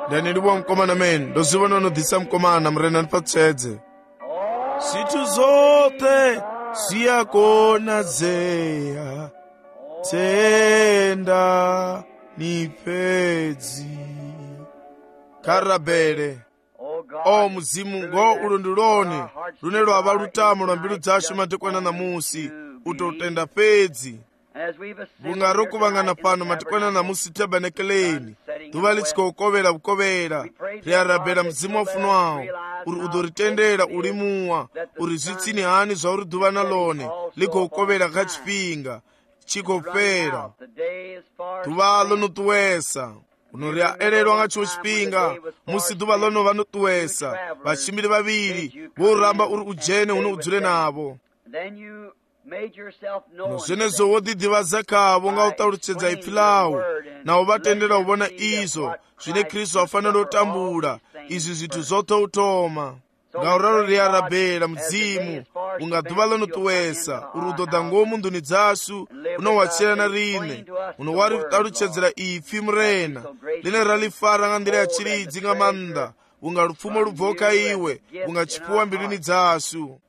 ndaniliwa mkomana meni ndozivona unodhisa mkomana murena nipatsedze situ zote siyakona zeya tenda nipedzi karabele o muzimu ngo ulondulone lune lwava lutamo lwa mbilu dzashu matekwana namusi utotenda pedzi bunga rokuvangana pano matekwana namusi tabanekeleni duva lichikokovera vukovera riyarabhela muzimu wafunwawo uri udoritendera ulimuwa uri zvitsini hani zvauri duva nalone ligokovera kachipinga chikopera duva lonotuwesa unoriaererwa ngachiwo chipinga musi duva lonova notuwesa vachimbiri vaviri voramba uri ujene uno udzure navo nozvenezo wodhidhiva zakavo ngautauricedza ipfi lawo navo vatendera kuvona izvo zvine kristu afanira kutambura izvi zvithu zotoutoma ngauraro riyarabhela mudzimu ungadhuva lonotuwesa uri udhodha ngomu nduni dzashu unowachirana rine unowari kutaruchedzera ipfi murena rine ralifara ngandira yachiridzi ngamanda unga rupfumo rubvoka iwe unga chipuwa mbiluni dzashu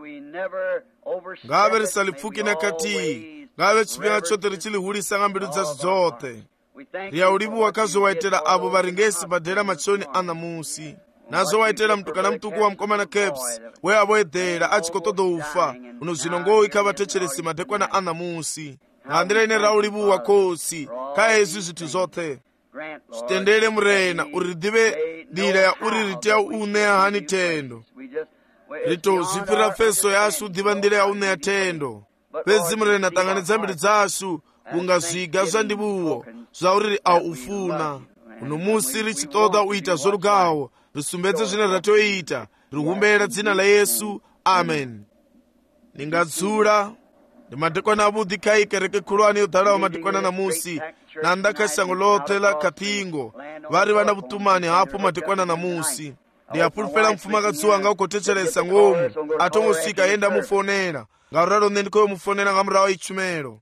ngave risalipfuki nakati ngave chipinga chote richilihurisa ngambilu dzashu dzote riyaulivu wakazowaitera avo varingesi padhera machoni anamusi nazo waitera mtukana mtuku wa mkomana Caps we avoedhera achikotodoufa uno zvino ngo ikavatecheresi madhekwana anamusi ngandira ine raulivu wakosi kaezvi zvithu zothe zvitendere murena uri ridive dira ya uri ritea uneya hani tendo rito zvipfira feso yashu diva ndira ya uneya tendo pedzi murena tanganidza mbiri dzashu ungazviga zvandivuwo zvauriri aufuna uno musi richitoda uita zvorugawo risumbedze zvine ratoita rihumbera dzina layesu amen ningadzura ndimadhekwana avudhi kai kereke khulwane yodhalawo madhekwana namusi nandakashango lothe la kapingo vari vana vutumani hapo madhekwana namusi ndiyapulufela mfumakadzi wanga ukotecheresa ngomu atongosvika yenda mufonera ngauraro ndendikoyomufonera ngamurawo ichumero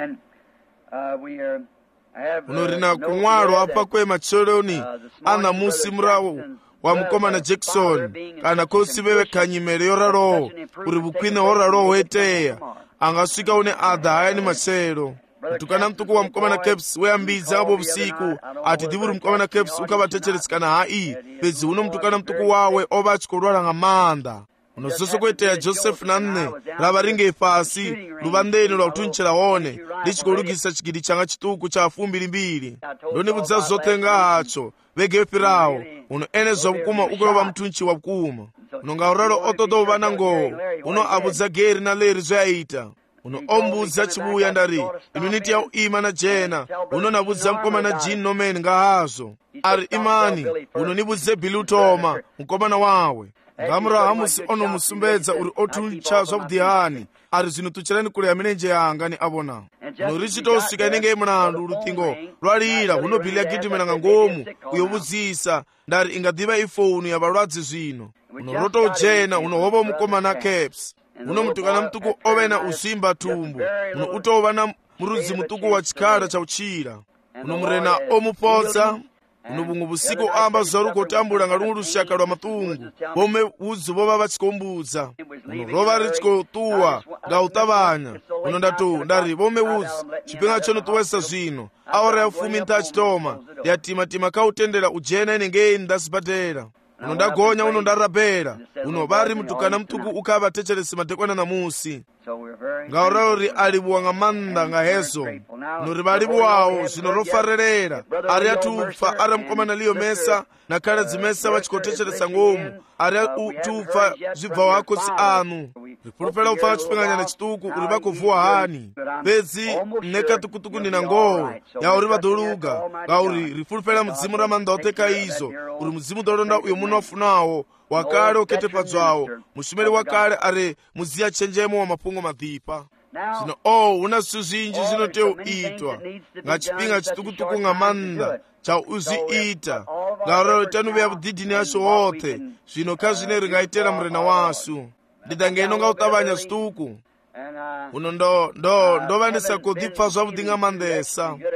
unorina kumwaro apa kwemacholoni anamusi murawo wa mukomana Jackson kana kosiveve kanyimere yorarowo uri vukwine horarowo eteya angasvika une adha hayani machero mtukana mtuku wa mukomana Caps weyambidza avo vusiku ati divuri mukomana Caps ukavatecheresikana hai pedzi uno mtukana mtuku wawe ova achikorwara ngamanda unozoso kueteya Joseph nanne rava ringe pasi luvandeni lwa kutunchera hone lichikolugisa chigidi changa chituku cha fumbirimbiri ndonivudza zotenga hacho vegepi rawo uno ene zvavukuma ukurova mutunchi wavukuma uno ngauraro otodova nangowo uno avudza Geri na Leri zvayaita uno ombudza chivuya ndari immunity ya uima na jena uno navudza mukomana Jean Norman ngahazvo ari imani uno nivudze Billy Utoma mukomana wawe ngamurahamusi onomusumbedza uri otuncha zvavudhihani ari zvino tucherani kule ya mirenje yanga ni avona uno richitosvika inenge yemulandu rutingo rwalira huno Billy agidimira ngomu uyovudzisa ndari ingadhiva ifonu ya valwadzi zvino uno rotojena uno hova mukomana Caps uno mutukana mtuku ove na uzimba tumbu uno utova na murudzi mutuku wa chikara cha uchira uno murena omupodza uno vungu vusiku amba zvarukotambula nga lungu lushaka lwa matungu vome udzi vova vachikombudza uno rova richikotuwa nga utavanya uno ndari vome udzi chipinga chonotuwesa zvino awara ya 10 ntachitoma yatimatima kautendera ujena inenge ndasibadera uno ndagonya uno ndarabhera uno vari mutukana mtuku ukavatecheresi madhekwana namusi ngauraro ri alivuwa ngamanda ngahezo uno rivalivuwawo zvino rofarerera ari atupfa ari mukomana liyo mesa nakaradzi mesa vachikotecheresa ngomu ari atupfa zvibva wakosi anu ripulupela upfana chipinganyana chituku uri vakovhuwa hani pedzi nekatukutuku nina ngowo yauri vadoluga ngauri ripulupela mudzimu ramanda oteka izo uri mudzimu dolonda uyo muno wafunawo wakale oketepadzwawo mushumeri wakale ari muziya chenjemo wa mapungo madhipa zvino una zvithu zvinji zvinoteoitwa ngachipinga chitukutuku ngamanda chauziita ngauraro tanuveya vudhidhini yasho wothe zvino kazvine ringaitera murena washu ndidangeno ngautavanya zvituku uno ndovanisa kudhipfa zvavudhi ngamandesa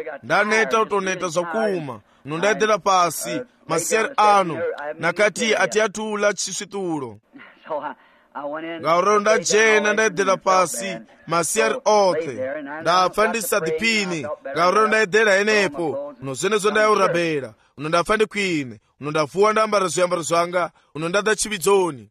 ndaneta utoneta zakuma nondayedera pasi masiyari anu nakati atiyatula chiswitulo ngaurero ndajena ndayedera pasi masiyari othe ndafa ndisadipini ngaurero ndayedera enepo uno zenezo ndayaurabera uno ndafa ndikwine uno ndavuwa ndambara ziyambaro zanga uno ndada chividzoni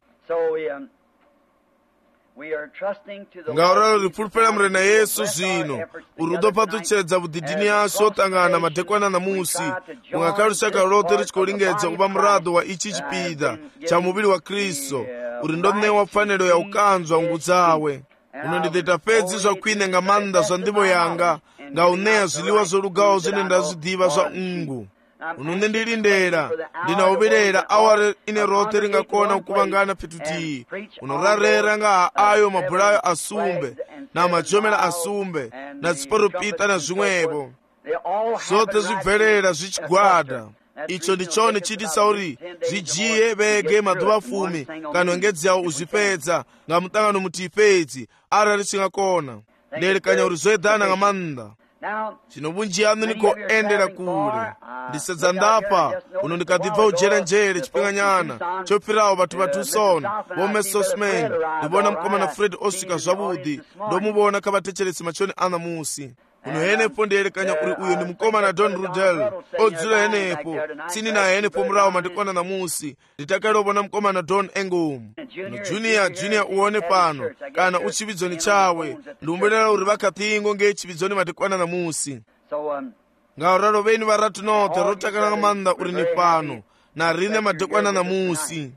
ngaurero ripulupela murena Yesu zvino urudo patuchedza budhidhini yaso otangana madekwana namusi ungakalusaka rote richikoringedza kuva murado wa ichi chipida cha muviri wa Kristu uri ndonewa pfanelo ya ukanzwa ngu dzawe unondideta pedzi zvakwine nga manda zva ndivo yanga ngauneya zviliwa zvorugawo zvine ndazvidiva zva ungu unondindilindera ndinauvirera awari ine rote ringakona kukuvangana petutii unorarera nga ayo mabhulayo asumbe na majomera asumbe na tsiporopita na zvimwevo zote zvibverera zvichigwada icho ndichone chiti sauri zvijiye vege maduva fumi kana wengedziyawo uzvipedza nga mutangano mutipedzi ara richingakona nderekanya uri zoedhana nga manda chino bunji yanu nikoendera kule ndisedza ndapa uno ndikadibva ujerenjere chipinganyana chopfirawo vatu vatusona vomesosman ndivona mukomana Fred osvika zvavudi ndomuvona kavatecheresi machoni anamusi uno henepo ndeyerekanya uri uyo ndi mukomana Don Rudel odzula henepo tsini naye henepo murawo mandikona namusi nditakalovona mukomana Don Engum uno junior uone pano kana uchividzoni chawe ndiumbirera uri vakathingo ngechividzoni mandikona namusi ngauraro veni varatu note rotakana manda uri ni pano na rine madekwana namusi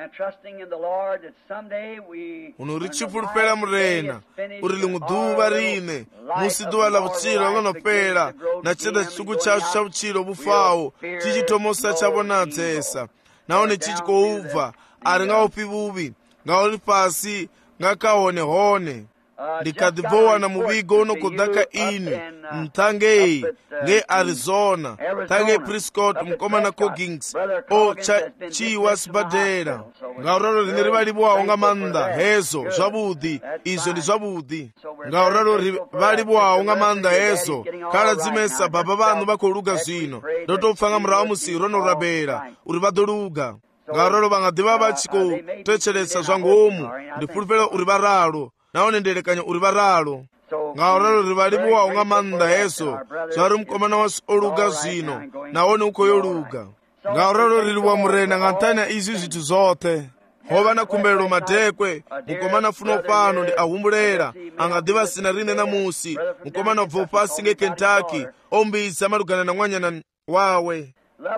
uno richipulupela murena uri limwe duva rine musi duva la vuchilo lonopela na cheda chituku chacho cha vuchilo bufawo chichitomosa chavonadzesa naone chichikoubva ari ngaupi vuvi ngauri pasi ngakaone hone ndikadhibowana muvigo unokodhaka ini mtangei ngearizona tange Prescott mukomana Coggins o chiwa sibadera ngauraro rine rivalibwawo nga manda hezo zvavudi izvo ndi zvavudi ngauraro rivalibwawo nga manda hezo kala dzimesa baba vanhu vakoluga zvino ndotopfanga murawo musi ronorabera uri vadoluga ngauraro vangadhiva vachikotecheresa zvangomu ndipulupela uri varalo naone nderekanya uri varalo ngauraro rivalibuwawo nga manda heso zvari mukomana wasi oluga zvino naone ukoyoluga ngauraro riliwa murena nga ntani ya izi zvitu zote hova na kumbelelo madekwe mukomana funo pano ndi ahumbulera angadhiva sina rine namusi mukomana ubva pasi nge Kentucky ombisa malugana na mwanyana wawe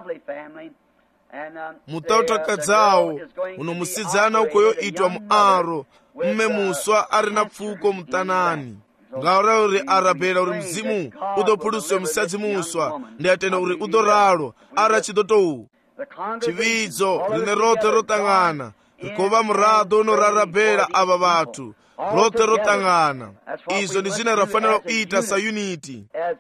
mutautakadzawo uno musidzana ukoyo itwa muaro mme muswa ari na pfuko mutanani ngauraro uri arabela uri mzimu udopuluswe musadzi muswa ndi atenda uri udoralo ara chidotou chividzo rine rote rotangana rikova murado unorarabela ava vatu rote rotangana izvo ndi zvine rafanira kuita sa unity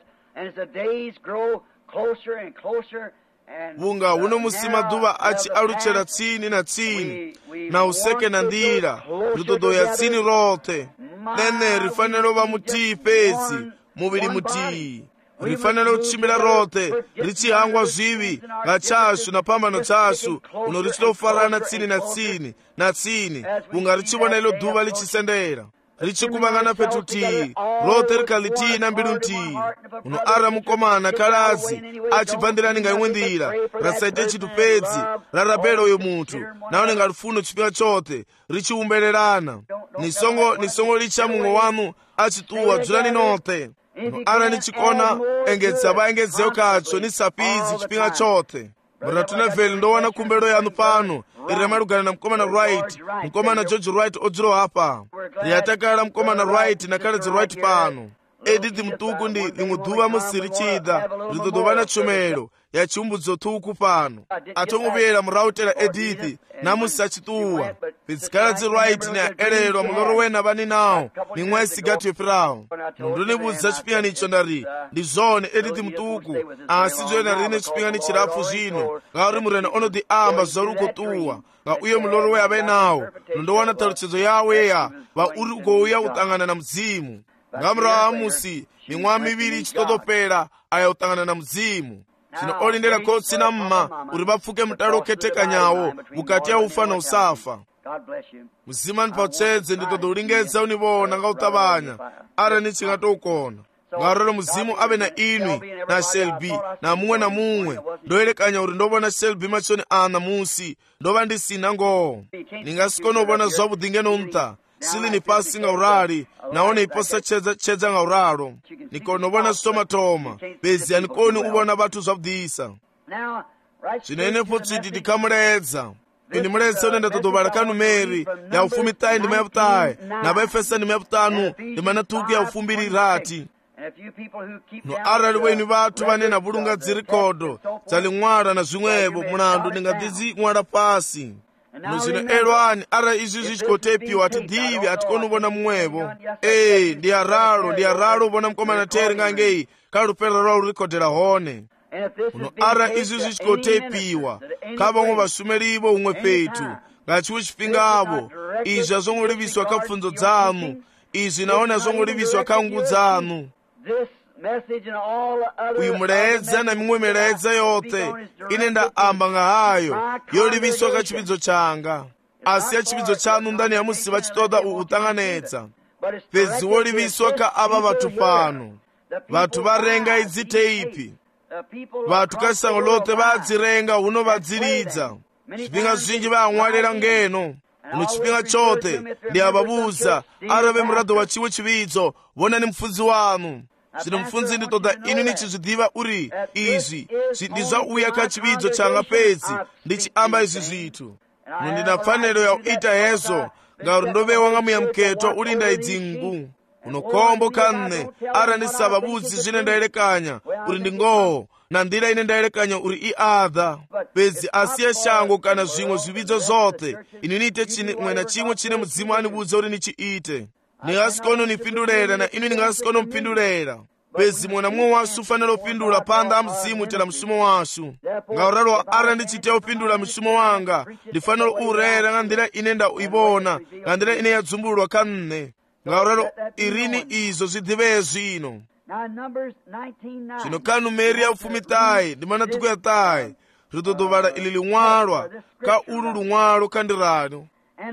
vunga uno musi maduva achi aluchera tsini na tsini na useke na ndira ritodoya tsini rote nene rifaniro va mutii pedzi muvili mutii rifaniro kuchimbira rote richihangwa zvivi nga chashu na pambano chashu uno richitofarana tsini na tsini na tsini vunga richivona ilo duva lichisendera richikuvangana petutii rote rikalitii na mbilu ntii uno ara mukomana kalazi achibvandirani nga imwe ndira rasaite chitu pedzi rarabela uyo munthu naone nga rifuno chipinga chote richiumbererana nisongo licha mumwe wanu achituwa dzulani note uno ara nichikona engedza vaengedzeo kacho ni sapizi chipinga chote muratunevheli ndowana kumbelo yanu pano iri malugana na mukomana Wright mukomana George Wright odziro hapa riyatakala mukomana Wright na kaledzi Wright pano Edith mtuku ndi limwe duva musi richida ridodovana chomero ya chiumbudzo tuku pano atonguvera murautera Edith namusi achituwa pedzikaladzi Wright ni aelelwa muloro wena vani nawo ni mwesi gati yopirawo ndonibudza chipingani icho ndari ndi zone Edith mtuku asizwena rine chipingani chirafu zvino ngauri murena onodi amba zoruko tuwa nga uyo muloro we ave nawo nondowana taluchedzo yaweya va uri ukouya utangana na mzimu nga murahu amusi miṅwaha mivhili ichitotopera aya u ṱangana na mudzimu. Zwino o lindela khotsi na mma uri vha pfuke mutalo khethekanyawo vhukati ha ufa na u sa fa. Mudzimu aniphautshedze ndi ṱoḓa u lingedza u ni vhona nga u ṱavhanya arali ni tshi nga tou kona. Ngauralo mudzimu ave na inwi na Shelby na muṅwe na muṅwe. Ndo elekanya uri ndo vhona Shelby matshoni a ṋamusi ndo vha ndi sina ngoho. Ni nga si kone u vhona zwavhuḓi ngeno nṱha sili ni fhasi nga urali nahone i posa tshedza nga uralo. Ni kone u vhona zwitomathoma fhedzi a ni koni u vhona vhathu zwavhuḓisa. Zwino henefho tswiti ndikhamuledza ndi muledza une nda ṱoḓa u vhala kha numeri ya ufumiṱahe ndima ya vhuṱahe na Vhaefesa ndima ya vhuṱanu ndima na ṱhukhu ya ufumbili rathi. No arali vhoini vhathu vhane na vhulunga dzi rikhodo dza liṅwala na zwiṅwevho mulandu ndi nga ḓi dzi ṅwala fhasi. No zwino elwani arali izwi zwi tshi khou tepiwa athi ḓivhi athi koni u vhona muṅwevho. Ndi ya ralo u vhona mukomana Theri nga ngei kha lufhelo lwa u rikhodela hone. No arali izwi zwi tshi khou tepiwa kha vhaṅwe vhashumelivo huṅwe fhethu nga tshiṅwe tshifhingavho, izwi a zwo ngo livhiswa kha pfunzo dzaṋu, izwi nahone a zwo ngo livhiswa kha nngu dzaṋu. Uyu muledza na miṅwe miledza yoṱhe ine nda amba nga hayo yo livhiswa kha tshivhidzo tshanga, a si ya tshivhidzo tshaṋu nnḓani ha musi vha tshi ṱoḓa u ṱanganedza. Fhedzi wo livhiswa kha avha vhathu fhano. Vhathu vha renga idzi theipi, vhathu kha shango ḽoṱhe vha a dzi renga huno vha dzi lidza. Zwifhinga zwinzhi vha a ṅwalela ngeno. Muno tshifhinga tshoṱhe ndi a vha vhudza arali vhe muraḓo wa tshiṅwe tshivhidzo vhonani mufunzi waṋu. Zwino mufunzi ndi ṱoḓa ini ni tshi zwi ḓivha uri izwi ndi zwa uya kha tshivhidzo tshanga fhedzi ndi tshi amba izwi zwithu. No ndi na pfanelo ya u ita hezwo ngauri ndo vhewa nga muyamukhetho u linda idzi nngu. Uno khombo kha nṋe arali ndi sa vha vhudzi zwine nda elekanya uri ndi ngoho na nḓila ine nda elekanya uri i aḓa. Fhedzi a si ya shango kana zwiṅwe zwivhidzo zwoṱhe ini ni ite ṅwe na tshiṅwe tshine mudzimu ani vhudza uri ni tshi ite. Ni nga si kone u ni fhindulela na ini ni nga si kone u mphindulela. Fhedzi muṅwe na muṅwe washu u fanela u fhindula phanḓa ha mudzimu u itela mushumo washu. Ngauralo arali ndi tshi tea u fhindula mushumo wanga ndi fanela u reila nga nḓila ine nda i vhona, nga nḓila ine ya dzumbululwa kha nṋe. Ngauralo irini izwo zwi ḓivhee zwino. Zwino kha numeri ya ufumiṱahe ndima na ṱhukhu ya ṱahe ri ṱoḓa u vhala iḽi liṅwalwa kha ulu luṅwalo kha ndi ralo.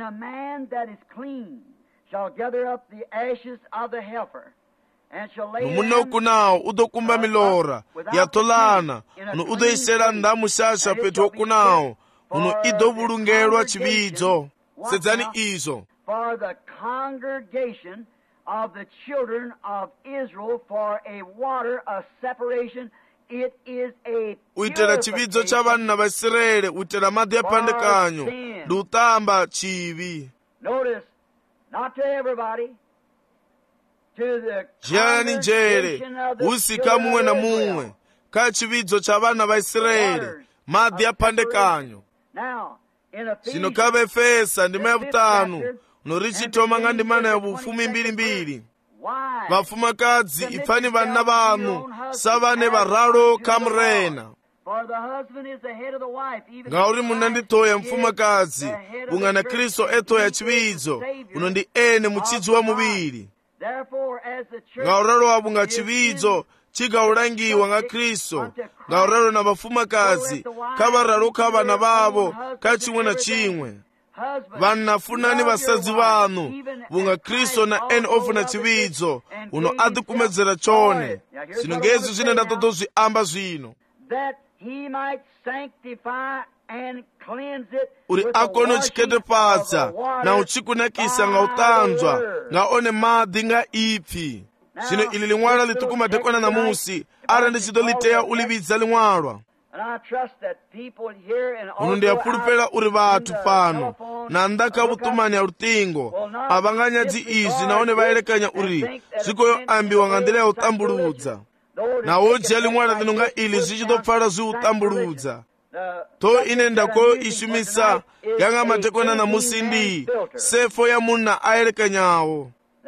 Munna o kunaho u ḓo kumba milora ya ṱhoḽana no u ḓo i shela nnḓa ha mushasha fhethu ho kunaho, uno i ḓo vhulungelwa tshivhidzo. Sedzani izwo. For the congregation of the children of Israel for a water of separation, it is a u itela tshivhidzo tsha vhanna vha Israele, u itela maḓi a phandekanyo ndi u ṱamba tshivhi. Notice, not to everybody, to the dzhiani nzhele hu si kha muṅwe na muṅwe kha tshivhidzo tsha vhana vha Israele maḓi a phandekanyo. Zwino kha Vhaefesa ndima ya vhuṱanu no ri tshi thoma nga ndimana ya vhufumi mbili. Vhafumakadzi ipfani vhanna vhaṋu sa vhane vha ralo kha murena. Ngauri munna ndi ṱhoho ya mufumakadzi vhunga na Kristo e ṱhoho ya tshivhidzo, uno ndi ene mutshidzi wa muvhili. Ngauralo wa vhunga tshivhidzo tshi nga u langiwa nga Kristo, ngauralo na vhafumakadzi kha vha ralo kha vhana vhavho kha tshiṅwe na tshiṅwe. Vhanna funani vhasadzi vhaṋu vhunga Kristo na ene o funa tshivhidzo uno a ḓikumedzela tshone. Zwino ngezwi zwine nda ṱoḓa u zwi amba zwino, uri a kone u tshi khethefhadza na u tshi kunakisa nga u ṱanzwa nga one maḓi nga ipfi. Zwino iḽi liṅwala ḽiṱuku madekwana namusi arali ndi tshi ḓo ḽi tea u ḽi vhidza liṅwalwa. Uno ndi a fulufhela uri vhathu fhano na nnḓa kha vhuṱumani ha luṱingo a vha nga nyadzi izwi nahone vha elekanya uri zwi khou ambiwa nga nḓila ya u ṱambuludza. Naho dzhia liṅwala ḽino nga iḽi zwi tshi ḓo pfala zwi u ṱambuludza. Ṱho ine nda khou i shumisa ya nga madekwana namusi ndi sefo ya munna a elekanyaho.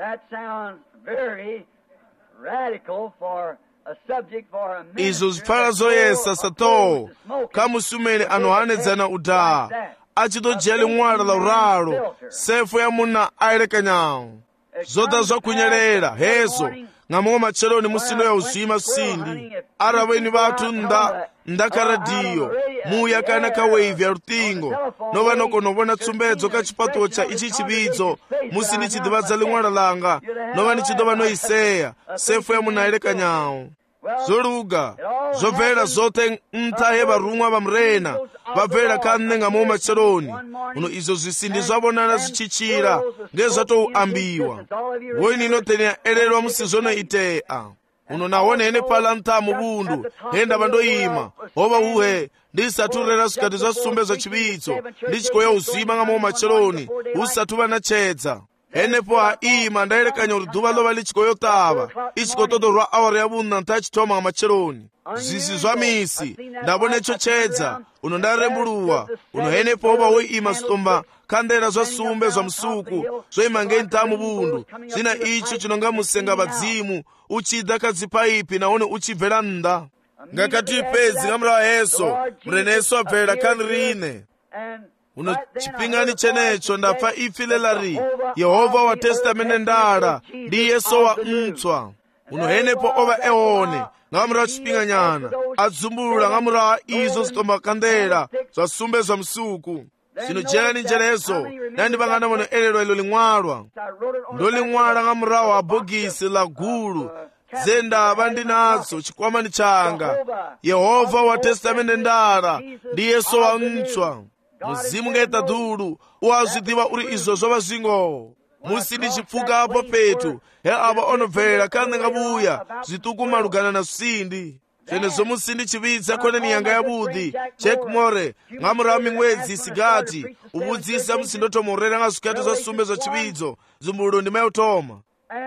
Izwo zwi pfala zwo yesa sa ṱhoho kha mushumeli ano hanedzana u daha a tshi ḓo dzhia liṅwala ḽa uralo, sefo ya munna a elekanyaho. zoda zvakunyerera hezo ng'amwe macheloni musino ya uzima sindi araweni vatu ndakaradiyo muya kana kawave ya rutingo nova nokonovona tsumbedzo kachipatuwo cha ichi chividzo musi ndichidivadza limwala langa nova ndichidova noiseya sefu ya munaelekanyawo zoluga zobvera zote ntahe varumwa vamurena vabvera kanne ng'amwe macheloni uno izvo zvisindi zvavonana zvichichira ngezvatouambiwa woini inotenya ererwa musi zvonoitea uno naone hene pala ntamu bundu henda vandoima hova uhe ndisaturera zvikati zvasumbe zvachividzo ndichikoya uzima ng'amwe macheloni usatu vanachedza henepo haima ndaelekanya kuti dhuva lova lichikoyotava ichikototorwa awara yavuna ntachitoma macheloni zizi zvamisi ndavone chochedza uno ndarembuluwa uno henepo hova woima zitomba kandera zvasumbe zva musuku zvoima ngentamu bundu zvina icho chinonga musenga vadzimu uchidza kadzipaipi naone uchibvera nda ngakati pedzi ngamurawa heso mureneso abvera kani rine uno chipingani chenecho ndapfa ifi lelari Yehova wa testamende ndara ndi yeso wa mtswa uno henepo ova eone ngamurawa chipinganyana adzumbulula ngamurawa izo zitomba kandera zvasumbe zva musuku sino jeni njerezo nandi vangana vono elelwa ilo limwalwa ndo limwala ngamurawa bogisi la gulu zendava ndinazo chikwamani changa Yehova wa testamende ndara ndi yeso wa mtswa muzimu ngeta dhulu uwazvidiva uri izvo zvova zvingo musi ndichipfukapo petu he ava onobvera kana ngavuya zvituku malugana na zvisindi zvenezvo musi ndichivitsa koneni yanga yavudhi Jack More ngamurawa mimwedzi isigati uvudzisa musindotomorera ngazvikati zvasumbe zvachividzo zumbulo ndimayotoma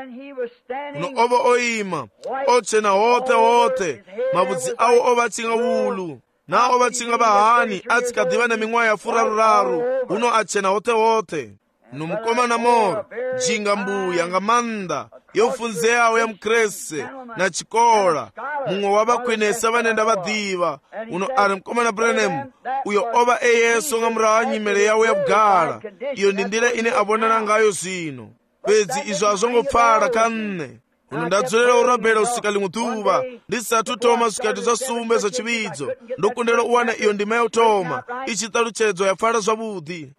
uno ova oima ochena hote hote mavudzi awo ovatsinga wulu na ovatsinga vahani atsikadiva nemimwa ya furaruraru uno achena hote hote nomukomana moro jinga mbuya ngamanda yofunzeyawo ya mukrese na chikola mumwe wavakwinesa vanenda vadiva uno ari mukomana Branham uyo ova eyeso ngamurawa nyimele yawo yabugala iyo ndi ndira ine avonana ngayo zvino pedzi izvo azvongopfala kanne uno ndadzorera urabhela usika limwe dhuva ndisatu toma zvikati zvasumbe zvachividzo ndokundera uwana iyo ndima yotoma ichitaluchedzo yapfala zvavudhi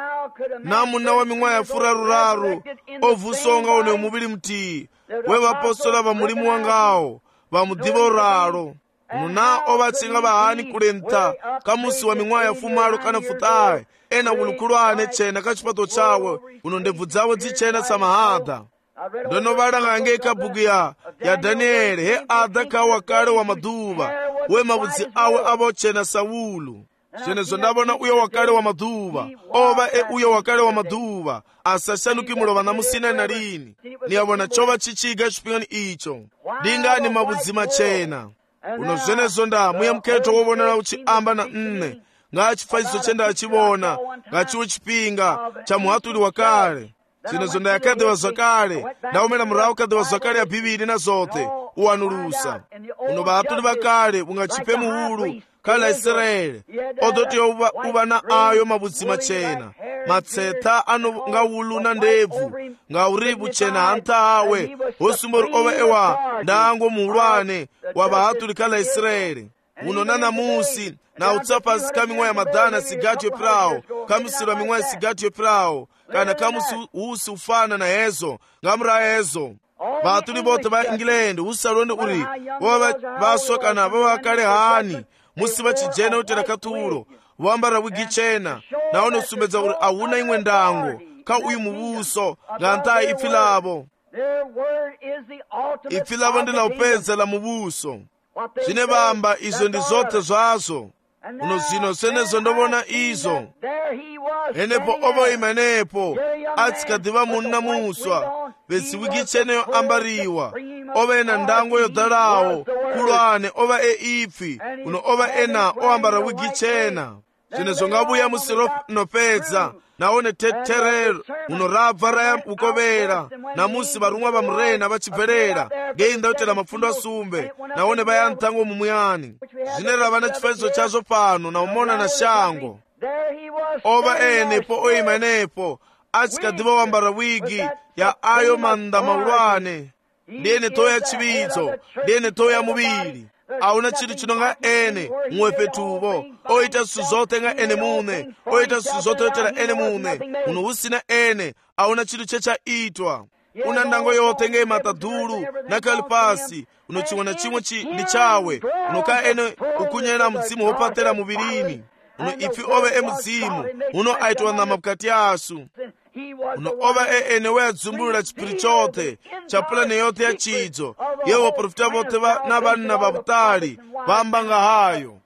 namuna wa mimwa ya furaruraru ovusonga one umuvili mtii wevapostola va mulimu wangawo vamudiva uralo uno na ovatsinga vahani kulenta kamusi wa mimwa ya fumalo kana futaye ena wulukulwane chena kachipato chawe uno ndebvu dzawo dzichena samahadha ndonovala ngange ikabhuku ya Danieli he adha kawa kale wa madhuva we mavudzi awe avochena Saulu zvenezvo ndavona uyo wakale wa madhuva ova uyo wakale wa madhuva asashanuki mulova namusina na lini niyavona chova chichiga chipingani icho ndingani mavudzi machena uno zvenezvo ndamuya muketo wovonera uchiamba na nne ngachipfachiso chendachivona ngachiwo chipinga cha muhatuli wakale zvinezvo ndayakadhiwa zvakare ndaomera murawo kadhiwa zvakare ya bhibhiri na zote uwanulusa uno vahatuli vakale ungachipe muhulu kala Israeli odoti uva na ayo mavudzi machena matseta nga wulu na ndebvu nga uribu chena hanta awe hosumbori ova ewa ndango muhulwane wa vahatuli kala Israeli uno nanamusi na utsapasi kamimwa ya madhana sigati yopirawo kamisirwa mimwa ya sigati yopirawo kana kamusi usi ufana na hezo ngamura hezo vahatuli vote va England usalonde uri vova vaswa kana vavakale hani musi vachijena utera katuro vambara wigi chena naone usumbedza uri ahuna imwe ndango ka uyu muvuso nganta ipfi lavo ipfi lavo ndilaupedza la muvuso zvine vamba izo ndi zote zvazvo uno zvino senezo ndovona izo henepo ovoima nepo atsikadiva munna muswa vetsi wigi chene yoambariwa ova ena ndango yodhalawo kulwane ova ipfi uno ova ena oambara wigi chena zvinezvo ngavuya musi rinopedza naone teterero uno rabva raya ukovera namusi varumwa vamurena vachibverera ngeinda utera mapfundo asumbe naone vaya ntango mumuyani zvine rava nechifaniso chazvo pano naumona na shango ova enepo oima nepo achikadiva wambara wigi ya ayo manda maulwane ndiye toya chividzo ndiye toya muvili auna chinthu chinonga ene muwefetuvo oita suzote nga ene mune oita suzote otera ene mune uno usina ene auna chinthu chechaitwa una ndango yote nge matadulu nakali pasi uno chimwe na chimwe ndi chawe uno ka ene ukunyena mzimu wopatera muvilini uno ifi ove mzimu uno aitwa na mapukati asu uno ova ene weadzumbulula chipiri chote cha plane yote ya chidzo yewo profita vote na vanna vavutali vambanga hayo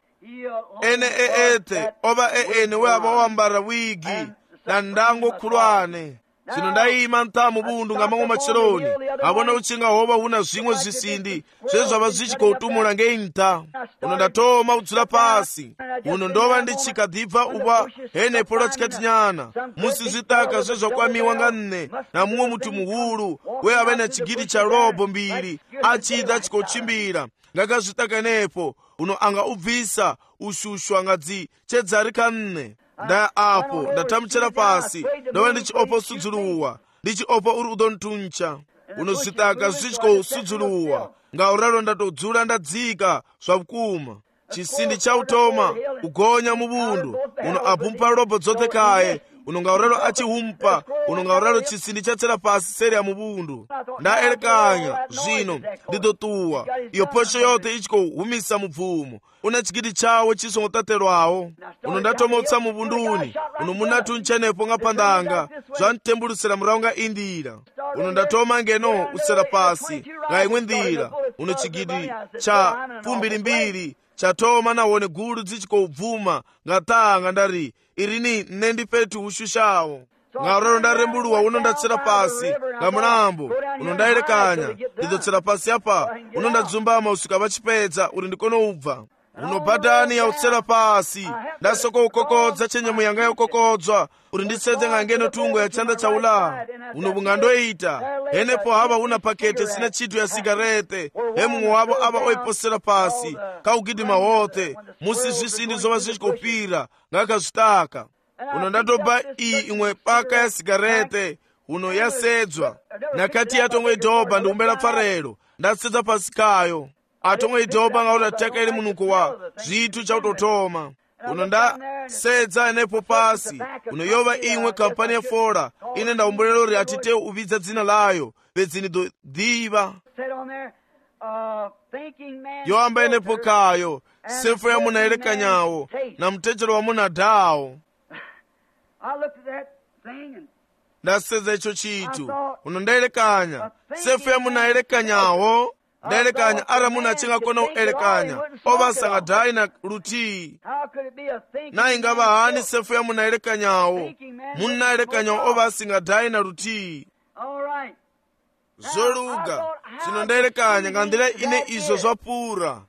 ene ete ova ene weava wambara wigi na ndango khulwane sino ndayima ntamu bundu ngamango macheloni abona uchinga hoba una zvimwe zvisindi zvezvava zvichikoutumula ngeinta uno ndatoma udzula pasi uno ndova ndichikadhibva upa henepo lachikatinyana musi zvitaka zvezvakwamiwa nga nne na mumwe mutu muhulu weave na chigiri cha robo mbiri achidza achikochimbira ngakazvitaka nepo uno anga ubvisa ushushu angadzi chedzarika nne nda apo ndatamuchera pasi ndova ndichiopa sudzuluwa ndichiopa uri udontuncha uno zvitaka zvichikosudzuluwa ngauralo ndatodzula ndadzika zvavukuma chisindi chautoma ugonya mubundu uno abhumpa robo dzote kaye uno ngauralo achihumpa uno ngauralo chisindi chatsera pasi seri ya mubundu ndaelekanya zvino ndidotuwa iyo posho yote ichikohumisa mubvumo una chigidi chawo chisongotaterwawo uno ndatomotsa mubunduni uno munatunchenepo nga pandanga zvantembulusira murawo nga indira uno ndatoma ngeno usera pasi nga imwe ndira uno chigidi cha fumbirimbiri chatoma nawone gulu dzichikobvuma ngatanga ndari irini nendipetu ushushawo ngauralo ndarembuluwa uno ndatsera pasi nga mulambo uno ndaelekanya ndidotsera pasi apa uno ndadzumbama usika vachipedza uri ndikono ubva uno bhadhani yautsera pasi ndasoko ukokodza chenyemu yanga yaukokodzwa uri nditsedze nga ngeno tungo ya chanda chaula uno bungandoita henepo hava una pakete sina chitu ya sigarete hemumwe wavo ava oiposera pasi kaugidima wote musi zvisindi zova zvichikopira ngakazvitaka uno ndatoba iyi imwe paka ya sigarete uno yasedzwa nakati yatongoidhobha ndikumbela pfarelo ndasedza pasi kayo atongoidhobha ngauri ataka ili munuko wa zvitu chautotoma uno ndasedza nepo pasi uno yova imwe kampani ya fora ine ndaumbulela uri atite uvidza dzina layo vedzini dodiva yoamba inepo kayo sefu ya muna elekanyawo na mtejelo wa muna dhawo ndasedza icho chitu uno ndaelekanya sefu ya muna elekanyawo ndaelekanya ara muna achingakona kuelekanya ovasanga dhai na rutii naingava hani sefu ya muna elekanyawo munaelekanyawo ovasinga dhai na rutii zoluga sino ndaelekanya ngandira ine izo zvapura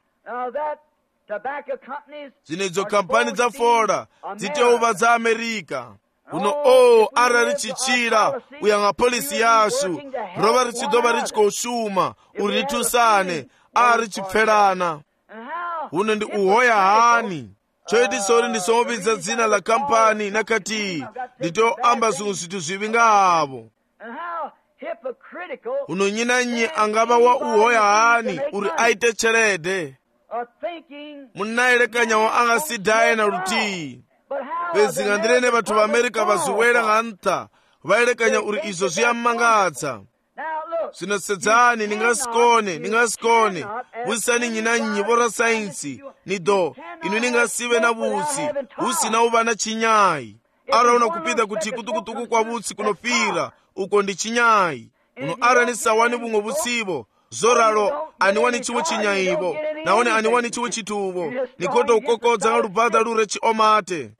zine idzo kampani dza fora dziteova dza amerika uno ara richichira uyanga polisi yasu rova richidova richikoshuma uri ritusane richipferana uno ndi uhoya hani choitisori ndisomovidza dzina la kampani nakati nditoamba zvinhu zvitu zvivi ngaavo uno nyinanye angava wa uhoya hani uri aite cherede munaelekanyawo angasidhaye na rutii vezingandirene vathu va amerika vaziwela nga nta vaelekanya uri izvo zviyamangadza zvinosedzani ningasikone vusani nyinanyi vora sainsi nido inu ningasive na vutsi husina uva na chinyayi ara una kupita kuti kutukutuku kwa vutsi kunopira uko ndi chinyayi uno ara ni sawani vumwe vutsivo zoralo aniwani chiwo chinyayivo naone aniwani chiwo chituvo nikoto ukokodza nga lubhadha lure chiomate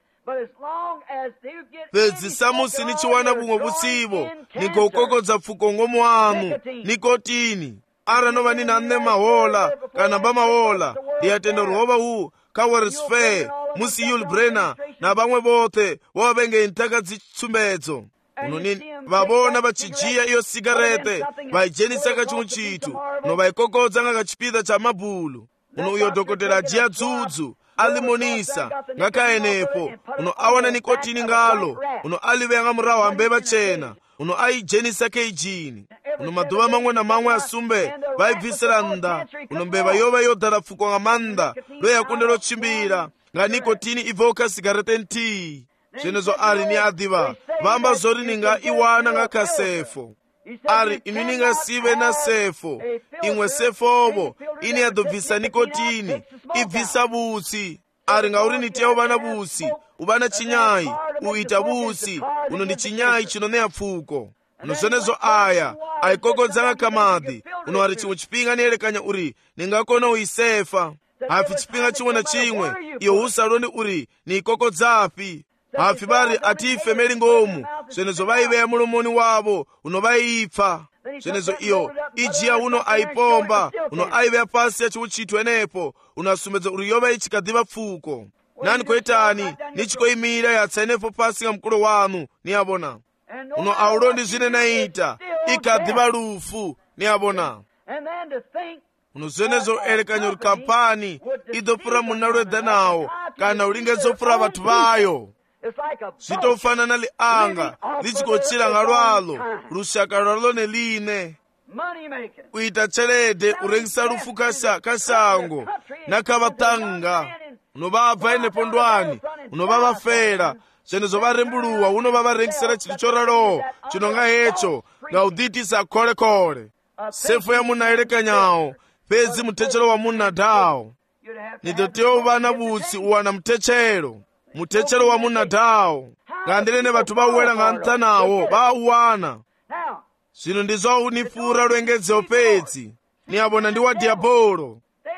vedzisamusi nichiwana vumwe vutsivo nikoukokodza pfukongo mwamu nikotini ara nova nina nne mahola kana bamahola ndiyatenda ruhova huu kawarisfair musi yul brenner na vamwe vote vova venge intaka dzitsumbedzo unonini vavona vachijiya iyo sigarete vaijenisa kachimwe chitu uno vaikokodza nga kachipida cha mabhulu uno uyo dhokotera ajiya dzudzu alimonisa ngakaenepo uno awana nikotini ngalo uno alivenga murahu ambeva chena uno aijenisa keijini uno maduva mamwe na mamwe asumbe vaibvisira nda uno mbeva yova yodhara pfuko nga manda loyakundelo chimbira nga nikotini ivoka sigarete ntii zvenezo ari ni adhiva vamba zori ninga iwana nga kasefo ari inu ninga sive na sefo imwe sefovo ini yadobvisa nikotini ibvisa butsi ari ngauri nitewo vana busi uvana chinyai uita busi uno ndi chinyai chinoneya pfuko uno zvenezo aya aikokodzanga kamadhi uno ari chimwe chipinga niyerekanya uri ningakona uisefa hafi chipinga chimwe na chimwe iyo usalonde uri niikokodzapi hafi vari atifemeri ngomu zvenezo vaiveya mulomoni wavo uno vaipfa zvenezo iyo ijiya uno aipomba uno aiveya pasi yachiuchitwa enepo uno asumbedza uri yova ichikadhiva pfuko nani koitani nichikoimira yatsaenepo pasi nga mukolo wanu niyavona uno aulondi zvine naita ikadhiva lufu niyavona uno zvenezo erekanyo uri kampani idopfura muna lwedza nawo kana ulingedzopfura vathu vayo zvitofanana lianga lichikochira nga lwalo lushaka lwalo neline kuita chelede urengisa lufu kashango nakavatanga unovabva enepo ndwani unovavafera zvenezo varembuluwa unovavarengisira chinthu choralowo chinonga hecho nga udhitisa kole sefo ya muna elekanyawo pedzi mutechero wa muna dhawo nidotewo vana butsi uwana mutechero wa muna dhawo ngandilene vathu vauwela nga mtsanawo vauwana zvino ndizvo unifura lwengedzeo pedzi niyavona ndi wa diabolo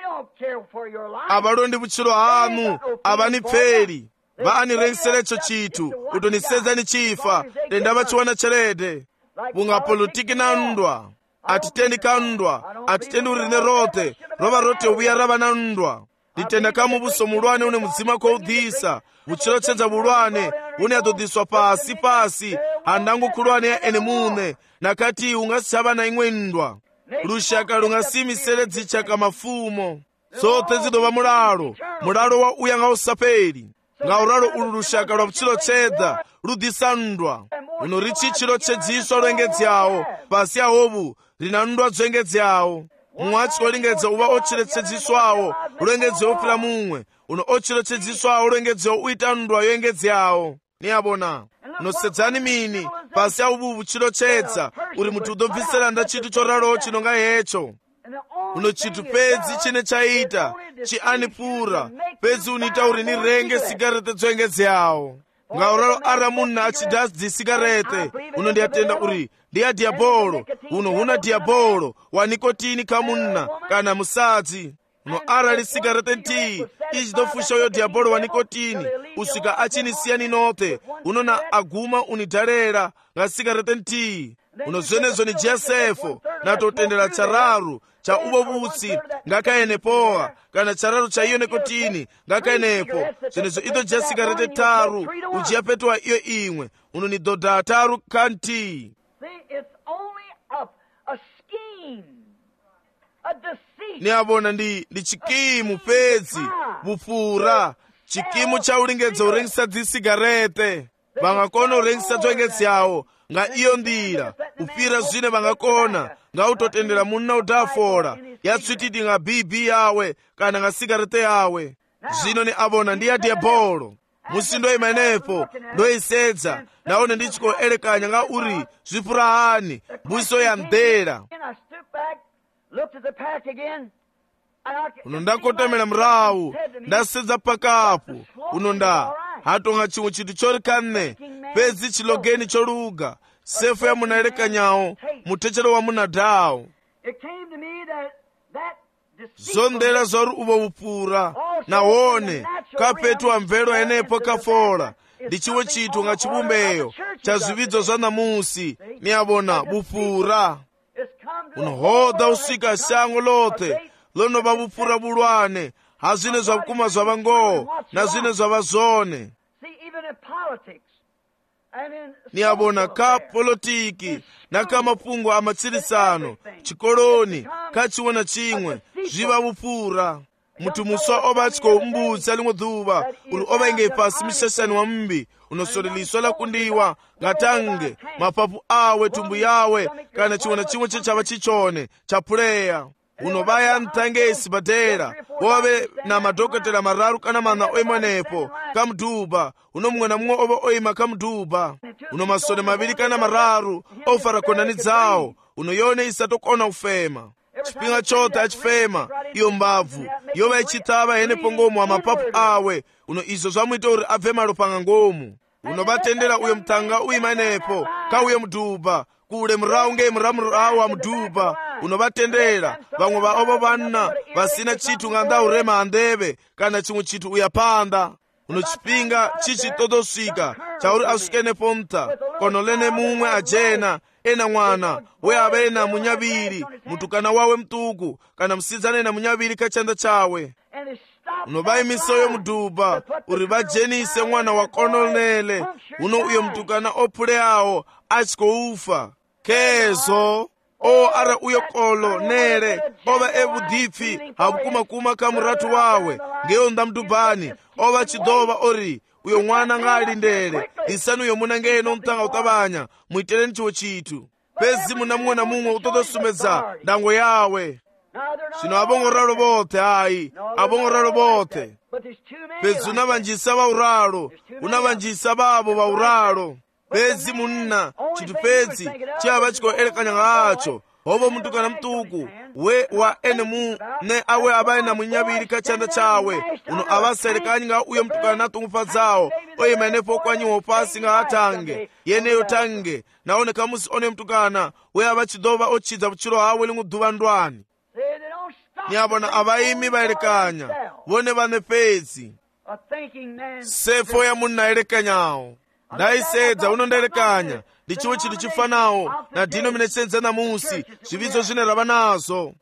avalondi vuchilo hanu avanipferi vaanirengiserecho chithu utonisedza ni chifa denda vachiwana chelede vunga politiki na ndwa atitendi kandwa atitendi urine rote rova rote uvuya rava na ndwa nditenda kamuvuso mulwane une mudzima koudhisa vuchilotsedza vulwane une adodhiswa pasi handangu kulwane ya ene mune nakati ungasichava na imwe ndwa lushaka lungasimiseledzera dzichaka mafumo zote zidova mulalo wa uya nga usaperi nga uralo ulu lushaka lwa vuchilotsedza ludhisa ndwa uno richichilotshedziswa lwengedzawo pasi ahovu rina ndwa dzengedzawo mwachi olingedza uva ochilotshedziswawo lwengedzawo pira mumwe uno ochilotshedziswawo lwengedzawo uita ndwa yoengedzawo niyavona unosedzani mini pasi ahuvu vuchilotshedza uri munthu udobvisera nda chinthu choralowo chinonga hecho uno chinthu pedzi chine chaita chianipura pedzi unita uri nirenge sigarete dzoengedzawo nga uralo ara munhu achidha dzisigarete uno ndiyatenda uri ndiya diabolo uno huna diabolo wa nikotini kamunna kana musadzi uno ara lisigarete ntii ichidofusha uyo diabolo wa nikotini usvika achinisiyani note uno na aguma unidharera nga sigarete ntii uno zvenezo ni josefo natotendera chararu cha uvo vutsi ngakaenepowa kana chararu cha iyo nikotini ngakaenepo zvenezo ido jasigarete taru ujiyapetwa iyo imwe uno ni dhodha taru kanti niyavona ndi chikimu pedzi vupfura chikimu cha ulingedza urengisa dzisigarete vangakona urengisa dzoengedzawo nga iyo ndira upira zvine vangakona nga utotendera munna udhafola yatswitidi nga bibi yawe kana nga sigarete yawe zvino ni avona ndiya diabolo musi ndoima inepo ndoisedza naone ndichikoelekanya nga uri zvipfura hani mbuso ya ndera uno ndakotomera murahu ndasedza pakapo uno hatonga chimwe chinthu chori kane pedzi chilogeni choluga sefo ya muna elekanyawo mutechero wa muna dhawo zondera zori uvo vupfura nawone kapetwa mvelo enepo kafola ndi chiwe chinthu nga chivumbeyo cha zvividzo zva namusi niyavona vupfura unohodha usvika shango lote lonova vupfura vulwane hazvine zvakuma zvava ngoho nazvine zvava zvone niyavona ka polotiki nakamapungo amatsirisano chikoloni kachiwe na chimwe zviva vupfura munthu muswa oba achikombudza limwe dzuwa uli obainge pasi mishashani wa mbi unosoleliswa lakundiwa ngatange mapapu awe tumbu yawe kana chiwona chimwe chichava chichone chapuleya unobaya mtangesi badera wobe na madokotela mararu kana mana oimwenepo kamduba unomwena mwe oba oima kamduba unomasone mabili kana mararu ofarakonani dzawo unoyone isatokona ufema chipinga chote achifema iyo mbavu yoba ichitaba ene pongomu wa mapapu awe uno izo zwamwita uri abve malupanga ngomu unobatendera uyo mtanga uimanepo ka uyo mduba kule mraunge mramurawu wa mduba unobatendera vamwe vaovo vanna vasina chitu nganda urema andeve kana chimwe chitu uyapanda unochipinga chichitodoswika chauri aswikenepo mta konolene mumwe ajena ena mwana we abena munyaviri mutukana wawe mtuku kana msidzana na munyaviri kachanda chawe unobayimisa uyo mduba uri vajenise mwana wa kononele uno uyo mtukana ophule awo achikoufa kezo o ara uyo kolo nele oba ebudipfi habukumakuma ka muratu wawe ngeyo ndamdubani oba chidova ori uyo mwana ngalindele isanu uyo muna ngeno mtanga utabanya muiteleni chiwo chitu pezi munamwena mumwe utotosumedza ndango yawe sino abongoralo bote ayi abongoralo bote pezi unabanjisa bauralo unabanjisa babo bauralo pezi munna chitu pezi chiaba chiko elekanya ngacho hobo mtukana mtuku we wa enemu ne awe abaye na munyabiri kachanda chawe uno abaserekanyi nga uyo mtukana natungufa zao oye manepo kwanyi wopasi nga atange yeneyo tange naone kamusi one mtukana we abachidova ochidza buchiro hawe lingu duva ndwani nyabona abayimi baerekanya wone bane pezi sefo ya munna erekanyawo ndaisedza unonderekanya ndi chiwo chinthu chifanawo na denomination na musi zvividzo zvine rava nazo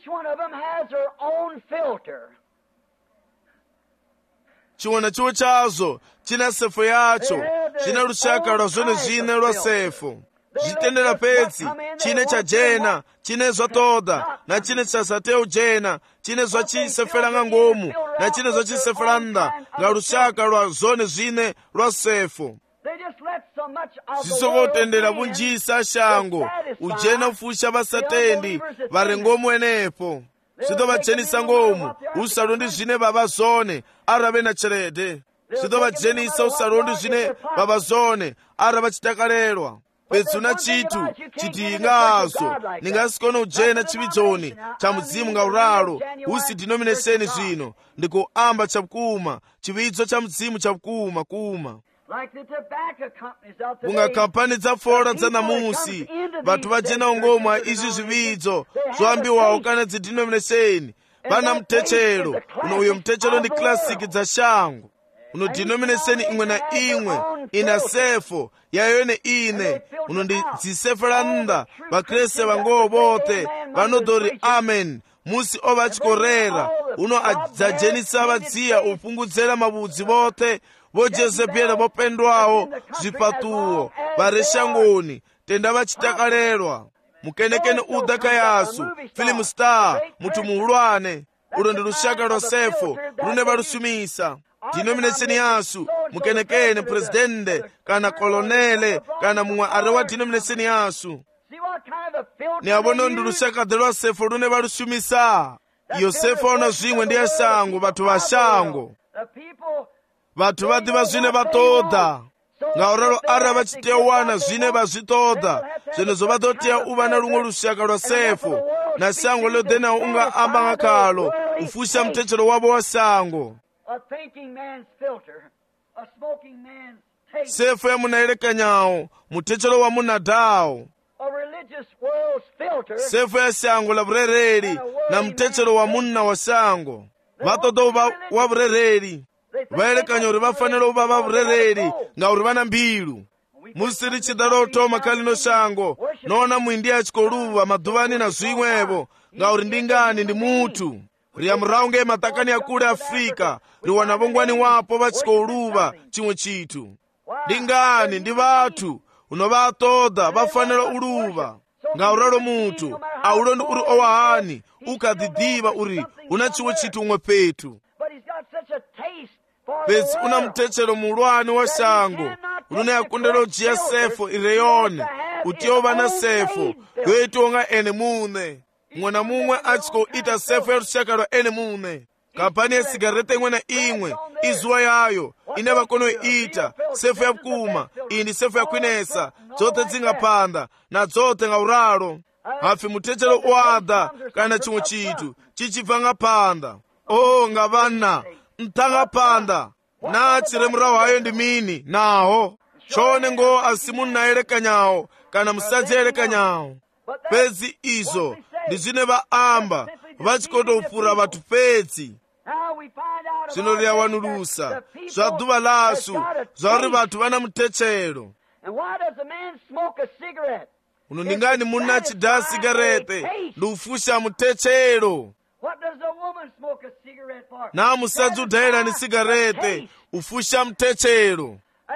chiwona chiwo chazo china sefo yacho china rushaka rwa zvone zvine rwa sefo zvitendera pedzi chine chajena chine zvatoda na chine chasateu jena chine zvachiseferanga ngomu na chine zvachiseferanda nga rushaka rwa zvone zvine rwa sefo zisokotendera bunjisa shango ujena ufusha basatendi vari ngomu enepo zvidovachenisa ngomu usarundi zvine baba zone arave na cherede zvidovachenisa usarundi zvine baba zone arava chitakarerwa pedzuna chitu chitingazo ningasikona ujena chividzoni cha mudzimu nga uralo usi denomination zvino ndikuamba chakuma chividzo cha mudzimu chakuma kuma kunga kampani dza fora dza namusi vatu vajena ungomwa izvi zvividzo zvoambiwawo kana dzidenomination vana mutechero uno uyo mutechero ndi klasiki dza shango uno denomination imwe na imwe ina sefo yayo ine uno ndi dziseferanda vakreste vangowo bote vanodori amen musi ova achikorera uno adzajenisa vadziya upungudzera mabudzi bote vojezebhera vopendwawo zvipatuwo vari shangoni tenda vachitakarerwa mukenekene udhaka yasu film star mutu muhulwane ulo ndi rushaka rwa sefo rune varusumisa denomination yasu mukenekene presidente kana kolonele kana mumwe ari wa denomination yasu ni abono ndi rushaka rwa sefo rune varusumisa iyo sefo ona zvimwe ndi yashango vatu vashango vatu vadiva zvine vatoda ngauralo ara vachiteya wana zvine vazvitoda zvino zovatoteya uva na rumwe rushaka rwa sefo na shango lodena unga amba ngakalo ufusha mutechero wavo wa shango sefo ya munaelekanyawo mutechero wa munadawo sefo ya shango la vurereri na mutechero wa munna wa shango vatoda uva wa vurereri vaelekanya uri vafanira uva vavurereri ngauri vana mbilu musiri chidarotoma kalino shango noona mwindi achikoluva madhuvani na zvimwevo ngauri ndingani ndi mutu riya muraunge matakani akule afrika riwana vongwani wapo vachikoluva chimwe chitu ndingani ndi vatu unovatoda vafanira uluva ngauralo mutu aulondi uri owahani ukadhidiva uri una chiwo chiti umwe petu. Pezi una mutechero mulwani wa shango ulune yakundela ujiya sefo ireyone utiyova na sefo yoitonga ene mune mwe na mumwe achiko ita sefo ya rushaka lwa ene mune. Kampani ya sigareta imwe na imwe izuwa yayo ine vakono ita sefo ya kuma iyi ndi sefo ya kwinesa zote zingapanda na zote ngauralo hafi mutechero uada kana chimwe chitu chichibva ngapanda. nga vana mtanga panda na chiremurawo hayo ndi mini naho chone ngo asimu naelekanyawo kana musadzi elekanyawo. Pezi izo ndi zine vaamba vachikoto ufura vatu pedzi zino liyawanulusa zwa duva lasu zwauri vatu vana mutechero. Uno ndingani muna chida sigarete ndi ufusha mutechero. Na musadzi udhaira ni sigarete ufusha mutechero.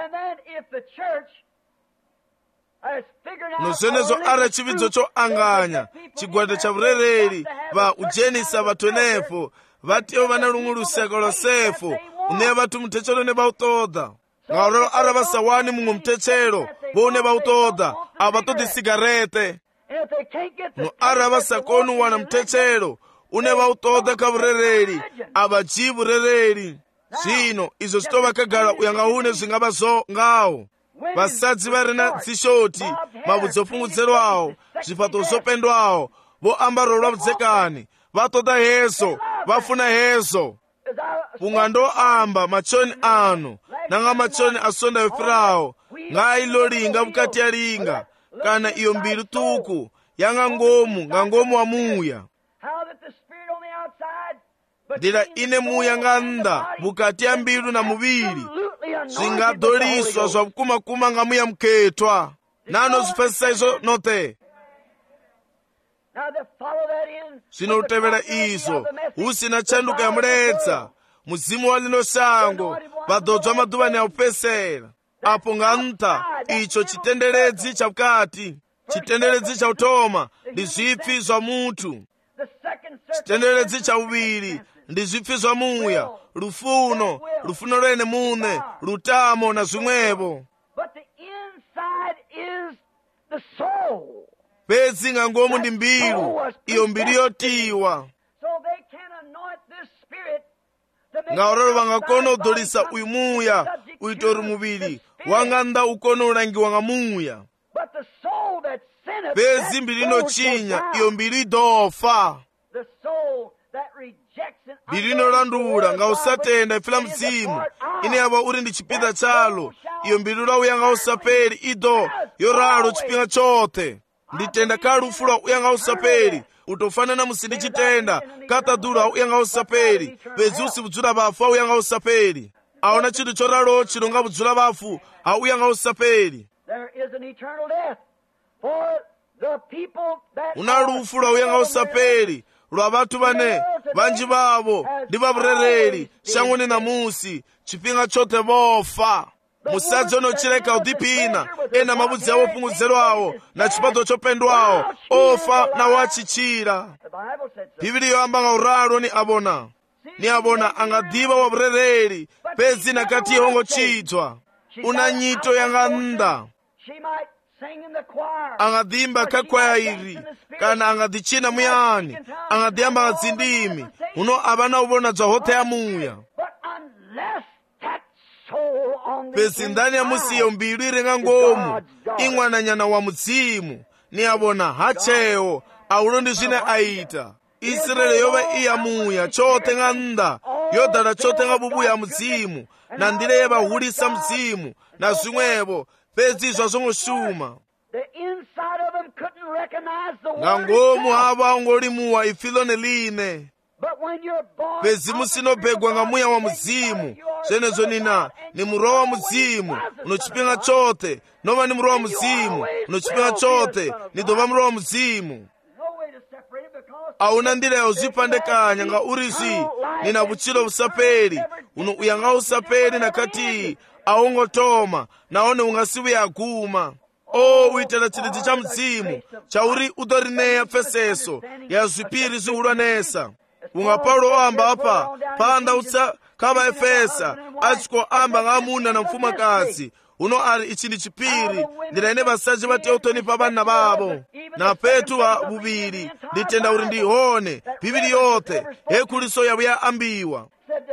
Nozenezo ara chividzo cho anganya chigwada cha urereri va ujenisa vatwenefo vatiyo vana lumwe luseko losefo une vatu mutechero ne vautoda ngauralo ara vasawani mumwe mutechero vone vautoda avatodi sigarete no ara vasakonu wana mutechero une vautoda ka urereri avajivu urereri. Zvino izo zvitova kagara uyanga une zvingava zo ngawo vasadzi varina dzishoti mavudzi opfungudzelwawo zvifato zopendwawo voambaro lwavuzekani vatoda hezo vafuna hezo punga ndoamba machoni ano nanga machoni asonda yofirawo ngailolinga vukati yalinga kana iyo mbilu tuku yanga ngomu wa muya ndila ine muya nganda vukati ya mbilu na muvili zvingadoliswa zvakumakuma nga muya muketwa nano zvipesisa izo note. Zvinotevera izo usina chanduka ya muledza muzimu wa lino shango vadodzwa madhuvani ya upesera apo nganta icho chitenderedzi cha vukati chitenderedzi cha utoma ndi zvipfi zwa mutu. Chitenderedzi cha uviri ndi zvipfi zwa muya lufuno lwene mune lutamo na zvimwevo. Pedzi ngangomu ndi mbilu iyo mbilu yotiwa ngauralo vangakona udolisa uyu muya uitori muvili wanganda ukona ulangiwa nga muya. Pedzi mbilu inochinya iyo mbilu idofa mbilu inolandula nga usatenda ifila mzimu ine yava uri ndi chipinda chalo iyo mbilu lauya nga usapeli ido yoralo chipinga chote nditenda kali ufula uya nga usapeli utofanana musindi chitenda katadula uya nga usapeli pezi usivudzula vafu auya nga usapeli aona chitu choralo chilo nga vudzula vafu auya nga usapeli. Unalufu lauya nga usapeli lwa vatu vane vanji vavo ndi vavurereri shangoni na musi chipinga chote vofa. Musadzi onochileka udipina ena mavudzi avo opungudzelwawo na chipato chopendwawo ofa na wachichira. Bhibili yoamba nga uralo ni abona angadiva wavurereri pezi nakati yehongo chidzwa una nyito yanga nda angadimba kakwaya iri kana angadichina muyani angadiamba ngadzindimi uno avana uvona dzwa hote ya muya. Pezi ndani ya musiyo mbilu irenga ngomu ing'wananyana wa mudzimu ni abona hachewo aulo ndi zvine aita. Israeli yova iya muya chote nga nda yodala chote nga bubu ya mudzimu na ndile yeva hulisa mudzimu na zvimwevo pezi izwa zongoshuma nga ngomu hava aungolimuwa ifilo neline. Pezi musinobhegwa nga muya wa mudzimu zenezo nina ni muroho wa mudzimu unochipinga chote nova ni muroho wa mudzimu unochipinga chote nidova muroho wa mudzimu. Auna ndila ya uzipandekanya nga urizi nina vuchilo vusapeli uno uyanga usapeli na kati aungotoma naone ungasivu ya aguma. uitela chilidzi cha mzimu chauri udorineya pfeseso ya zwipiri zihulwanesa. Kunga Paulo oamba apa panda utsa kava Efesa achiko amba ng'amuna na mfumakazi uno ali ichi ndi chipiri ndira ine basaji bati utonipa bana babo na petu wa bubiri nditenda uri ndihone bibiri yote hekuliso yabu ya ambiwa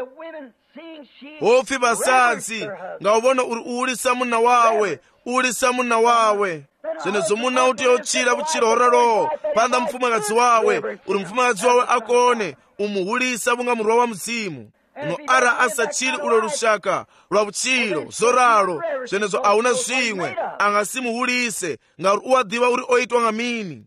ofi basazi nga ubona ulisa muna wawe senezo muna uti ochira buchira horaro panda mfumakazi wawe uri mfumakazi wawe akone umuhulisa bunga murwa wa mzimu uno ara asachiri ulo lushaka lwa buchiro zoralo senezo auna zwimwe angasimuhulise nga uwadiwa uri oitwa ngamini.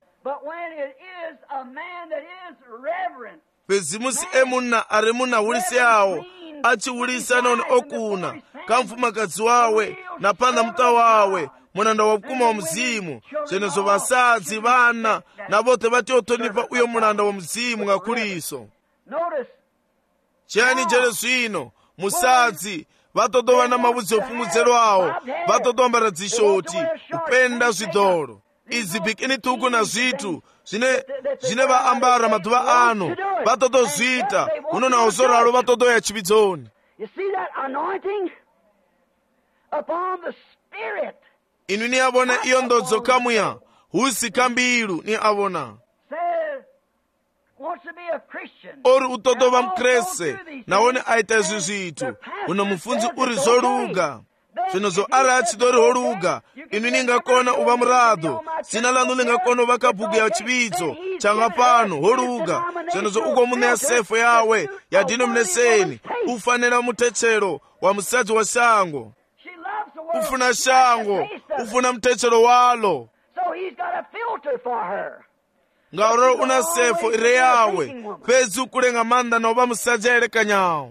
Pezimusi emuna aremuna hulise yao achihulisa noni okuna kamfumakazi wawe na panda mta wawe munanda wabukuma wa mzimu senezo basazi bana na bote bati otonipa uyo munanda wa mzimu nga kuliso. Chani jeresu ino musadzi vatodowa na mabudzi ofumudzero awo vatodombara dzishoti upenda zvidhoro izi bikini tuku na zvitu zvine vaambara maduva ano vatotozvita uno nawo zoralo vatodoya chividzoni. Inu ni avona iyo ndodzo kamuya husi kambilu ni avona ori utodova mkrese naone aita izvi zvitu uno mufunzi uri zoluga zvinozo ari achidori holuga inu ningakona uva murado zina lanu lingakona uva kabhuku ya chividzo changa pano holuga zvinozo ugomuneya sefo yawe yadhinomineseni ufanira mutechero wa musadzi wa shango ufuna shango ufuna mutechero walo ngauroro una sefo ire yawe pezi ukulenga manda na uba musadzi aelekanyawo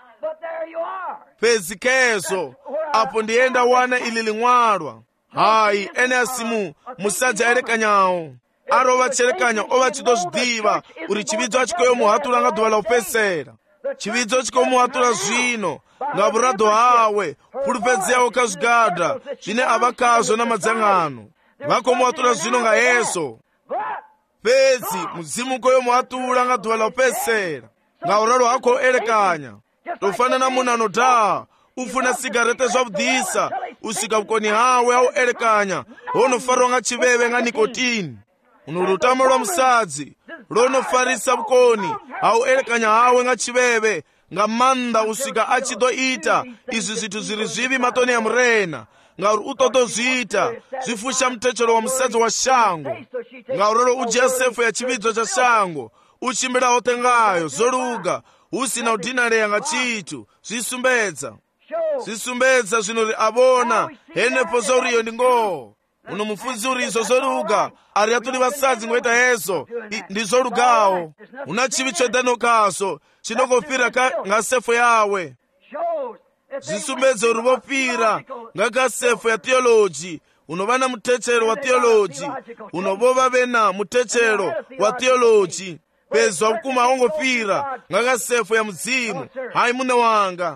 pezi kezo apo ndienda wana ili ling'walwa hayi ene asimu musadzi aelekanyawo aro vacherekanya ova chitozvidiva uri chividzo achikoyo muhatula nga duva la upesera chividzo chikoyo muhatula zvino nga vurado hawe pulupedzi yawo kazvigadha zvine avakazvo na madzangano vako muhatula zvino nga yeso pezi muzimu koyo muhatula nga duva la upesera nga uralo hako elekanya tofanana munano dhaa ufuna sigarete zvabudhisa usika bukoni hawe au elekanya honofarwa nga chiveve nga nikotini uno lutamo lwa musadzi lonofarisa bukoni au elekanya hawe nga chiveve nga manda usika achidoita izvi zvitu zviri zvivi matoni ya murena ngauri utotozviita zvifusha mutechero wa musadzi wa shango ngaurolo ujia sefo ya chividzo cha shango uchimbira hotengayo zoluga usina udhinareya nga chitu zvisumbedza zvinori avona henepo zoriyo ndingo uno mufunzi urizo zoluga ari atuli vasadzi ngoita yeso ndi zolugawo una chivi chedanokaso chinokofira nga sefo yawe zvisumbedzo uri vofira nga ka sefo ya theology unova na mutechero wa theology unovova vena mutechero wa theology pezi wabukuma awongofira nga ka sefo ya mudzimu hayi mune wanga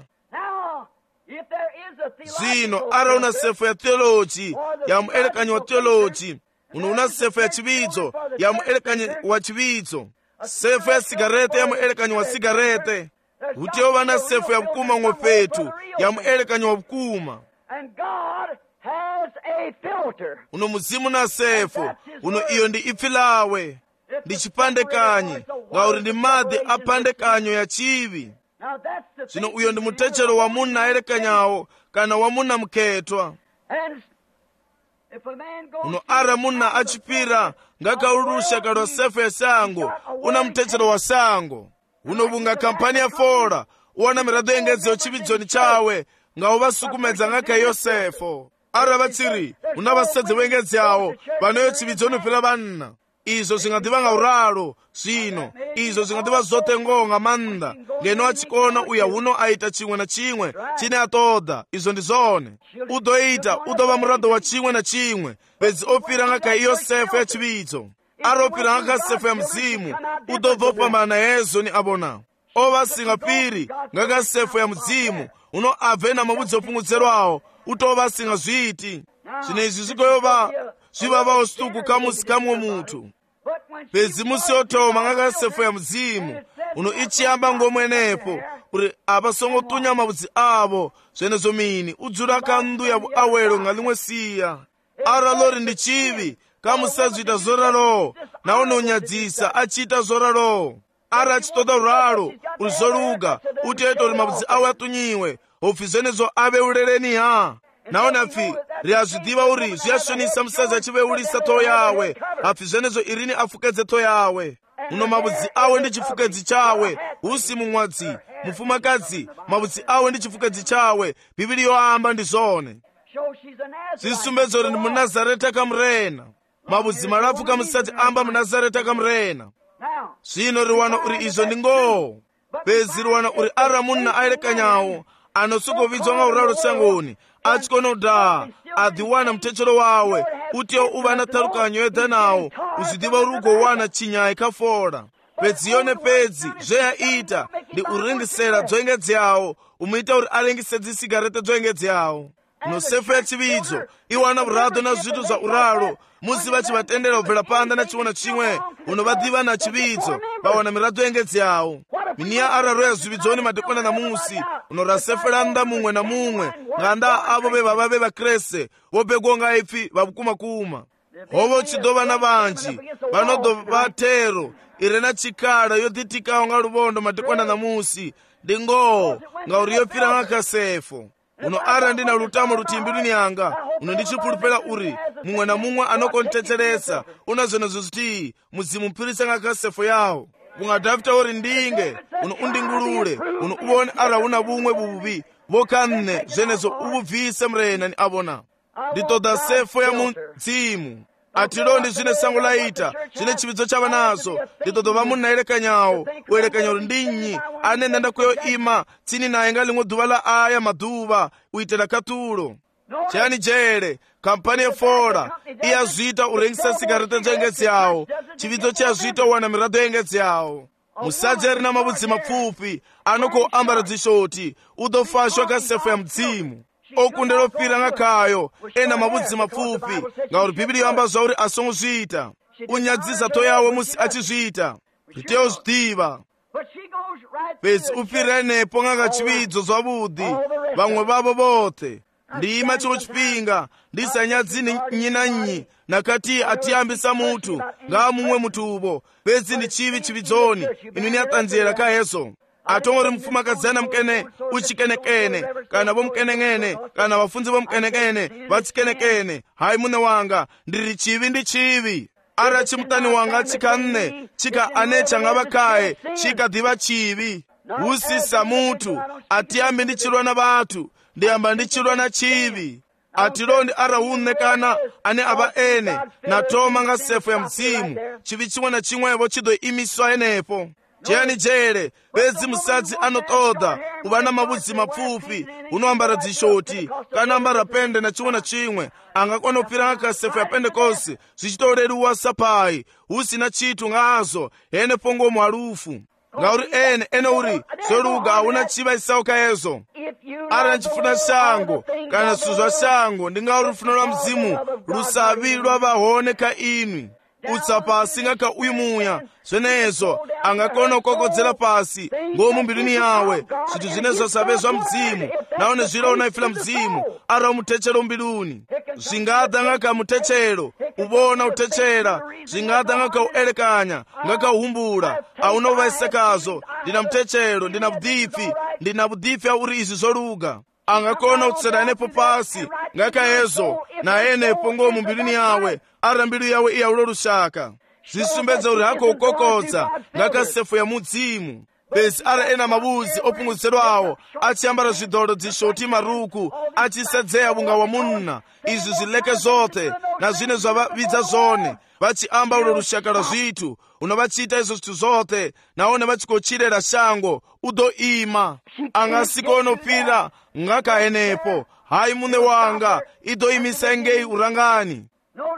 zvino ara una sefo ya theology ya muelekanyi wa theology uno una sefo ya chividzo ya muelekanyi wa chividzo sefo ya sigarete ya muelekanyi wa sigarete utiyo vana sefo ya bukuma ng'ofetu ya muelekanyi wa bukuma uno muzimu na sefo uno iyo ndi ipfi lawe ndi chipandekanyi ngauri ndi madzi apandekanyo ya chivi zvino uyo ndi mutechero wa munhu aelekanyawo kana wa munhu mukhetwa uno ara munhu achipira ngakaulusha lwa sefo ya sango una mutechero wa sango unovunga kampani ya fora uwana mirado yengedzo chividzoni chawe nga uvasukumedza ngaka yosefo ara vatsiri una vasadzi wengedzi yawo vanoyo chividzoni pira vanna izvo zvingadhiva nga uralo zvino izvo zvingadhiva zote ngonga manda ngeno achikona uya huno aita chimwe na chimwe chine atoda izvo ndi zone udova murado wa chimwe na chimwe pedzi opira ngaka yosefo ya chividzo aropira ngaka sefo ya mzimu udobva opambana na yezo ni abona ova singapiri ngaka sefo ya mzimu uno abve na mabudzi opfungudzero awo utova singazviti chinezi zikoyoba zvivava usiku kamusi kamwe mutu pezi musi otoma ng'akasefu ya mzimu uno ichiyamba ngomwenepo uri apa songotunya mabudzi avo zvenezo mini udzura kandu yavo awelo ng'alimwe siya ara lori ndi chivi kamusazvita zoraro naunonyadzisa achiita zoraro ara achitoda raro uri zoluga utete uri mabudzi awo atunyiwe hopfi zvenezo aveurereni ha naona pfi riazvidiva uri zviyashonisa musadzi achiveurisa toho yawe hapfi zvenezo irini afukedze toho yawe muno mabudzi awe ndi chifukedzi chawe husi mumwadzi mufumakadzi mabudzi awe ndi chifukedzi chawe bhibhiri yoamba ndi zvone zvisumbedzo uri ndi munazareta kamurena mabudzi malafu kamusati amba munazareta kamurena zvino riwana uri izvo ndi ngoo pezi riwana uri ara munhu airekanyawo anosukovidzwa ngauraro sangoni achikonoda adhiwana mutechero wawe utiwo uva natarukanyo yedhanawo uzvidiva uri ugowana chinyaya ikafora pedziyo nepedzi zveyaita ndi uringisera dzwengedzi yawo umuita uri arengise dzisigarete dzwengedzi yawo nosefu yachividzo iwana urado na zvitu zva uraro musi vachivatendera kubvira panda nachiona chimwe unovadiva nachividzo vawana miradzo yengedzi yawo miniya araro yazvividzoni madekwana namusi unorasefera nda mumwe na mumwe nganda avo vevava vevakrese vopegonga ipfi vakumakuma hovo chidova na vanji vanodova tero iri na chikara yodhitikawo nga luvondo madekwana namusi ndi ngoo ngauri yopfira ng'akasefo uno ara ndina lutamo lutimbilini yanga uno ndichipulupela uri mumwe na mumwe anokontetseresa una zvenezo ziti mudzimu mpirisa ng'akasefo yawo ungadhavita uri ndinge uno undingulule uno uone ara una bumwe bububi vokanne zvenezo ububvise murena ni avona nditoda sefo ya mudzimu atilondi zvine sango laita zvine chividzo chava nazo nditodova munhu airekanyawo uerekanya uri ndinyi anenda ndakweyo ima tsini naye nga limwe dhuva la aya madhuva uitela katulo chani jere kampani yefora iyazvita urengisa sigarete dzengedzi yawo chividzo chiyazvita uwana mirado yengedzi yawo musadzi ari na mabudzi mapfupi anokoambara dzishoti udofashwa kasefu ya mudzimu okundelopfira ng'akayo ena mabudzi mapfupi ngauri bhibhiri yoamba zvauri asongozviita unyadzisa toho yawo musi achizviita zviteyo zvidiva pesi upfirira nepo ng'akachividzo zvavudi vamwe vavo vothe ndima chimwe chipinga ndisanyadzini nyi na nyi nakati atiyambisa mutu ngaa mumwe mutuvo pesi ndi chivi chividzoni inini atanziyera kaheso atongori mufumakadzana mukene uchikenekene kana vomukeneng'ene kana vafunzi vomukenekene vachikenekene hai mune wanga ndiri chivi ndi chivi ara chimutani wanga chikanne chika ane changava kaye chikadhiva chivi husisa mutu atiyambi ndichilwa na vatu ndiyamba ndichilwa na chivi atilondi ara unne kana ane ava ene natoma nga sefu ya mzimu chivi chimwe na chimwevo chidoimiswa enepo chiyani jere pezi musadzi anotoda uva na mabudzi mapfupi unoambara dzishoti kana ambara pende na chimwe na chimwe angakona kupfira ng'akasefu ya pentekosi zvichitoreruwa sapai husina chitu ng'azo ene pongomo harufu ngauri ene uri soluga hauna chiva isauka yezo ari nachifuna shango kana zvitu zva shango ndingauri rufuno rwa mudzimu rusavi rwavaoneka inwi utsa pasi ng'akauyimuya zvenezo angakona kukokodzera pasi ngomumbilini yawe zvitu zvinezvo save zva mudzimu naone zvira unaifira mudzimu ara umutechero mbiluni zvingadha ng'akamutechero uvona utechera zvingadha ng'akauerekanya ng'akauhumbura auna uvaisekazo ndina mutechero ndina budhifi auri izvi zvoluga angakona kutsera nepo pasi ng'akaezo naenepo ngomumbilini yawe ara mbilu yawe iyaulo rushaka zvisumbedza uri hako ukokodza ng'akasefu ya mudzimu pesi ara ena mabudzi opungutserwawo achiambara zvidhoro dzishoti maruku achisedzeya bunga wa munna izvi zvileke zvote na zvine zvavavidza zvone vachiamba ulo rushaka rwa zvitu unovachiita izvo zvitu zvote naone vachikochirera shango udoima angasikonopfira ng'akaenepo hai mune wanga idoimisa engei urangani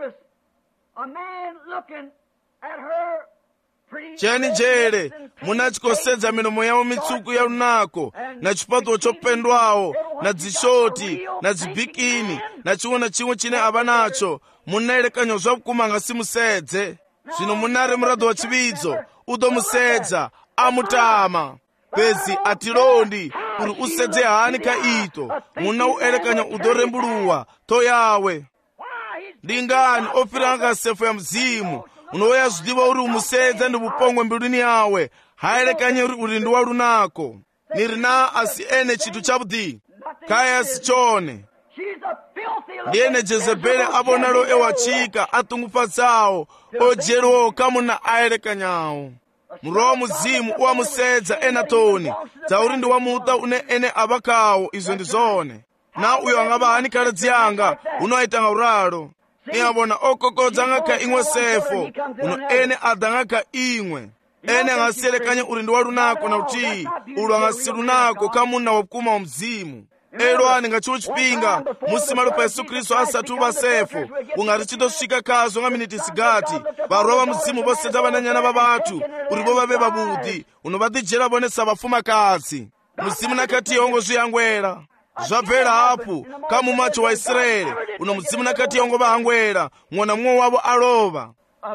cheni jere muna chikosedza milomo yavo mitsuku ya lunako na chipato chopendwawo na dzishoti na dzibikini na chimwe na chimwe chine ava nacho munaelekanyo zvakukuma nga simusedze. Zvino munari muradzo wa chividzo udomusedza amutama pezi atilondi uri usedze hani ka ito muna uelekanya udorembuluwa to yawe. Ndingani ofiranga sefu ya mzimu unoya zvidiva uri umusedza ndi bupongwe mbiluni yawe haelekanye uri ndi walunako nirina asi ene chitu chabudi kaya sichone ndiene Jezebeli abonalo ewachika atungufatsawo ojerowo kamuna aelekanyawo muroho muzimu uwamusedza enatoni dzauri ndi wamuta une ene abakawo izo ndi zone na uyo angaba hanikala dziyanga unoaitanga uralo ni abona okokodza ngaka imwe sefo uno ene adangaka imwe ene angasielekanye uri ndi walunako na uti ulo angasilunako kamuna wapukuma wa mzimu. Elwani nga chiwo chipinga musimalo pa Yesu Kristo asatu basefo ungati chitosvika kazo nga miniti sigati varova muzimu vosedza vananyana va vatu uri vo vave vabudi uno vatijera vonesa vafumakazi muzimu nakati yongo zviyangwera zvabvera apo kamumacho wa Israeli uno muzimu nakati yongo vahangwera mwana mumwe wavo alova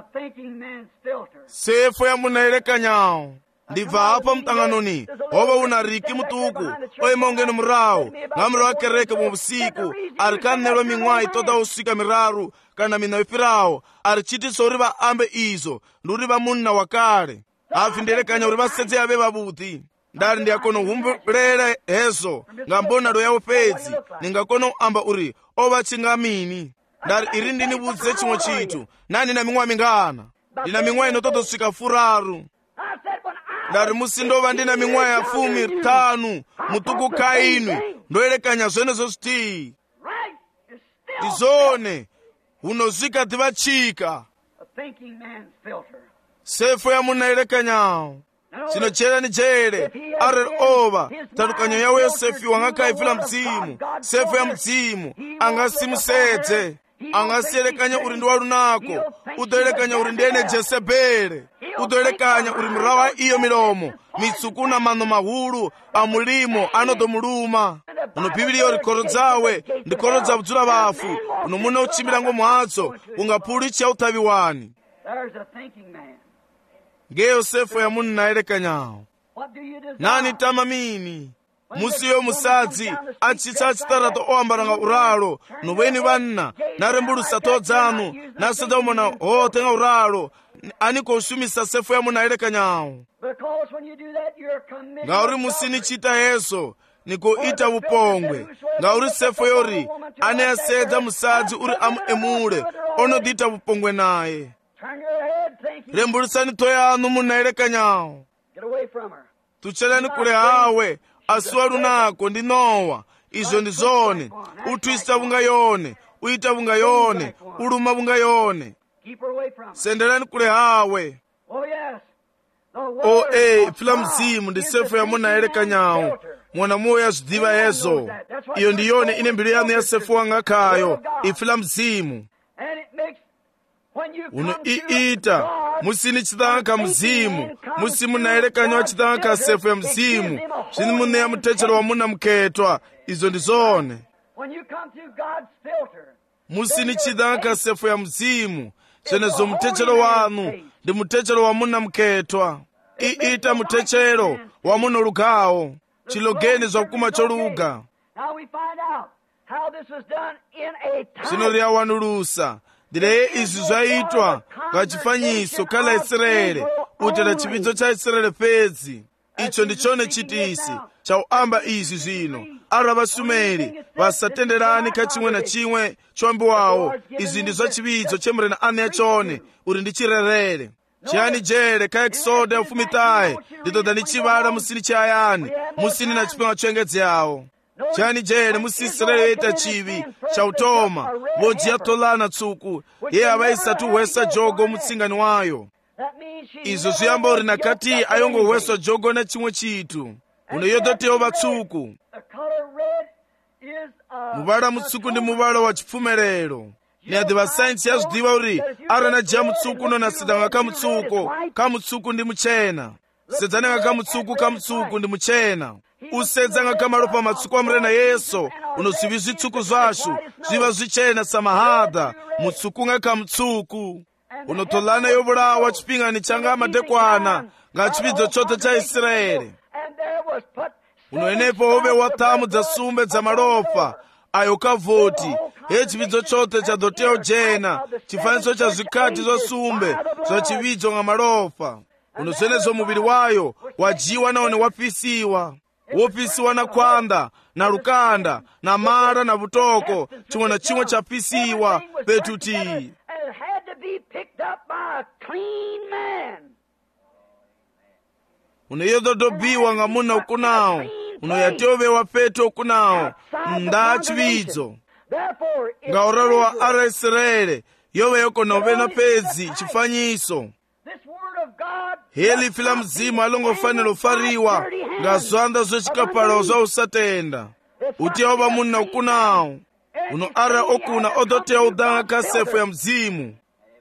sefo ya munaelekanyawo ndibva apa mutang'anoni hova una riki mutuku oima ungeno murawo ngamuro wa kereke mu vusiku ari kanelo ming'wayi toda usvika miraru kana mina wepirawo ari chitiso uri vaambe izo nduri vamunna wakale hafi ndelekanya uri vasedze yave vabuti ndari ndiyakono humbulela hezo ngambonalo yawo pedzi ningakono amba uri ova chingamini ndari iri ndinivudze chimwe chitu nani ndina ming'wayi mingana ndina ming'wayi inotodosvika furaru ndari musindova ndina ming'wayi ya 15 mutuku kainwi ndoelekanya zvenezo zviti tizone unozvika tivachika sefo ya munaelekanyawo chinochera ni jere arel ova talukanyo yawo yosefi wangakaifila mzimu sefo ya mzimu angasimusedze angasielekanya uri ndi walunako udoelekanya uri ndiene Jezebeli udoelekanya uri murawa iyo milomo mitsuku na mano mahulu amulimo anodomuluma uno biblia rikorodzawe ndikorodza budzula bafu uno muna uchimirango mhatso ungapuli cha utavi wani ngeyo sefo ya muni naelekanyawo nani tamamini musiyo musadzi achitsa achitarato oambaranga uralo nubweni vanna narembulusa todzanu nasedza umona hotenga uralo aniko ushumisa sefo ya munaelekanyawo ngauri musinichita yeso nikuita vupongwe ngauri sefo yori ane asedza musadzi uri amuemule onodita vupongwe naye rembulisani to yanu munaelekanyawo tuchelani kule hawe asuwa lunako ndi Nowa izo ndi zone utwista vunga yone uita vunga yone uluma vunga yone sendelani kule hawe fila mzimu ndi sefo ya munaelekanyawo mwana moya zvidiva yezo iyo ndi yone ine mbili yanu ya sefo wangakayo ifila mzimu uno iita musini chitanga mzimu musimu naelekanyawo chitanga sefo ya mzimu zvini mune ya mutechero wa muna muketwa izo ndi zone musini chitanga sefo ya mzimu chenezo mutechero wanu ndi mutechero wa muna muketwa iita mutechero wa muno lugawo chilogeni zvakukuma choluga zvino riyawanulusa ndileye izvi zvaitwa ngachifanyiso kala Israeli utela chividzo cha Israeli pedzi icho ndichone chitisi chauamba izvi zvino ari vasumeri vasatenderani kachimwe na chimwe choambiwawo izvi ndi zvachividzo chemurena ane yachone uri ndichirerere chiyani jere ka Exode ufumitaye nditoda ndichivala musini chayani musini na chipinga choengedzi yawo chani jere musi Israeli ita chivi chautoma vojiya tolana tsuku ye avaisatu hwesa jogo mutsingani wayo izo zviyamba uri nakati ayongo hweswa jogo na chimwe chitu uno yodoteyo vatsuku muvala mutsuku ndi muvala wa chipfumerero ni adi vasainsi yazvidiva uri arana jia mutsuku uno nasedanga kamutsuko kamutsuku ndi muchena sedzananga kamutsuku ndi muchena usedza ngakamalo pa matsuku amrena yeso unozivi zvitsuku zvashu zviva zvichena samahadha mutsuku ngakamutsuku unotolana yovulawa chipingani changa madekwana nga chipidzo chote cha Israeli unoenepo ove wathamu dza sumbe dza malopa ayo kavoti echipidzo chote cha doteo jena chifaniso cha zvikati zva sumbe zva chividzo nga malopa unozvenezo muviri wayo wajiwa naone wapisiwa wopisiwa na kwanda na lukanda na mara na vutoko chimwe na chimwe chapisiwa petuti unoyododobiwa nga muna ukunawo unoyateovewa peto ukunawo nda chividzo nga uralo wa ara Israeli yove yokona uvena pedzi chifanyiso heli fila mzimu alongofanira ufariwa nga zwanda zvechikapalawo zva usatenda utiova munna ukunawo uno ara okuna odotea udanga kasefu ya mzimu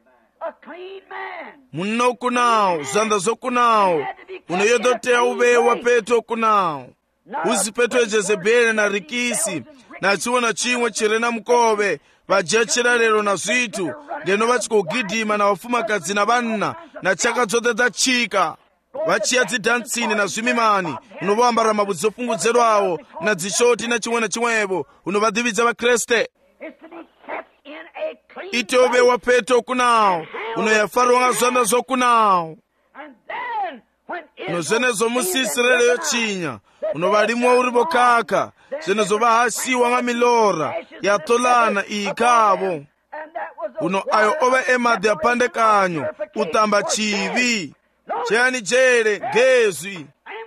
munna ukunawo zwanda zokunawo uno yodotea uvewa peto ukunawo uzi peto ejezebeli na rikisi na chimwe na chimwe chiri na mukove vajechera lero na zvitu ngeno vachikogidhima na vafumakadzi na vanna na chaka dzote dzachika vachiya dzidhansini na zvimimani unovambara mabudzi ofungudzerwawo na dzishoti na chimwe na chimwevo unovadhividza vakreste itovewa peto okunawo unoyafarwa nga zvanda zokunawo unozvenezo musi Israeli yochinya unovalimwa uri vokaka zvenezo vahasiwa nga milora yatolana iikavo uno ayo ova emadhi apandekanyo utamba chivi cheyani jere gezwi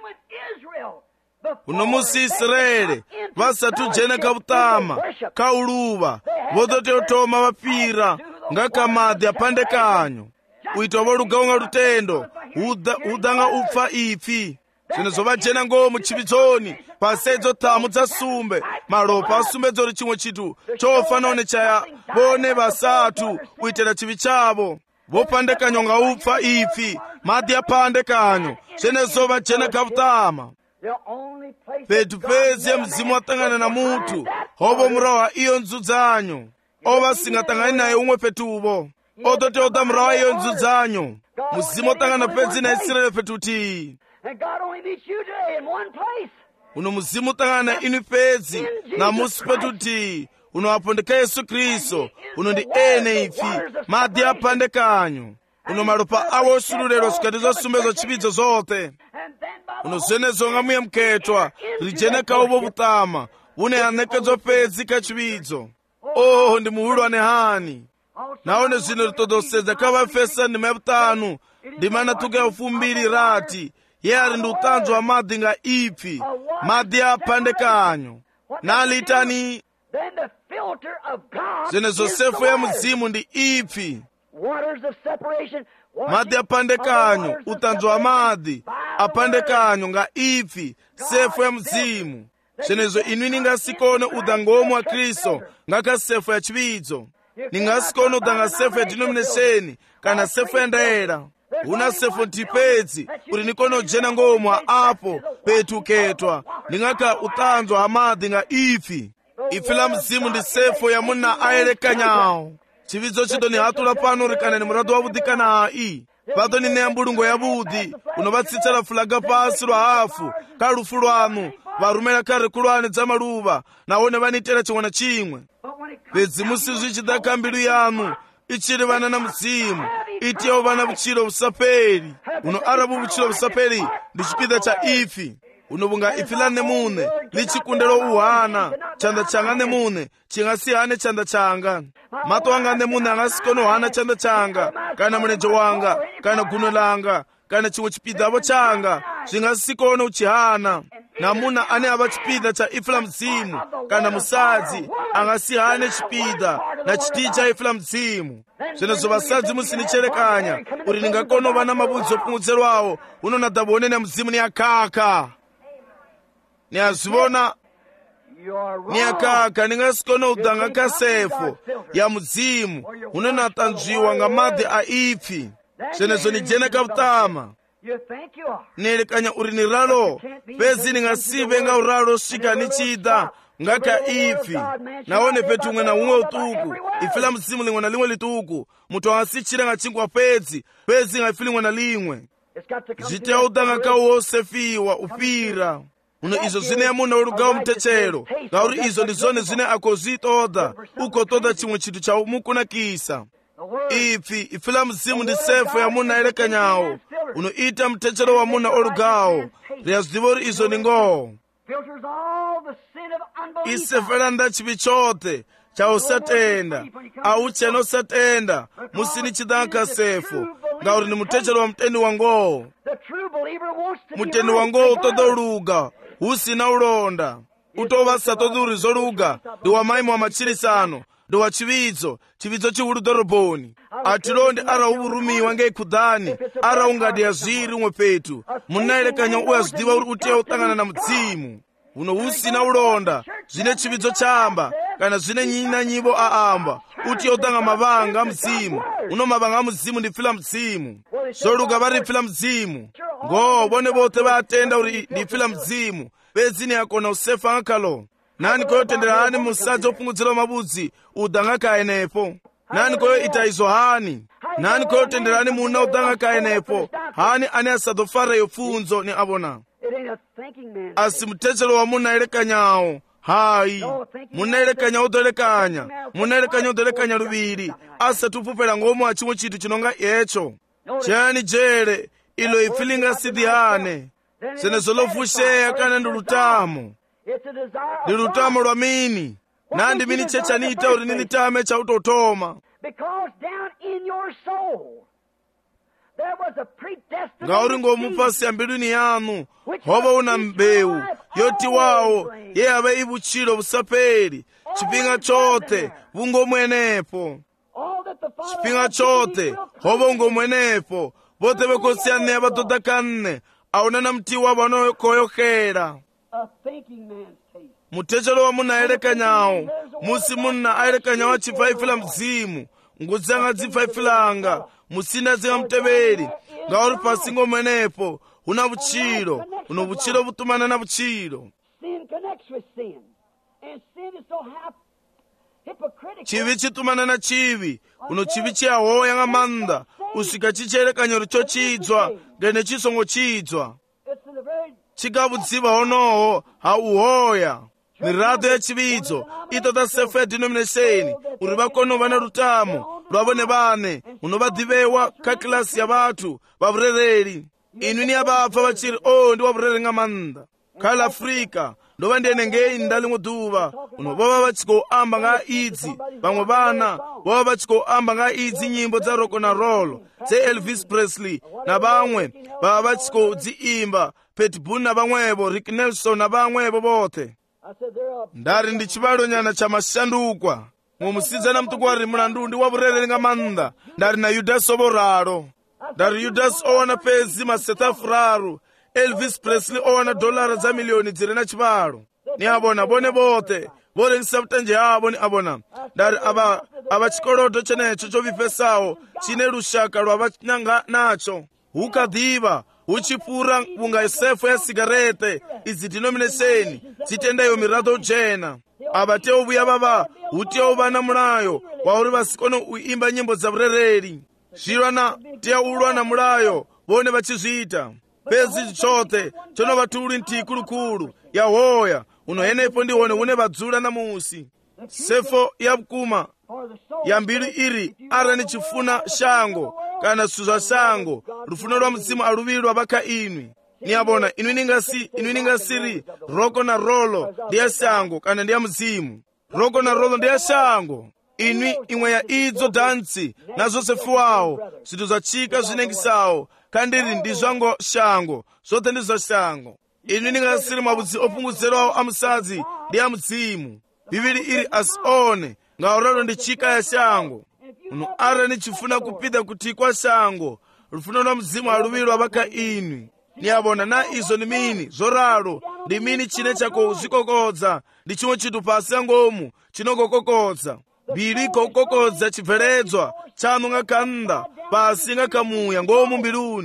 uno musi Israeli vasatu jene kavutama kauluva vototeotoma vapira nga kamadhi apandekanyo uitwa volugawo nga lutendo udanga upfa ipfi zvenezo vajena ngomu chividzoni pasedzo thamu dza sumbe malopa asumbe dzori chimwe chitu chofanana nechaya vone vasatu uitela chivi chavo vopandekanyo nga upfa ipfi madhi apandekanyo zvenezo vajena kavutama petu pezi ya mzimu watangana na mutu hovo murawa iyo nzudzanyo ova singatangani naye umwe petuvo odoteoda murawa iyo nzudzanyo muzimu watangana pedzi na Israeli petuti uno muzimu utangana inu pedzi na musi petuti unowapondeka Yesu Kristo uno ndi ene ipfi madhi apandekanyo uno malopa awo osululelwa zikati zosumbe zochividzo zote uno zvenezo nga muye mketwa rijeneka uvo vutama une anekedzo pedzi kachividzo ndi muhulwane hani naone zvino ritodosedza kavafesa ndima yavutanu ndima natuka ya ufumbiri rati ye ari ndi utanzwa wa madhi nga ipfi madhi apandekanyo nalitani zvenezo sefu ya muzimu ndi ipfi madhi apandekanyo utanzwa wa madhi apandekanyo nga ipfi sefu ya muzimu zvenezo inwi ningasikone udangomu wa Kristo nga kasefu ya chividzo ningasikone udanga sefu ya denomination kana sefu ya ndaera una sefu ntipedzi kuti nikone ujena ngomwa apo petu ketwa ningaka utanzwa hamadhi nga ipfi la mzimu ndi sefu ya muna aelekanyawo chividzo chito ni hatula pano rikana ni murado wa budhikana pato ni nea mbulungo ya budhi unovatsitsala fulaga pasi lwa hafu kalufu lwanu varumela karikulwane dza maluva naone vanitela chimwe na chimwe pedzi musi zvichidaka mbilu yanu ichiri vana na muzimu itiyewo vana vuchilo vusaperi uno aravu vuchilo vusaperi ndi chipida cha ipfi unobunga ipfi la nemune lichikundelo uhana chanda changa nemune chingasihane chanda changa mato anga nemune angasikono uhana chanda changa kana mulenje wanga kana guno langa kana chimwe chipidavo changa zvingasikono uchihana namuna ane ava chipida cha ipfi la mzimu kana musadzi angasihane chipida na chitiyi cha ipfi la mzimu zvenezo vasadzi musinicherekanya kuti ningakono vana mabudzi opungudzerwawo unonadhavone na mzimu ni akaka ni azivona ni akaka ningasikono udanga kasefu ya muzimu unonatanzviwa nga madhi a ipfi zvenezo ni jena kavutama You think you are. nelekanya uri ni ralo pezi ningasive nga uralo swika ni chida ngaka ifi naone petu umwe na umwe utuku ifila mzimu lingwe na lingwe lituku mutu wangasichira nga chingwa pezi nga ifili ngwe na lingwe zitea udanga ka uose fiwa upira uno izo zine yamuna urugawo mtechero gauri izo ndizone zine akozitoda ukotoda chimwe chitu cha umukuna kisa ifi ifila mzimu ndi sefu yamuna elekanyawo uno ita mtechero wamuna urugawo riyazivori izo ningo isefela nda chivi chote cha usatenda au cheno satenda musini chidanka sefu ngauri ni mtechero wa mteni wango mteni wango utodoluga usina ulonda utovasa todurizo luga ndi wa maimu wa machirisano ndi wa chividzo chihulu doroboni atilonde ara uvurumiwa ngeikudhani ara ungadi ya zviri umwe petu munaelekanya uyazidiva uri uteya utangana na mudzimu uno usina ulonda zvine chividzo chamba kana zvine nyinyi na nyivo aamba uteya utanga mavanga amudzimu uno mavanga amudzimu ndipfila mudzimu zoluga varipfila mudzimu ngo vone vote vatenda uri ndipfila mudzimu bezini yakona usefa ngakalo nani koyo tendera hani musadzi opungudzira mabudzi udanga kaenepo nani koyo ita izo hani nani koyo tendera hani muna udanga kaenepo hani ani asadofara yo pfunzo ni avona asi mutechero wa muna elekanyawo hayi munaelekanya udolekanya luviri asatupupela ngomu achimwe chitu chinonga yecho chani jere ilo ifilinga sidiyane sene zolofusheya kana ndi lutamo lwa mini nandi mini chechanita uri nilitame cha utotoma ngauri ngomupasi ambiluni yanu hova una mbewu yoti wawo ye ave ivuchilo vusapeli chipinga chote vungomwenepo chipinga chote hova ungomwenepo vote vekosiyaneya vatodakanne auna na mti wavo anokoyokhela mutechero wa muna aelekanyawo musi muna aelekanyawo achifaifila mzimu ngudzanga dzifaifilanga musina zinga mteveli ngauri pasi ngomwenepo una vuchilo uno vuchilo vutumana na vuchilo chivi chitumana na chivi uno chivi chiyahoya nga manda usika chichielekanyoro chochidzwa ngene chisongo chidzwa chikavudziva honoho hauhoya mirato ya chividzo itota sefa denomination uri vakone vana lutamo lwavone vane unovadivewa ka klasi ya vathu vavurereri inwi ni avapfa vachiri ndi wavurereri nga manda khala afrika ndova ndiyene ngei ndalimwe duva uno vova vachikoamba nga idzi vamwe vana vova vachikoamba nga idzi nyimbo dza roko na rolo dze Elvis Presley na vamwe vava vachikodziimba Pitbull na vamwevo Rick Nelson na vamwevo vote ndari ndi chivalo nyana cha mashandukwa mumusidzana mtukwari mulandu ndi wavurereri nga manda ndari na Judas ovoraro ndari Judas owana pezi masetafuraru Elvis Presley owana dolara za milioni dziri na chivalo ni avona vone vote volengisa vutenje havo ni avona ndari ava chikoloto chenecho chovifesawo chine lushaka lwavanyanga nacho ukadiva uchipura kunga isefu ya sigarete izi denomination zitendayo mirato uchena ava teuvuya vava uteuva mulayo wauri vasikone uimba nyimbo dza vurereri zvirwana teulwa na mulayo vone vachizviita pezi chote chonova tuli ntikulukulu yahoya unohenepo ndiwone une vadzula na musi sefo ya vukuma yambiri iri ara ni chifuna shango kana suzwa shango rufuno lwa mzimu aluviri lwavaka inwi niyavona inwi ningasiri roko na rolo ndiya shango kana ndiya mzimu roko na rolo ndiya shango inwi imwe ya idzo dansi nazo sefuwawo zinthu zacika zinengisawo kandiri ndizvango shango zote ndizva shango inwi ningasiri mavudzi opungudzerawo amusadzi ndiya mzimu biviri iri asione ngauralo ndi chika ya shango uno ara nichifuna kupita kuti kwa shango rufuno lwa mzimu aluviri lwavaka inwi niyavona na izo ni mini zoralo ndi mini chine chako zikokodza ndi chimwe chinthu pasi yangomu chinokokokodza mbiri kokokodza chibveledzwa chanu nga kanda pasi nga kamuya ngomu mbiluni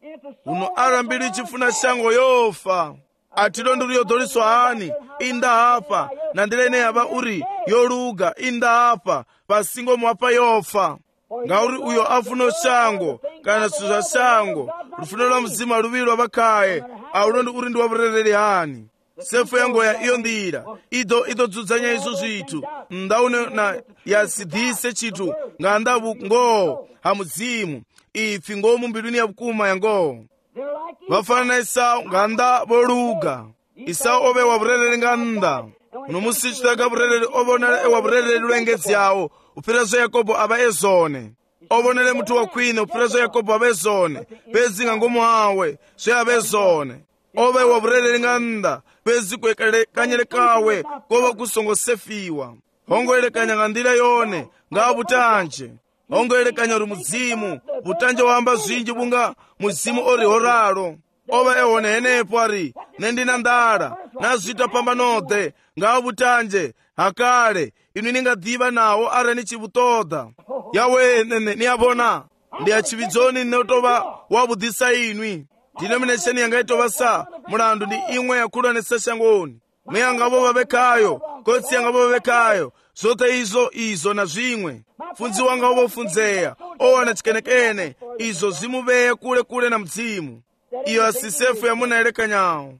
uno arambiri chifuna shango yofa atilo ndiri yodoliswa hani inda apa na ndilene yaba uri yoluga inda apa pasingo mwapa yofa ngauri uyo afuna shango kana suza shango rufuna lwa mzima luvilo bakaye aulondo uri ndi waburereri hani sefu yango ya iyo ndira ido dzudzanya izo zvitu ndaune na yasidhise chitu ngandavu ngo hamudzimu ifi ngo mumbiluni yabukuma yango vafana Esau nganda voluga Esau ove waburereri nganda uno musi chitaka burereri ovonele waburereri lwengedzi yawo upirezo Yakobo aba ezone ovonele mutu wakwine upirezo Yakobo aba ezone pezi ngangomu hawe zve aba ezone ove waburereri nganda pezi kwekanyele kawe kova kusongosefiwa hongoelekanya ngandira yone nga butanje hongoelekanya uri mudzimu butanje wamba zwinji bunga mudzimu ori horalo ova ehone henepo ari nendina ndala nazvita pambanode nga butanje hakale inu ningadhiva nawo ara nichivutoda yawe nene niyabona ndiyachividzoni notova wabudhisa inwi denomination yanga itova sa mulandu ndi imwe yakulanisa shangoni muyangavo vavekayo kotsi yangavo vavekayo zote izo na zvimwe funzi wanga vofunzeya owana chikenekene izo zimuveya kule na mdzimu iyo asisefu yamunaelekanyawo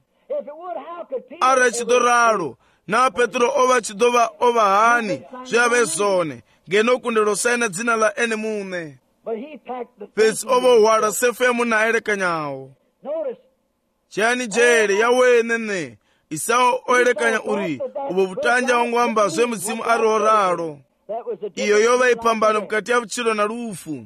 ara chidoralo na Petro ova chidova ova hani zviave zone ngenokundelosaina dzina la ene mune pesi ovo hwala sefu yamunaelekanyawo chani jere yawenene Esau oelekanya uri ubo butanja wangwamba zve mudzimu ari horalo iyo yova ipambano bukati ya buchilo na lufu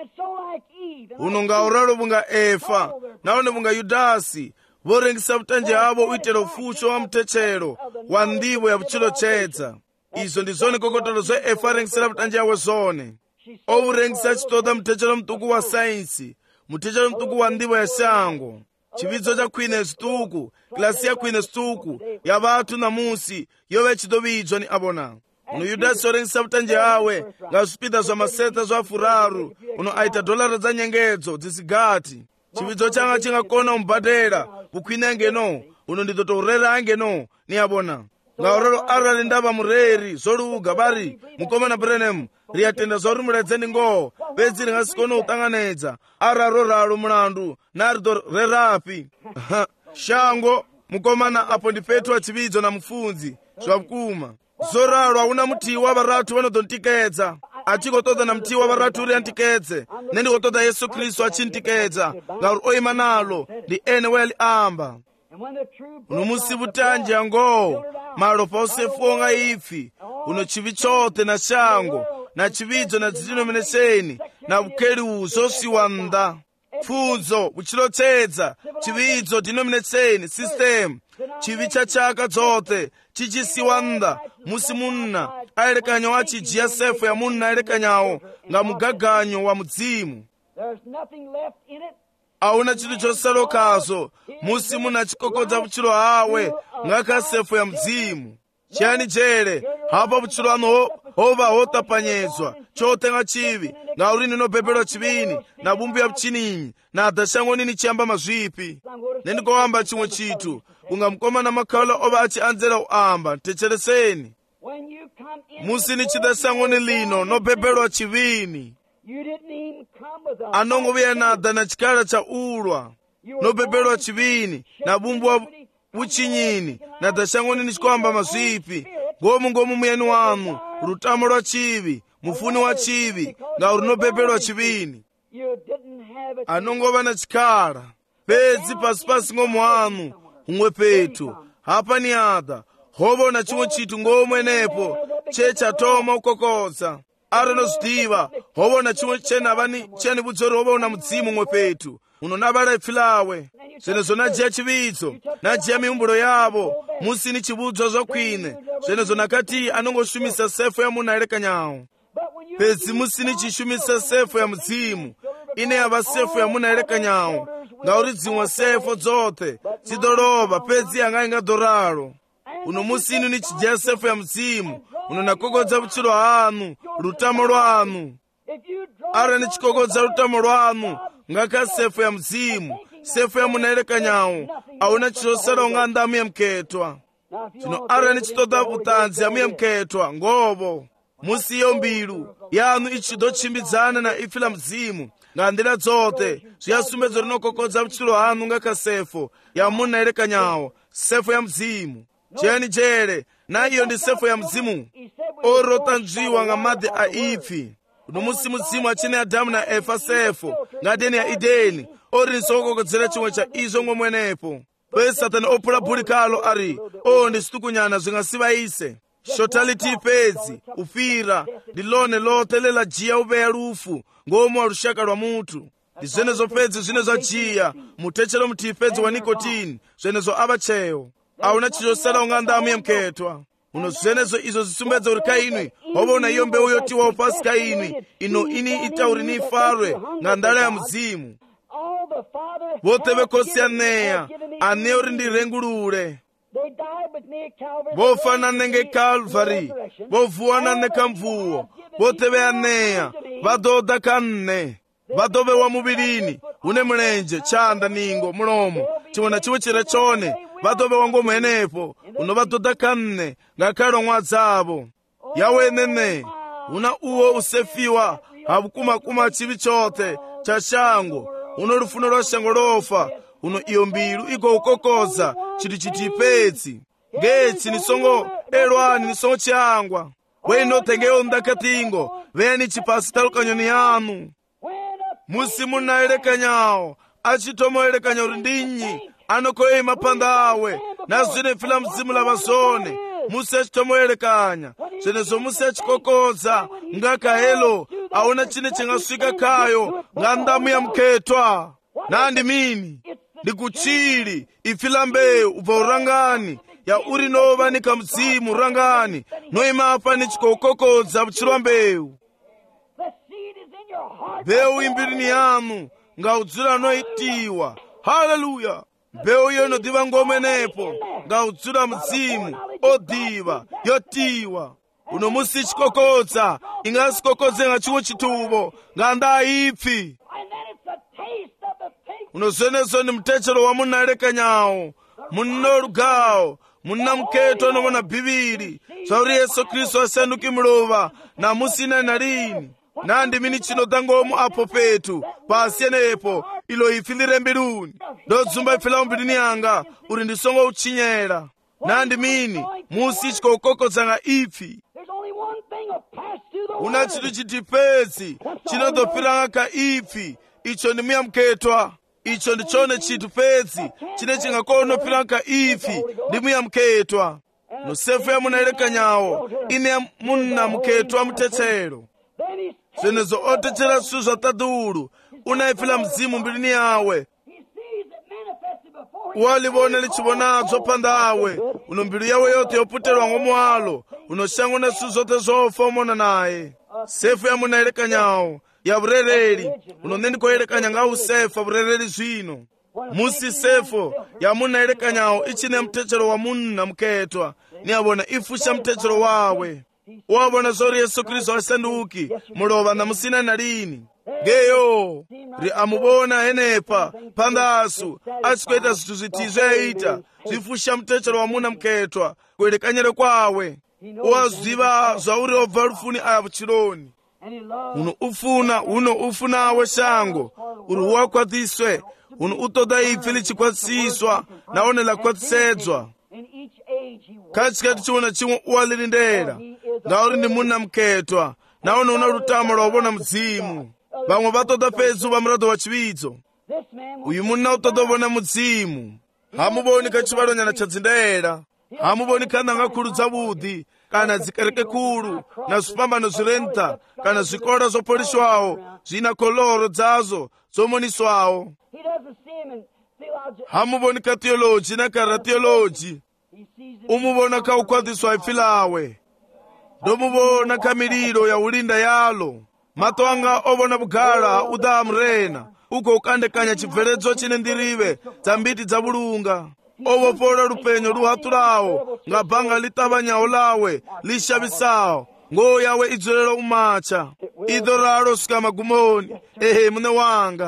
uno nga horalo bunga Efa naone bunga Yudasi vorengisa butanje avo uitela ufucho wa mtechero wa ndivo ya buchilo chedza izo ndi zone kokotolo zve Efa arengisira butanje yawe zone ovurengisa chitoda mtechero mtuku wa sainsi mtechero mtuku wa ndivo ya shango chividzo cha kwine situku klasi ya kwine situku ya vatu na musi yove chidovidzwa ni abona uno Yudasi orengisa butanje awe nga zvipida zva maseta zva furaru uno aita dolara dza nyengedzo dzisigati chividzo changa chingakona umbadela bukwine angeno uno nditotourera angeno ni abona ngaurero arali ndava mureri zoluga bari mukomana Branham riyatenda zvauri muledzeni ngo bedzi ringasikona utanganedza araro ralo mulandu narido rerapi shango mukomana apo ndi Petro achividzo na mufunzi zvabukuma zoralo hauna mutiwa varatu vanodontikedza achikotoda na mutiwa varatu uri antikedze nendikotoda Yesu Kristu achintikedza ngauri oima nalo ndi ene weli amba uno musi butanje yango malo pausefuonga ifi uno chivi chote na shango na chividzo na denomination na bukeli uzosiwanda pfunzo buchilo chedza chividzo denomination system chivi chachaka dzote chichisiwanda musi munna aelekanyo achijiya sefu ya munna aelekanyawo nga mugaganyo wa mudzimu auna chitu chosalokazo musi munna chikokodza buchilo hawe ngaka sefu ya mdzimu chani jere hapa buchilo ano hova hotapanyedzwa chotenga chivi ngauri ninobhebhelwa chivini na bumbu ya buchininyi na adashango nini chiamba mazvipi nendikowamba chimwe chitu kunga mukomana makhala ova achianzela uamba techereseni musi ni chidasango ni lino nobhebhelwa chivini anongoviya nada na chikala cha ulwa nobhebhelwa chivini na bumbu wa buchinyini na dashango nini chikwamba mazvipi ngomu muyeni wanu rutamo lwa chivi mufuni wa chivi ngauri nobhebhelwa chivini anongova na chikala pedzi pasi ngomu wanu umwe petu hapa ni ada hovo na chimwe chitu ngomwenepo chechatoma ukokodza ari nozvidiva hovo na chimwe cheni budzori hovo na mudzimu umwe petu uno navala ipfilawe zvenezo najiya chividzo najiya miumbulo yavo musi ni chivudzwa zvakwine zvenezo nakati anongoshumisa sefu ya munhu aelekanyawo pedzi musi ni chishumisa sefu ya mudzimu ine yava sefu ya munhu aelekanyawo ngauri dzimwe sefu dzote dzidolova pedzi yanga ingadoralo uno musi inu nichijiya sefu ya mudzimu uno nakokodza buchilo hanu rutamo lwanu ara nichikokodza rutamo lwanu ngaka sefu ya mzimu, sefu ya munalekanyawo auna chilosera unga ndamu ya mketwa. Chino arani chitoda butanzi amu ya mketwa ngobo musiyo mbilu yanu ichidochimbidzana na ifi la mzimu nga ndila zote ziyasumbedzo linokokodza mchilo anu ngaka sefu ya munalekanyawo, sefu ya mzimu. Cheni jere na iyo ndi sefu ya mzimu orotanzviwa nga madzi a ifi. Uno musi muzimu achine Adamu na Eva sefu nga deni ya Edeni ori nisokokodzera chimwe cha izo ngomwenepo. Pe Satani opula bulikalo ari ndi situkunyana zingasibayise shotality pedzi ufira ndilone lote lela jiya ubeya lufu ngomo wa lushaka lwa mutu. Ndizenezo pedzi zinezo ajiya mutechelo mutipedzi wa nikotini zenezo abacheyo auna chilosera unga ndamu ya mketwa. Uno zenezo izo zisumbedza uri kainwi wabona iyo mbewu yotiwa upasi kainwi ino ini itauri ni farwe nga ndala ya mzimu. Bote bekosi aneya ane uri ndirengulule bofanane nge Calvary bovuanane kamvuwo bote be aneya badoda kanne badobe wa mubilini une mlenje chanda ningo mulomo chiwona chiwe chire chone badobe wango mwenepo uno badoda kanne ngakalo ngwa zabo yawenene una uwo usefiwa habukuma chibi chote cha shango uno lufuno lwa shango lofa uno iyo mbilu iko ukokoza chiti chitipetsi ngechi nisongo elwani nisongo changwa weno tengeyo ndakatingo veni chipasi talukanyoni yanu musi munaelekanyawo achitomo elekanyawo ndinyi anokoye mapanda awe nazine fila mzimu la basone musi achitomo elekanya zenezo musi achikokoza ngaka helo aona chine chingaswika kayo nga ndamu ya mketwa. Nandi mini ndikuchili ifila mbewu uva urangani ya uri novanika mzimu urangani noimapa nichikokokodza buchilwa mbewu. Mbewu imbirini yanu nga udzula noitiwa. Haleluya. Mbewu iyo nodiva ngomenepo nga udzula mzimu odiva yotiwa. Uno musi chikokodza ingasikokodze nga chiwo chitubo nga nda ipfi. Uno zenezo ni mtechelo wa munalekanyawo munolugawo muna mketo no muna bibili sauri Yesu Kristo asenduki mulova na musina nalini nandi mini chino dangomu apo petu pasienepo ilo ifilire mbiluni dozumba ifila mbilini yanga uri ndisongo uchinyela nandi mini musi chiko ukoko nga ifi una chitu chitipezi chino dopiranga ka ifi icho ni miya mketwa. Icho ndichone chitu pedzi chine chingakono piranka ifi ndimu ya mketwa. No sefu ya munalekanyawo ine ya muna mketwa mtetero zenezo otechera suzo tadulu unaifila mzimu mbilini yawe walibone lichibonazo pandawe uno mbilu yawe yote yoputelwa ngomwalo uno shangu na suzo tezofa umona naye. Sefu ya munalekanyawo ya burereli uno nendiko elekanya nga usefa burereli zwino musi sefo ya muna elekanyawo ichine mtechero wa muna mketwa ni abona ifusha mtechero wawe wabona zori Yesu Kristo asenduki mulova na musina nalini geyo ri amubona enepa pandasu asikweta situzitizo ita zifusha mtechero wa muna mketwa kuelekanyere kwawe waziva zauri ova lufuni ayabuchiloni uno ufuna awe shango uri wakwatiswe uno utoda ifi lichikwasiswa naonela kwatisedzwa kachikati chiwona chimwe uwalilindera ngauri ndi muna mketwa naona una lutamo lwobona mzimu bamwe batoda pezu bamurado wa chibidzo uyu muna utoda ubona mzimu hamuboni kachibalonyana cha dzindera hamuboni kana ngakhuludza budi kana zikereke kulu na zipambano zirenta kana zikola zopolishwawo zina koloro dzazo zomoniswawo hamuboni ka theoloji na kara theoloji umubona ka ukwadiswa ifilawe domubona ka mililo ya ulinda yalo mato anga obona bugala udamrena uko ukandekanya chibveledzo chine ndirive dzambiti dza bulunga ovopola lupenyo luhatulawo nga banga litabanyawo lawe lishabisawo ngo yawe idzulelo umacha idoralo sika magumoni mune wanga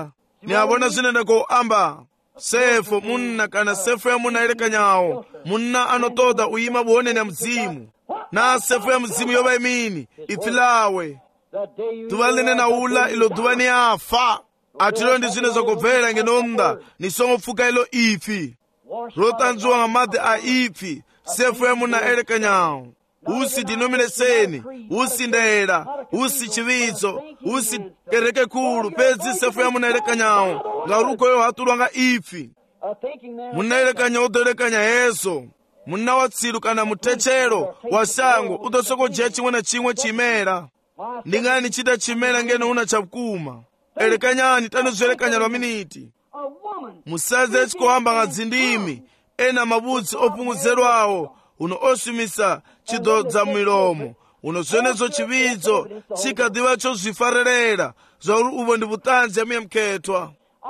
niabona zinenda ko amba sefo munna kana sefo ya muna elekanyawo munna anotoda uyima buone na mzimu na sefo ya mzimu yoba imini ifilawe tuvalene na ula ilo duwani afa atilo ndi zine zokobvera ngenonda nisongofuka ilo ifi rotanzuwa nga mate a ifi sefo ya muna elekanyawo usi denominaseni usi ndera usi chivizo usi kereke kulu pezi sefo ya muna elekanyawo nga ruko yo hatulwa nga ifi muna elekanyawo utoelekanya yeso muna watsilu kana mutechero wa sango utosoko jia chimwe na chimwe chimera ndingani chita chimera ngeno una chapkuma elekanyani tanozwelekanya lwa miniti musaze chikohamba nga dzindimi ena mabudzi opunguzerwawo uno osumisa chidodza milomo uno zvenezo chividzo chikadiva chozvifarerera zvauri uvo ndi vutanzi yamiya mkhetwa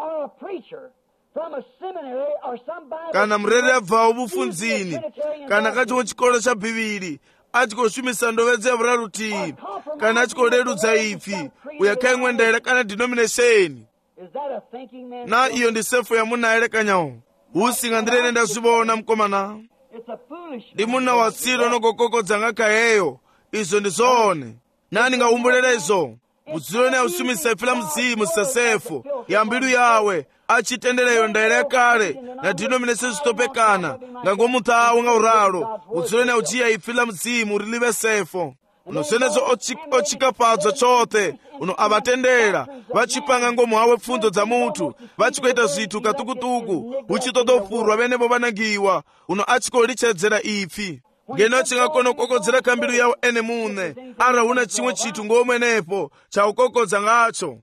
kana mureri abvawo bufunzini kana kachiwo chikolo cha bhiviri achikoshumisa ndovedza yavurarutivi kana achikorerudza ifi uyakaimwendera kana denomination na iyo ndi sefo ya muna elekanyawo usinga ndirene ndazvivona mukomana ndi muna watsiro nokokokodza ngakayeyo izo ndizone nani ngaumbulera izo udzilone ausumisa ifila mzimu sesefo ya mbilu yawe achitendereyo ndaela kale na denomination zitopekana ngangomutawo nga uralo udzilone aujiya ifila mzimu rilive sefo uno senezo ochikapadzo chote uno avatendera vachipanga ngomu hawe pfundo dza mutu vachikoita zithu katukutuku uchitotofurwa venevo vanangiwa uno achikolichedzera ifi ngeno chingakona kukokodzera kambilu yawo ene mune ara una chimwe chithu ngomwenepo chaukokodza ngacho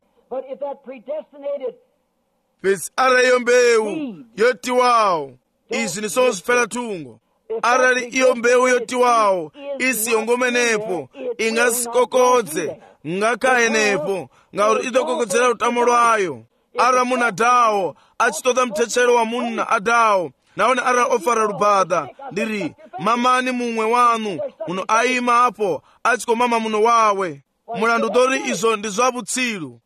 pesi ara iyo mbewu yotiwawo izi nisozifera tungo arali iyo mbewu yotiwawo isiyo ngomenepo ingasikokodze ngakayenepo ngauri itokokodzera utamo lwayo ara muna dawo achitota mtechero wa munna adawo naone ara ofara rubada ndiri mamani mumwe wanu uno ayima apo achikomama muno wawe mulandu dori izo ndi zvabutsilu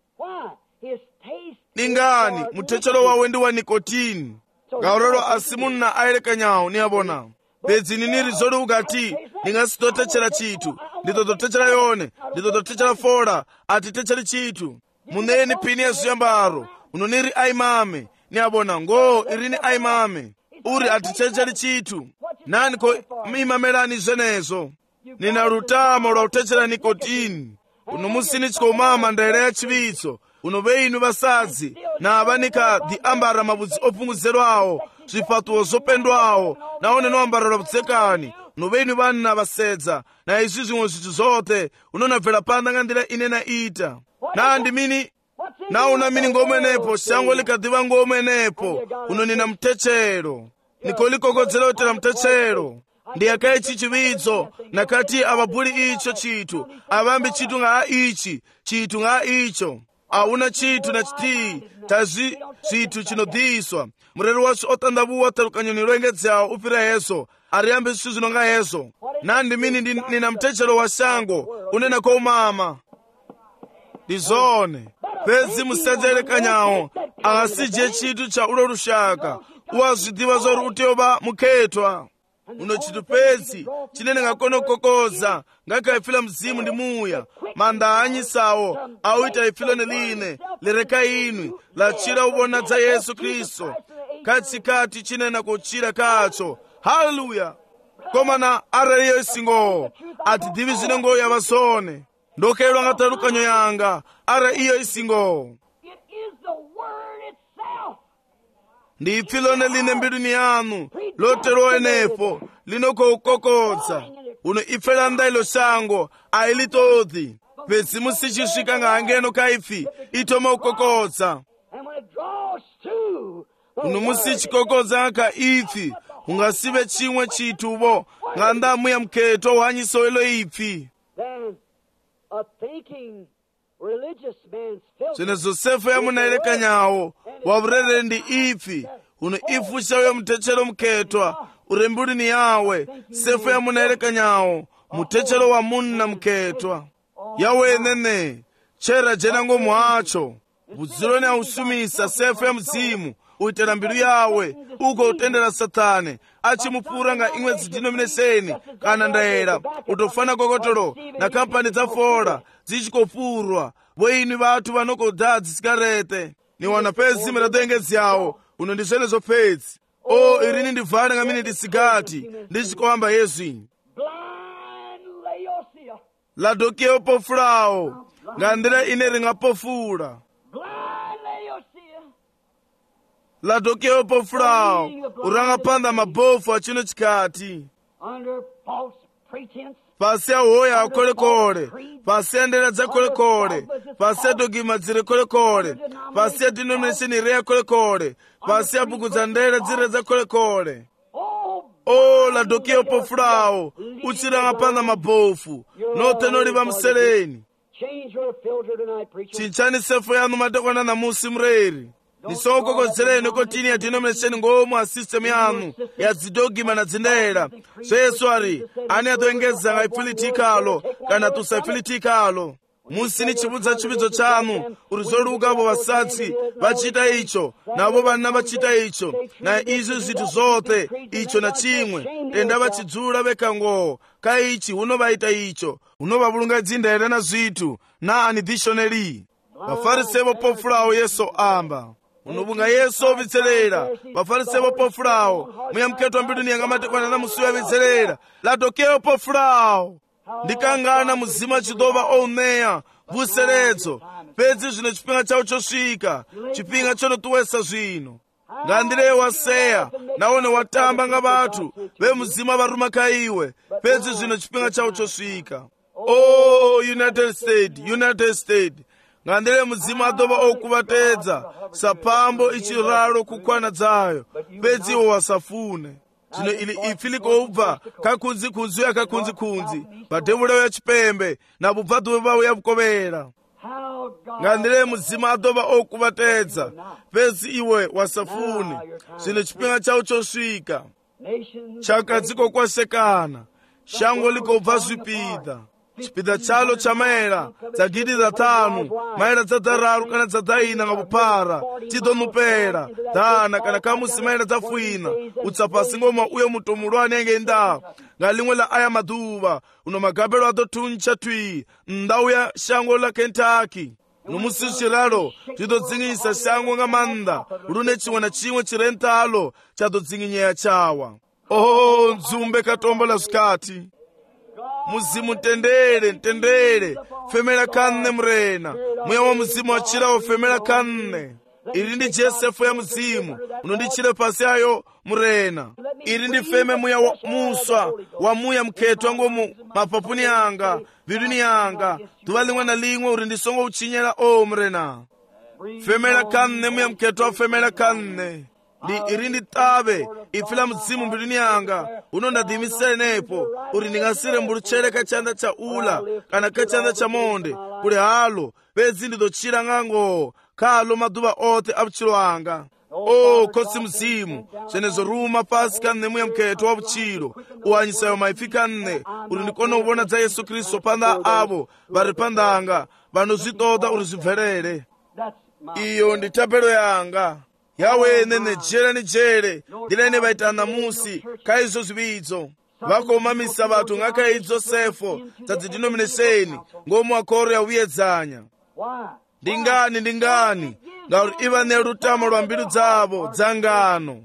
ningani mutechero wawe ndi wa nikotini ngaurero asi munna aelekanyawo niyabona pedzi niniri zori ukati ningasitotechera chithu nditototechera yone nditototechera fora atitecheri chithu muneni pini yazuyambaro unoniri aimame niyabona ngo irini aimame uri atichecheri chithu nani ko mimamerani zvenezo nina rutamo rwa kutechera nikotini uno musini chikomama ndaela ya chivitso uno veinu vasadzi na avanika diambara mabudzi opunguzerwawo zvifatuwo zopendwawo naone noambarira vutsekani uno veinu vanna vasedza na izvi zvimwe zvithu zote unonabvera panda nga ndira ine naita nandi mini nauna mini ngomwenepo shango likadiva ngomwenepo uno nina mtechero nikolikokodzera utera mtechero ndiyakaichi chividzo nakati avabuli icho chithu avambi chithu nga ichi chithu nga icho auna chithu na chitiyi tazvi chithu chinodhiswa mureri wacho otandavuwa tarukanyoni roengedzawo upira yeso ariyambe zvishu zvinonga yeso nandi mini nina mtechero wa shango unena koumama ndizone pedzi musadzelekanyawo angasije chithu cha ulo rushaka uwazvidiva zori uteoba mukhetwa uno chithu pedzi chinene ngakona kukokodza ngakaifila mzimu ndi muya manda anyisawo auita ifilo neline lireka inwi lachira ubona dza yesu kristu katsikati chinena kuchira kacho haleluya komana ara iyo isingo atidivi zinengo yavasone ndokelwa ngatalukanyo yanga ara iyo isingo ndi ifilo neline mbiduni yanu lotero enepo linokoukokodza uno ifela ndailo shango ailitodhi pedzi musichisvika ngahangeno kaifi itoma ukokodza uno musichikokodza ngaka ifi ungasive chimwe chituvo nga ndamu ya mkheto uhanyiso elo ipfi zvenezo sefo yamunaelekanyawo wavurerere ndi ipfi uno ifusha uyo mutechero mkhetwa urembulini yawe sefo yamunaelekanyawo mutechero wa munna mkhetwa yawe nene chera jena ngomu hacho buzironi ausumisa sefu ya mzimu uitera mbilu yawe uko utendera satani achimupura nga imwe denomination kana ndaera utofana kokotolo na kampani za fora zichikopurwa bwini vatu vanokodadzi sikarete ni wanapezi miradengezi yawo uno ndizvene zopedzi irini ndivhare nga mini ndisigati ndichikoamba yesu ini ladokia upofulawo nga ndira ine ringapofula ladokia upofulawo urangapanda mabofu achino chikati pasi ya hoya akolekole pasi ya ndera za kolekole pasi ya dogima zire kolekole pasi ya denomination ire kolekole pasi ya buku za ndera zire za kolekole ladokia upofulawo uchirangapanda mabofu notenoliva mseleni chinchani sefu yanu madekwana na musi mreri nisokokozereni kotini ya denomination ngomu a system yanu ya zidogima na zindera yesu ari ani atoengeza nga ifilitikalo kana tusafilitikalo musi ni chibuza chibizo chanu urizoluka abo basatsi bachita icho nabo bana bachita icho na izo zitu zote icho na chimwe tenda bachidzula bekango kaichi uno baita icho uno babulunga dzindera na zitu na additionally bafarise bopofulawo yesu amba unobunga yesu obitselera bafarise bopofulawo muyamketo mbiduni yanga matekwana na musuya bitselera ladokeo pofulawo ndikangana muzima chidoba ouneya vuseredzo pedzi zvino chipinga chawo chosvika chipinga chonotuwesa zvino ngandire waseya naone watamba nga vatu vemuzima varuma kaiwe pedzi zvino chipinga chawo chosvika United States ngandire muzima adova okuvatedza sapambo ichiralo kukwana dzayo pedzi iwo wasafune zvino ili ifi likobva kakunzi uya kakunzi padhemulewo ya chipembe na bubvaduwe vawo yavukovera ngandire muzima adova okuvatedza pedzi iwe wasafune zvino chipinga chawo chosvika chakadziko kwasekana shango likobva zvipida chipida chalo chamaera dzagidi dzatanu maera dzadhararu kana dzadaina nga bupara tidonupera dhana kana kamusi maera dzafuina utsapasi ngoma uyo mutomulwane enge nda nga limwe la aya maduva uno magabelo adotuncha twi ndau ya shango la Kentucky nomusi chiralo chidodzingisa shango nga manda rune chimwe na chimwe chirentalo chadodzinginyeya chawa nzumbe katombo la skati muzimu ntendere femera kanne mrena muya wa muzimu wachirawo femera kanne iri ndi jesefu ya muzimu unondichire pasi ayo mrena iri ndi feme muya wa muswa wa muya mketwa ngomu mapapuni yanga viduni yanga duva limwe na limwe uri ndisongo uchinyera mrena femera kanne muya mketwa femera kanne iri ndi tabe ifila muzimu mbiduni yanga uno ndadimisire nepo uri ndingasire mbuluchere kachanda cha ula kana kachanda cha monde kuli halo pedzi ndidochira ngango kalo maduva ote abuchiro anga kosi mzimu chenezo ruma pasi kanne muya mketo wa buchiro uwanyisayo maifi kanne uri ndikona ubona za Yesu Kristo panda abo vari pandanga vanozvitoda uri zvibverere iyo ndi tapelo yanga yawe nene jere ndilene vaitana musi kaizo zvibidzo vakomamisa vatu nga kaidzo sefo dzadzidenomination ngomu akoro yauyedzanya ndingani ngauri iva nerutamo rwa mbilu dzavo dzangano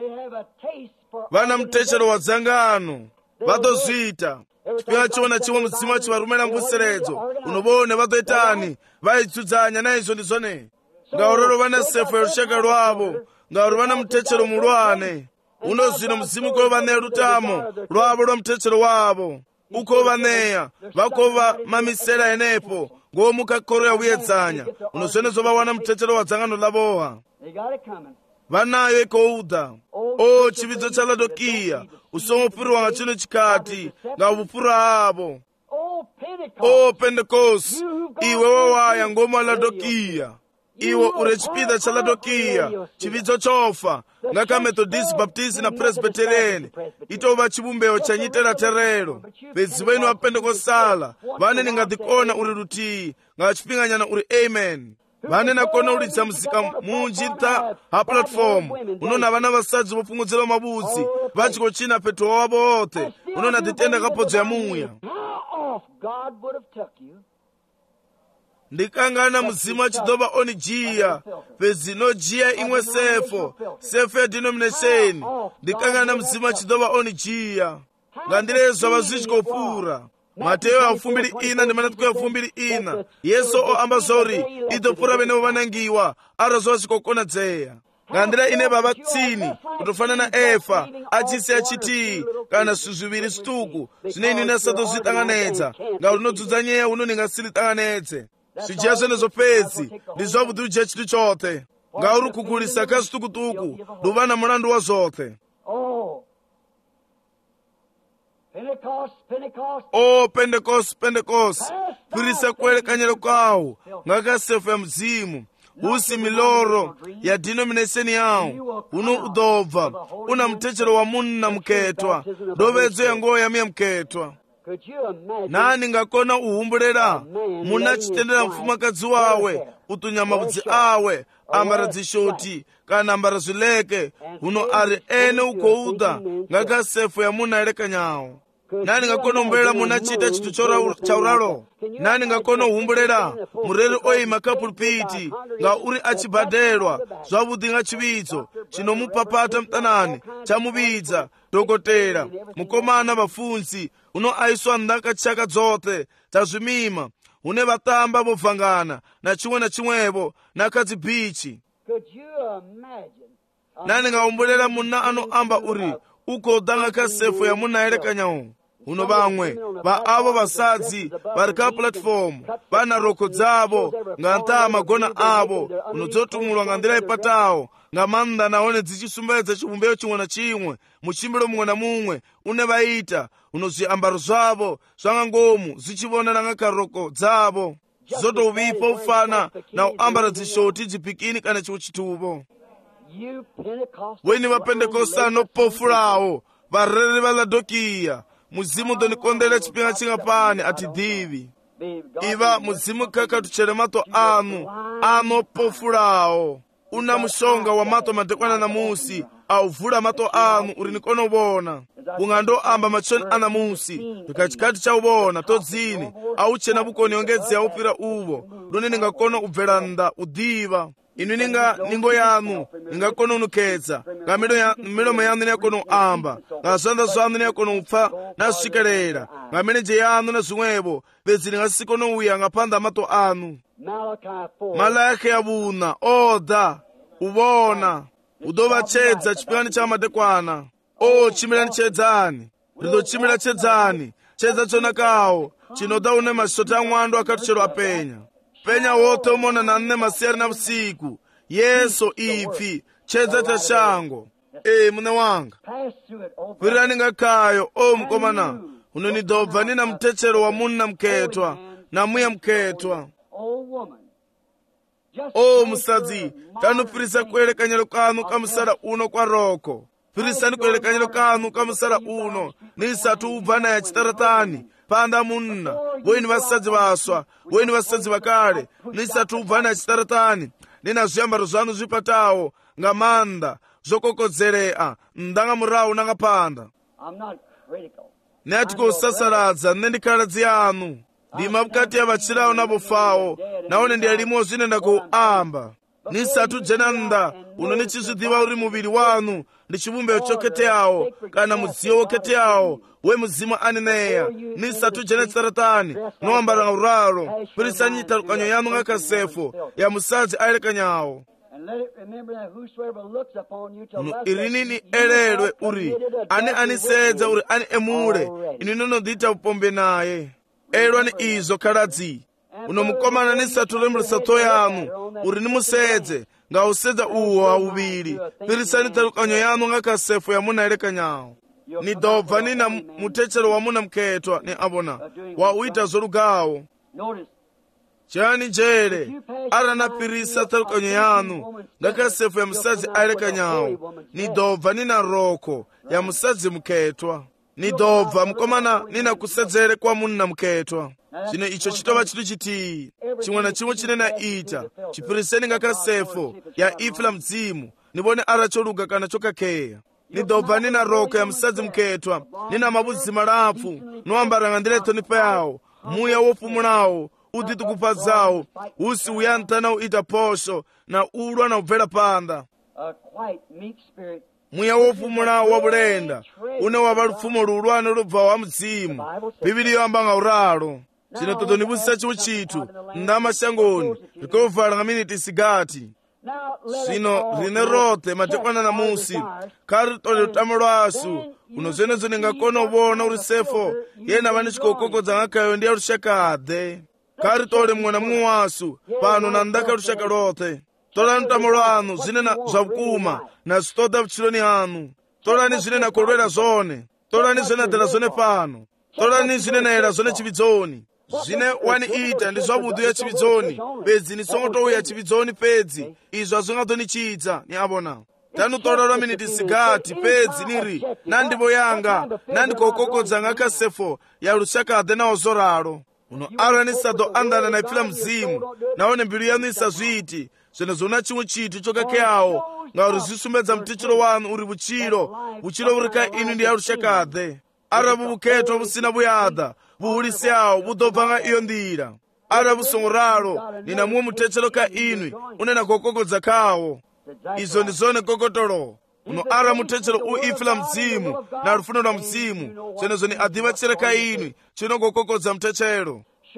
vana mutechero wa dzangano vadozvita chipinga chiona chimwe mudzimu chivarumira mvuseredzo unobone vadoitani vaidzudzanya naizvo ndizvone ngauroro vana sefu yerushaka rwavo ngauri vana mutechero mulwane uno zvino muzimu ko vane rutamo rwavo rwamutechero wavo uko vaneya vakova mamisera enepo ngomukakoro yauyedzanya uno zvenezo vawana mutechero wadzangano lavoha vanayo ikouda chividzo cha Ladokia usomupiriwa nga chino chikati nga vupura avo Pentecost iwe wawaya ngoma Ladokia iwo ure chipida cha Ladokia chividzo chofa nga ka Methodist, Baptist na Presbyterian itova chibumbeo cha nyitera terero bedzi venu va Pentecostala vane ningadikona uri rutii nga chipinganyana uri amen vane nakona ulitsa muzika munjita ha platform unona vana vasadzi vopfumudzela mabudzi vachikochina petro wavo othe unona titenda kapodzo ya muya ndikangana muzimu achidova onijiya pezinojiya imwe sefo ya denomination ndikangana muzimu achidova onijiya ngandirezwa vazvichikopfuura Mateyo ya 24 ndi manatuko ya 24 Yesu oamba zori idopfuura venevo vanangiwa arazwa chikokona dzeya ngandira ine baba tsini kutofanana efa achisi achiti kana suzviviri situku zvine ini nasatozvitanganedza ngaunodzudzanya nyeya uno ningasilitanganedze zvijiya zvenezo pedzi ndi zvavudi ujiya chitu chothe ngauri kugulisa kazvitukutuku nduva na mulandu wa zothe. Pentecost pfirisa kuelekanyelo kwawo ngakasefu ya mzimu usi miloro ya denomination yawo uno udobva una mtechero wa munna mketwa dovedzo ya ngoya miya mketwa nani ngakona uhumbulera muna chitendera mfumakadzi wawe utunyama budzi awe ambara dzishoti kana ambara zwileke uno ari ene ukouda ngakasefu ya muna elekanyawo nani ngakona uhumbulera muna chita chitu chauralo nani ngakona uhumbulera mureri oima kapulpiti nga uri achibhadelwa zvavudi nga chividzo chinomupapata mtanani chamubidza dhokotera mukomana vafunzi uno aiswa ndaka chaka dzothe tazvimima une vatamba vobvangana na chimwevo nakadzibhichi nani ngahumbulera muna anoamba uri ukodanga kasefu ya muna elekanyawo uno vamwe va avo vasadzi vari ka platform vana roko dzavo nga ntaa magona avo unodzotumulwa nga ndira ipatawo nga manda naone dzichisumbaidza chivumbeo chimwe na chimwe muchimbiro mumwe na mumwe une vaita uno zviambaro zvavo zvanga ngomu zvichivonana nga karoko dzavo zvotovipa ufana na uambara dzishoti dzipikini kana chiwo chituvo. Weni vapentekoste anopofulawo vareri va Laodikiya muzimu donikondela chipinga chinga pani atidivi iva muzimu kakatuchere mato anu anopofulawo una mushonga wa mato madekwana na musi auvula mato anu uri nikonobona bungando amba machoni ana musi tukachikati chaubona todzini auchena bukoni ongedzi aupira uvo doni ningakona ubvelanda udiva inu ningo yanu ningakona unukedza nga milomo yanu niyakona uamba nga zanda zanu niyakona upfa nashikelera nga milenje yanu na zimwevo pedzi ningasikona uya ngapanda mato anu. Malaki abuna oda ubona udovachedza chipingani cha madekwana chimilani chedzani rido chimila chedzani chedza chona kawo chinoda une mashota amwando akatucherwa penya wote umona na nne masiyari na usiku Yesu ipfi chedza cha shango mune wanga kwirani ngakayo mukomana unonidobva nina mtechero wa munna mketwa na muya mketwa. Musadzi tanupirisa kuelekanyelo kanu kamusala uno kwa roko pirisani kuelekanyelo kanu kamusala uno nisatu ubvana ya chitaratani panda munna weni vasadzi vaswa weni vasadzi vakale nisatu ubvana ya chitaratani nina zviambaro zvanu zvipatawo nga manda zvokokodzerea ndanga murawu nanga panda nati kusasaradza nendikaladzi yanu ndima vukati ya vachirawo na vofawo naone ndiyalimo zvine ndakuamba nisatu jenanda uno nichizvidiva uri muviri wanu ndi chivumbeo choketeyawo kana mudziyo woketeyawo we muzimu aneneya nisatu jena chitaratani noambara nga uralo pirisani nyitalukanyo yanu nga kasefu ya musadzi aelekanyawo irinini elelwe uri ani anisedza uri ani emule ini nonodita upombe naye elwa ni izo kaladzi uno mukomana nisatu lembulisato yanu uri nimusedze nga usedza uwo auviri pirisani talukanyo yanu nga kasefu ya muna elekanyawo ni dobva nina mutechero wa muna mketwa ni abona wa uita zolugawo chani jere arana pirisa talukanyo yanu nga kasefu ya musadzi aelekanyawo ni dobva nina roko ya musadzi mketwa ni dobva mukomana nina kusedzere kwa munna mketwa chino icho chitova chitu chiti chimwe na chimwe chine ita chipiriseni ngakasefo ya ifi la mzimu nibone ara choluka kana chokakheya nidobva nina roko ya msadzi mkhetwa nina mabudzi malapfu noambara ng'andileto nipa yawo muya wofumulawo uditukupadzawo usi uyantana uita posho na ulwa na ubvera panda muya wofumulawo wabulenda une wava lufumo lulwano lubva wa mzimu bibili yoamba nga uralo chino toto nibusa chiwu chitu ndamashangoni likovala nga miniti sigati sino rine rote matekwana na musi kari tole lutamo lwasu uno zenezo ningakona ubona uri sefo yena vani chikokokodza ngakayo ndiya lushakade kari tole mwana muwasu pano na ndaka lushaka lote tolani lutamo lwanu zine na zvavukuma na zitoda vuchiloni hanu tolani zine na kolwela zone tolani zine dela zone pano tolani zine na era zone chividzoni zine wani ita ndi zvabudu ya chividzoni pedzi ni songotowu ya chividzoni pedzi izvo hazvingatonichidza ni avona tanutorerwa miniti sigati pedzi niri nandivo yanga nandikokokodza ngakasefo ya lushakade nawo zoralo uno ara nisado andana na ipfila mzimu naone mbilu yanu isazviti zvene zona chimwe chitu chokakheyawo ngauri zvisumbedza mutichiro wanu uri vuchilo uri ka inu ndi ya lushakade ara vuvukhetwa vusina vuyada vuhulisyawo vudobva nga iyo ndira ara vusongoralo nina muwe mutechelo ka inwi unena kokokodza kawo izo ndi zone kokotolo uno ara mutechelo uifi la mzimu na lufuno lwa mzimu zenezo ni adivachere ka inwi chinokokokodza mutechelo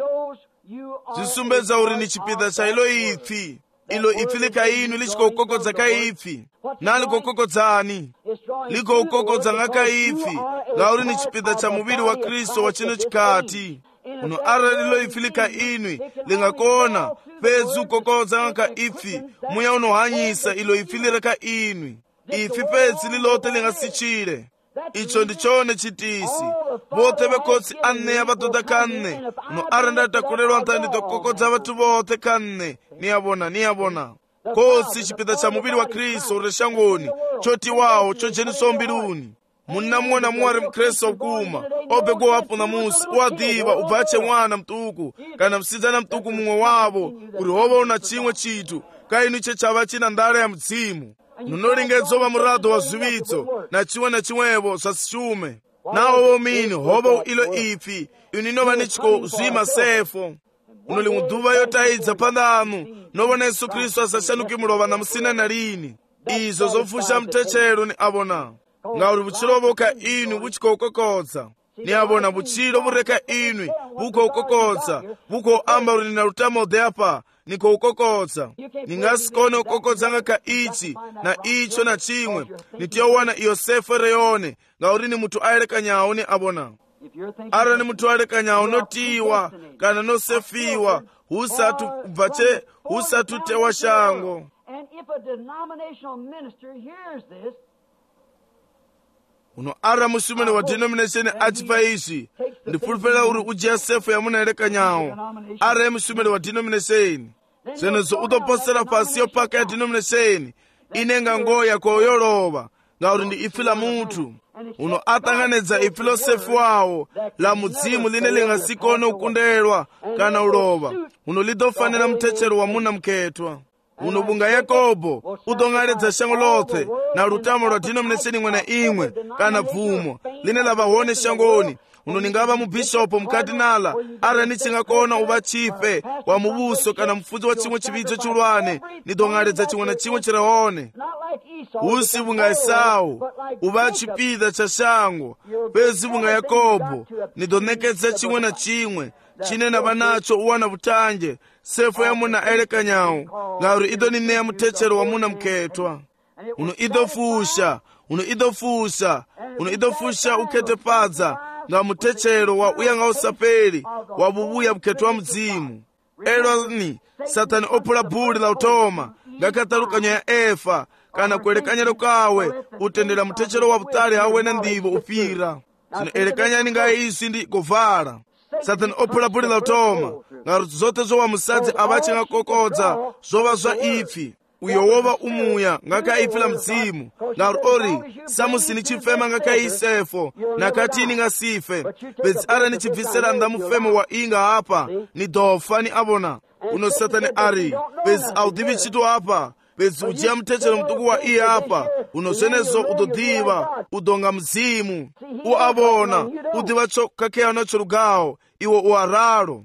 zisumbedza uri ni chipida cha ilo ifi lika inwi lichikokokodza ka ifi nalikokokodzani likokokodza ngaka ifi ngauri ni chipida cha muviri wa Kristo wa chino chikati uno ara lilo ifi lika inwi lingakona pedzi ukokodza ngaka ifi muya unohanyisa ilo ifi lireka inwi ifi pedzi lilote lingasichile icho ndichone chitisi vote vekotsi anneya vatoda kanne uno ara ndatakulelwa ntanditokokodza vatu vote kanne niyavona kotsi chipida cha muviri wa Kristo uri shangoni chotiwawo chojeniswa mbiluni munnamuona muwari mkristo okuma obegwa wapuna musi uwadiva ubvache mwana mtuku kana msidzana mtuku mumwe wavo uri hova una chimwe chitu kainu iche chava china ndala ya mzimu nunolingedzova murado wa zivitso na chimwevo sasishume nawo vomini hova ilo ifi ininova nichiko zwima sefo unoli muduva yotaidza pandanu novona Yesu Kristu asashanuki mulova na musina na lini izo zofusha mtechelo ni avona ngauri vuchilo voka inwi vuchikokokodza ni avona vuchilo vureka inwi vukokokodza vukoamba uri nina lutamo deapa nikoukokodza ningasikone ukokodza ngaka ichi na icho na chimwe nitiyowana iyo sefo reyone ngauri ni mutu aelekanyawo ni avona ara ni mutu aelekanyawo notiwa kana nosefiwa husatu tewa shango uno ara musumene wa denomination achipa ishi ndifulufela uri ujiya sefo ya muna elekanyawo ara ya musumene wa denomination zenezo utoposera pasi yopaka ya denomination inenga ngoya koyolova ngauri ndi ifi la mutu uno atanganedza ifi losefu wawo la mudzimu line lingasikone ukundelwa kana ulova uno lidofanira mtechelo wa muna mkhetwa uno bunga Yakobo udongaledza shango lote na lutamo lwa denomination imwe na imwe kana bvumo line lavahone shangoni uno ningava mubishopu mukardinala ara nichingakona uva chipe wa mubuso kana mfudzi wa chimwe chividzo chulwane nidongaledza chimwe na chimwe chirehone usi bunga Esau uva chipida cha shango pezi bunga Yakobo nidonekedza chimwe na chimwe chinena vanacho uwana vutanje sefo ya muna elekanyawo ngauri idonineya mutechelo wa muna mkhetwa uno idofusha ukhetepadza nga mutechelo wa uyanga usapeli wa bubuya mkhetwa mzimu eloni satani opula buli la utoma ngakatalukanyo ya efa kana kuelekanyalo kawe utendela mutechelo wa butali hawena ndivo upira sino elekanyani nga isi ndi kovala satani opula buli la utoma ngaru zote zowa musadzi abachinga kokodza zova zwa ifi uyo wova umuya ngaka ifi la mzimu ngaru ori samusini chifema ngaka isefo nakatini ngasife bedzi ara ni chibvisera ndamufemo wa inga apa ni dofa ni abona uno satani ari bwezi audivi ntchito apa bwezi ujiya mthetero mtuku wa iye apa uno zenezo udodiva udonga mzimu uabona udiva kakheya nacho lugawo iwo uaralo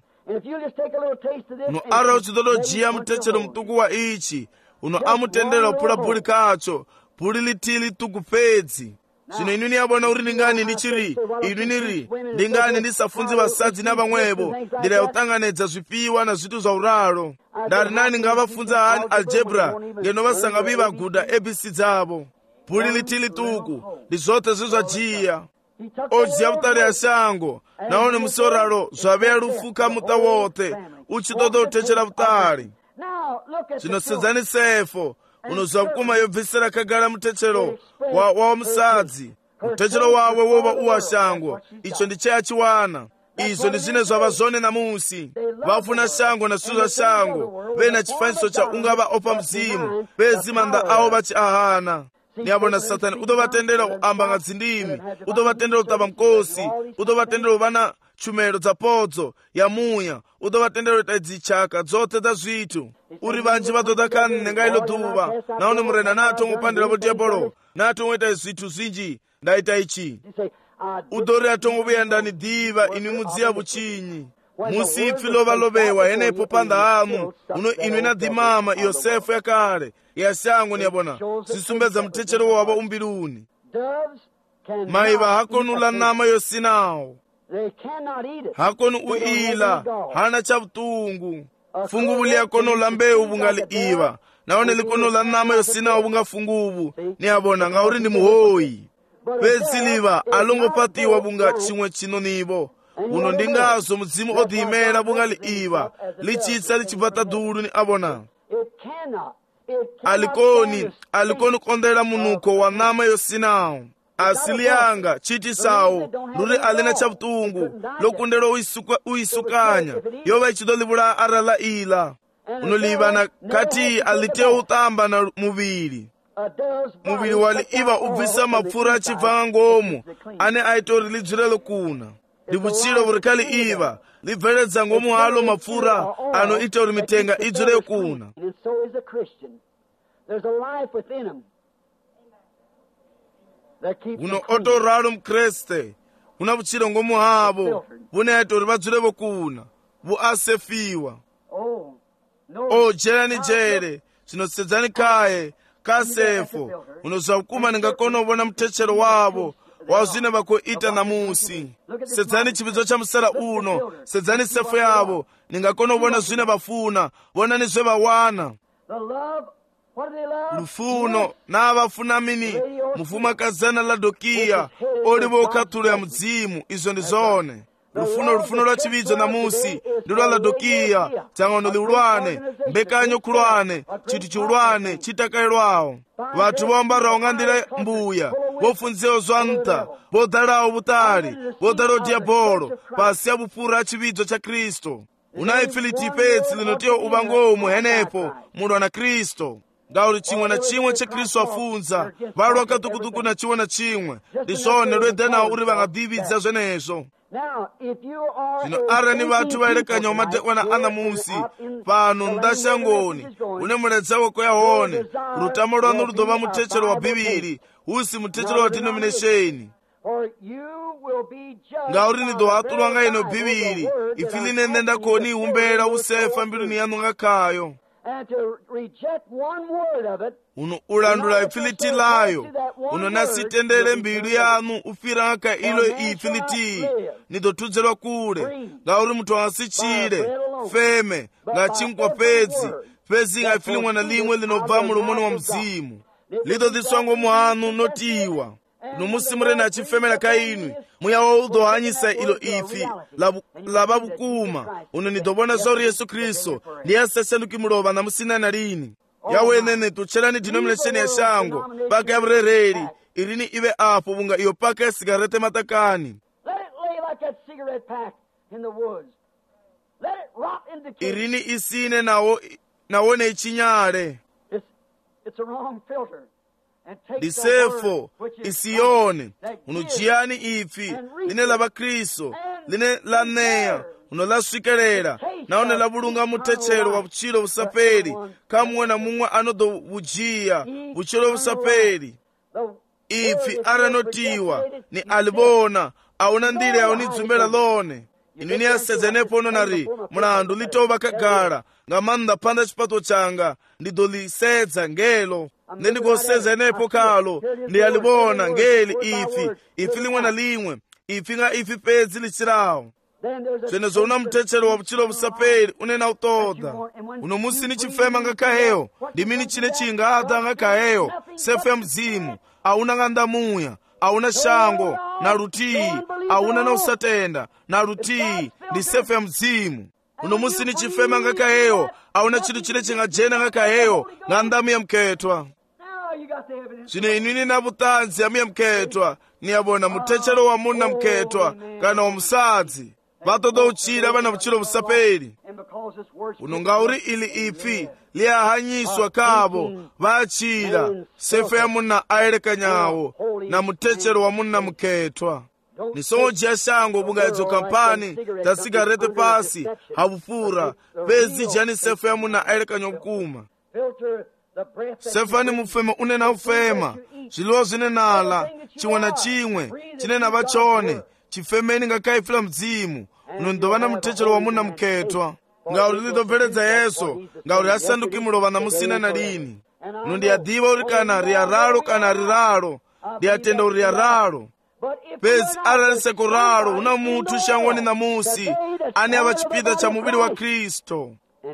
uno ara uchidodojiya mthetero mtuku wa ichi uno amutendera upula buli kacho buli litili tuku pedzi zvino inu niyabona uri ndingani ndichiri inu niri ndingani ndisafunzi vasadzi navamwevo ndira yakutanganedza zvipiwa na zvitu zva uralo ndari nani ngavafunza hani aljebra ngeno vasanga vivaguda abc dzavo buli litili tuku ndi zvote zvezvajiya odziya butali ya shango naone musoralo zvaveya lufuka muta wote uchitoda kutechera butali zvino sedzani sefo unoziva kukuma yobvisira kagara mutechero wa musadzi mutechero wawe wova uwashango icho ndichayachiwana izvo ndi zvine zvava zvone namusi vafuna shango na zvitu zva shango vena chifaniso cha ungava opa mzimu vezimanda avo vachi ahana niyabona satani utovatendera kuambanga dzindimi utovatendera kutava mkosi utovatendera kuvana tshumelo dza podzo ya muya utovatendera kuita dzichaka dzote dza zvitu uri vanji vatoda kanne nga ilo dhuva naone murena natongo pandira vo diabolo natongo ita zvitu zinji ndaita ichi udori atongo vuya ndani diva inu mudziya vuchinyi musipfi lovalovewa henepo panda amu uno inu inadhimama yosefu yakale yashango niyabona zisumbedza mutechero wavo umbiluni maiva hakonu ula nama yosinawo hakonu uila hana cha vutungu funguvu liyakono la mbeu vungali iva naone likono la nama yosinawo vunga funguvu niyabona ngauri ndi muhoyi vedziliva alongopatiwa vunga chimwe chino nivo uno ndingazo mudzimu odhimela vungali iva lichitsa lichibvata dulu ni abona alikoni kondela munuko wa nama yosinawo asili yanga chiti sawo luri alina cha vutungu lokundela uisukanya yova ichidolivula arala ila unolivana kati alite utamba na muvili wali iva ubvisa mapfura achibvanga ngomu ane aitori lidzirelo kuna ndivuchilo vurikali iva libveledza ngomu halo mapfura ano itori mitenga idzire kuna uno otoralo mkreste una vuchilo ngomu havo vune aitori vadzirevo kuna vuasefiwa jerani jere zvinosedzani kaye kasefo unoziva kukuma ndingakona kuvona mutechero wavo wazvine vakoita namusi sedzani chividzo cha musara uno sedzani sefo yavo ndingakona kuvona zvine vafuna vonani zvevawana lufuno navafunamini mufumakazana ladokiya olivo ukatulo ya mudzimu izvo ndi zone lufuno lwa chividzo namusi ndi lwa ladokiya dzang'ono liulwane mbekanyo khulwane chinthu chiulwane chitakailwawo vathu voambarawo ng'andira mbuya vofunzewo zwanta vodalawo vutali vodalawo diabolo pasi ya vupfura a chividzo cha kristo unayi filiti petsi linotiwa uvangomu henepo munthu ana kristo ngauri chimwe na chimwe cha kristo afunza valwa katukutuku na chimwe na chimwe ndi zone lwedenawo uri vangadhividza zvenezvo zvino arani vathu vaelekanya umadekwana anamusi pano ndashangoni une muledza weko yahone rutamo lwanu ludova mutechero wa bhibhiri usi mutechero wa denomination ngauri nidohatulwa nga ino bhibhiri ifi linene ndakoni ihumbela usefa mbiluni yanu ngakhayo uno ulandula ifiliti layo uno nasitendele mbilu yanu ufira ngaka ilo ifiliti nidotudzelwa kule ngauri munthu angasichile feme nga chinkwa pedzi nga ifili mwana limwe linobva mulumoni wa mzimu lidodiswango mwanu notiwa numusimureni achifemela kainwi muyawo udohanyisa ilo ifi lava bukuma uno nidobona zauri yesu kristo ndiye asasanduki mulova namusinana lini yawenene tuchelani denomination ya shango paka ya vrereri irini ive apo vunga iyo paka ya sigarete matakani irini isine nawone ichinyale disefo isiyone unujiyani ifi line lava kristo line laneya uno laswikelela naonela bulunga mutechero wa butchilo busapeli kamwe na mumwe anodo bujiya butchilo busapeli ifi aranotiwa ni alibona auna ndile aunizumbela lone inini asezenepo ono nari mulandu litoba kagala nga manda panda chipato changa ndidolisedza ngelo ndendikosezenepo kalo ndi alibona ngeli ifi limwe na limwe ifi nga ifi pedzi lichirawo zvenezo una mutechero wa butchilo busapeli unena utoda uno musi ni chifema nga kaheyo ndimini chine chingada nga kaheyo sefu ya mzimu auna nga ndamuya auna shango na rutii auna na usatenda na rutii ndi sefu ya mzimu uno musi ni chifema nga kaheyo auna chitu chine chingajena nga kaheyo nga ndamu ya mketwa chine inini na butanzi yamu ya mketwa ni yabona mutechero wa muna mketwa kana wa musadzi vatoda uchira vana butchilo busapeli uno ngauri ili ifi liahanyiswa kavo vachira sefu ya muna aelekanyawo na mutechero wa muna mketwa nisongojiya shango bungayedzo kampani ta sigarete pasi habufura pezi jani sefu ya muna aelekanyawo bukuma sefani mufema unena ufema ziliwa zinenala chimwe na chimwe chinena vachone chifemeni nga kaifila mzimu unondovana mutechero wa muna mketwa ngauri lidobveledza yeso ngauri asanduki mulova na musina na lini uno ndiyadiva uri kana riaralo kana riralo ndiyatenda uri riaralo pezi araliseko ralo una mutu shangoni na musi ani ava chipita cha muvili wa Kristo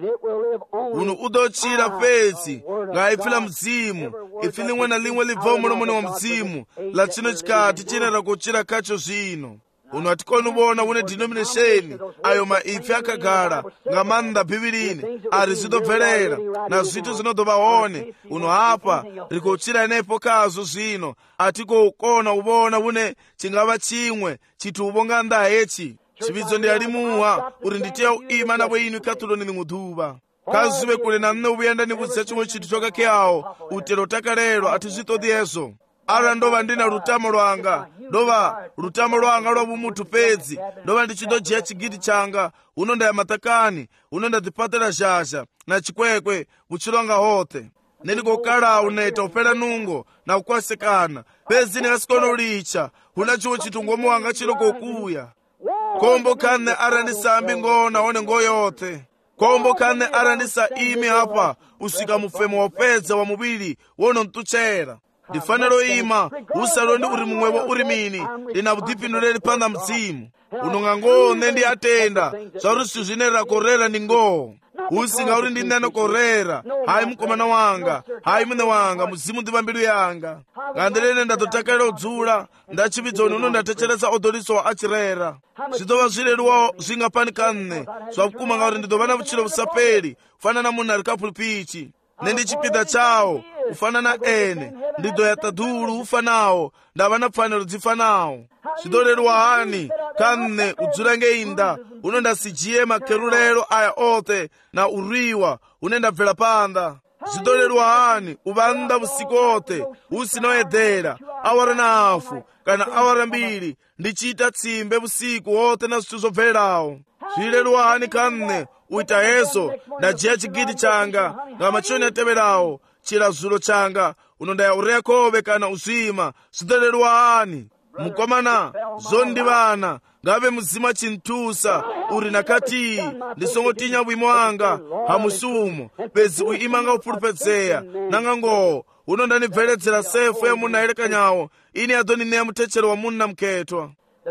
uno udochira pezi nga ifila mzimu ifi limwe na limwe libva mulomoni wa mzimu la chino chikati chinera kuchira kacho zvino uno atikoni ubona une denomination ayo maifi akagala nga manda bhibilini ari zvidobvelela na zvitu zinodovaone uno apa rikuchira inepo kazo zvino atikokona ubona une chingava chimwe chitubo nga ndahechi chividzo ndiyalimuha uri nditiya uima navo inu ikatuloni limudhuva kazive kule na nne ubuyenda nivuzisa chimwe chitu chokakyawo utelo takalelo atizvitodi ezo ara ndova ndina lutamo lwanga ndova lutamo lwanga lwa bumutu pedzi ndova ndichidojiya chigidi changa uno ndaya matakani uno ndadzipatela zhazha na chikwekwe butchilo anga hote ndendikokala uneta upela nungo na kukwasekana pedzi ndingasikona ulicha una chimwe chitungomo wanga chilo kokuya kombo kane ara ndisambi ngona one ngoyote kombo kane ara ndisa imi hapa usika mufemo wopedza wa mubili wono ntuchera ndifanelo ima usalondi uri mumwevo uri mini ndina vudipinduleli panda mzimu unonga ngoo nendi atenda zvauri zvitu zvinerera korera ndi ngoo usinga uri ndindano korera hai mukomana wanga hai mune wanga muzimu ndiva mbilu yanga ngandirene ndatotakalira udzula ndachividzoni uno ndatecheresa odoliso achirera zvidova zvireruwa zvingapanikane zvakukuma ngauri ndidova butchilo busapeli kufanana munhu ari kapulpichi nendichipinda chawo kufanana ene ndidoyata dhulu ufanawo ndava na pfanelo dzifanawo zvidoreruwa hani kanne udzula ngeinda uno ndasijiye makerulelo aya ote na uriwa une ndabvela panda zvidoreruwa hani uvanda vusiku ote usinoyedhera awara na hafu kana awara mbiri ndichiita tsimbe vusiku ote na zvitu zobvelerawo zvireruwa hani kanne uita yeso ndajiya chigidi changa nga machoni ateverawo chilazulo changa uno ndayaureya kove kana uzima zvidoreruwa hani mukomana zondivana ngave muzima chintusa uri nakati ndisongotinya bwimo wanga hamusumo pezi uimanga upulupedzeya nanga ngoo uno ndanibveledzera sefu ya munhu aelekanyawo ini adonineya mutechero wa munhu namuketwa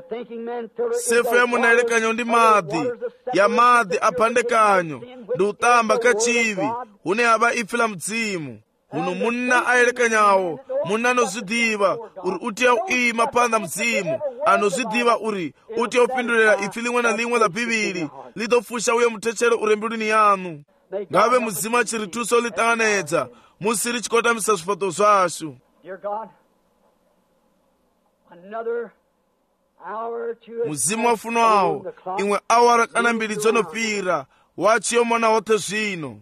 sefu ya munhu aelekanyawo ndi madhi ya madhi aphandekanyo ndi utamba kachivi une ava ipfila mdzimu uno munna aelekanyawo munna anozvidiva uri utiya uima panda mzimu anozvidiva uri utiya upindulira ifi limwe na limwe la bhibhili lidofusha uye mutechero uri mbiluni yanu ngave muzimu achirituso litanganedza musiri chikotamisa zvifato zvashu muzimu wafunwawo imwe awara kana mbiri dzonopira wachiyomona wote zvino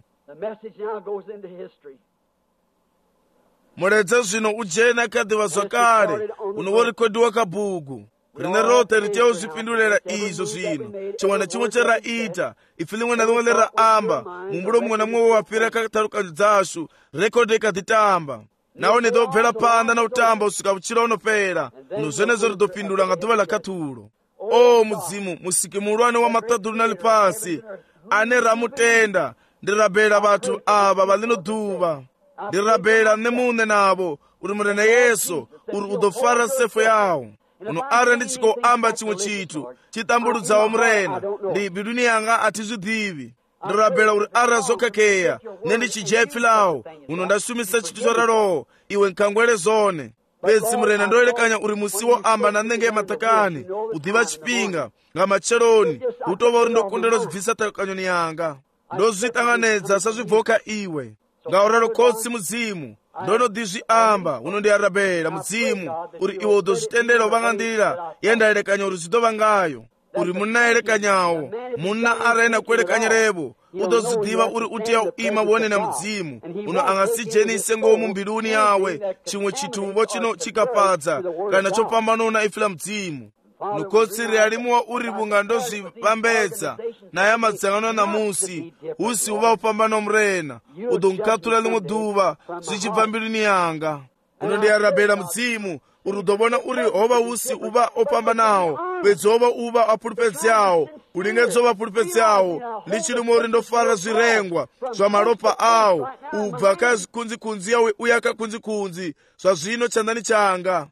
muledze zvino ujena kadhiva zvakare unoworikodiwa kabhuku rine rote riteya uzvipindulela izvo zvino. Chimwe nachimwe cheraita, ife limwe nalimwe leraamba, mumbulo mumwe namumwe wapira katarukanyo dzashu, rekodhi ikadzitamba. Nawo nidobvera panda nautamba usvika vuchira unopera. Munhu zvenezvo ridopindula nga duva lakatulo. O mudzimu, musiki mulwane wamataduru nali pasi, ane ramutenda, ndirabhela vathu ava valino duva. Ndirabhela nemune navo, uri murena Yesu, uri udofara sefo yawo. Uno are ndichikoamba chimwe chitu, chitambuludzawo murena, ndi biduni yanga atizvidivi. Ndirabhela uri ara zokakeya, nendichijepfi lawo, uno ndashumisa chitu choralowo, iwe nkangwele zone. Bedzi murena ndoelekanya uri musiwo amba na nenge matakani, udiva chipinga, nga macheloni, utova uri ndokundelo zibvisa tarukanyo yanga. Ndozvitanganedza sazvibvoka iwe. Ngauralo kotsi mudzimu, ndonodizviamba, unondiarabhela mudzimu, uri iwe udozvitendera uvangandira, yendaelekanya uri zvidova ngayo. Uri munaelekanyawo, muna arena kuelekanyerevo, udozidiva uri uteya ima wone na mudzimu, uno angasijenise ngowo mumbiluni yawe, chimwe chituvo chino chikapadza, kana chopambanona ifila mudzimu. Nukotsiri alimuwa uri bunga ndozvipambedza, naye madzangano namusi, usi uva upambano mrena, udonkatula limwe duva, zvichibva mbiluni yanga. Unondiarabhela mudzimu, uri udobona uri hova usi uva opambanawo, bedzi hova uva apulupedzawo, ulingedzo vapulupedzawo, ndichilimo uri ndofara zvirengwa, zvamalopa awo, ubva kakunzikunzi yawe uya kakunzikunzi, zvazvino chandani changa.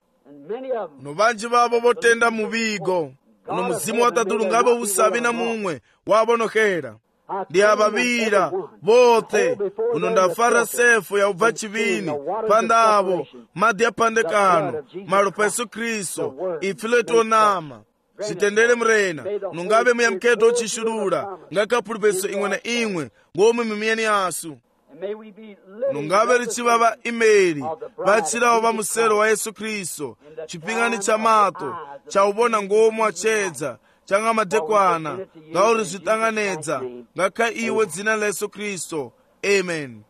Uno vanji vavo votenda muvigo, uno mudzimu watadulu ngave usavi na mumwe, wavonohera. Ndiavavira, vothe, uno ndafara sefo ya ubva chivini, pandavo, madhi ya pandekano, malopa Yesu Kristo, ifile tonama. Chitendere mrena, nungave muyamketo uchishurura, ngakapulupeso imwe na imwe, ngome mimiyeni yasu. Nungave richivava imeri, vachirawo vamusero wa Yesu Kristo, chipingani cha mato, cha ubona ngomo achedza, changa madekwana, ngauri zvitanganedza, ngaka iwe dzina la Yesu Kristo. Amen.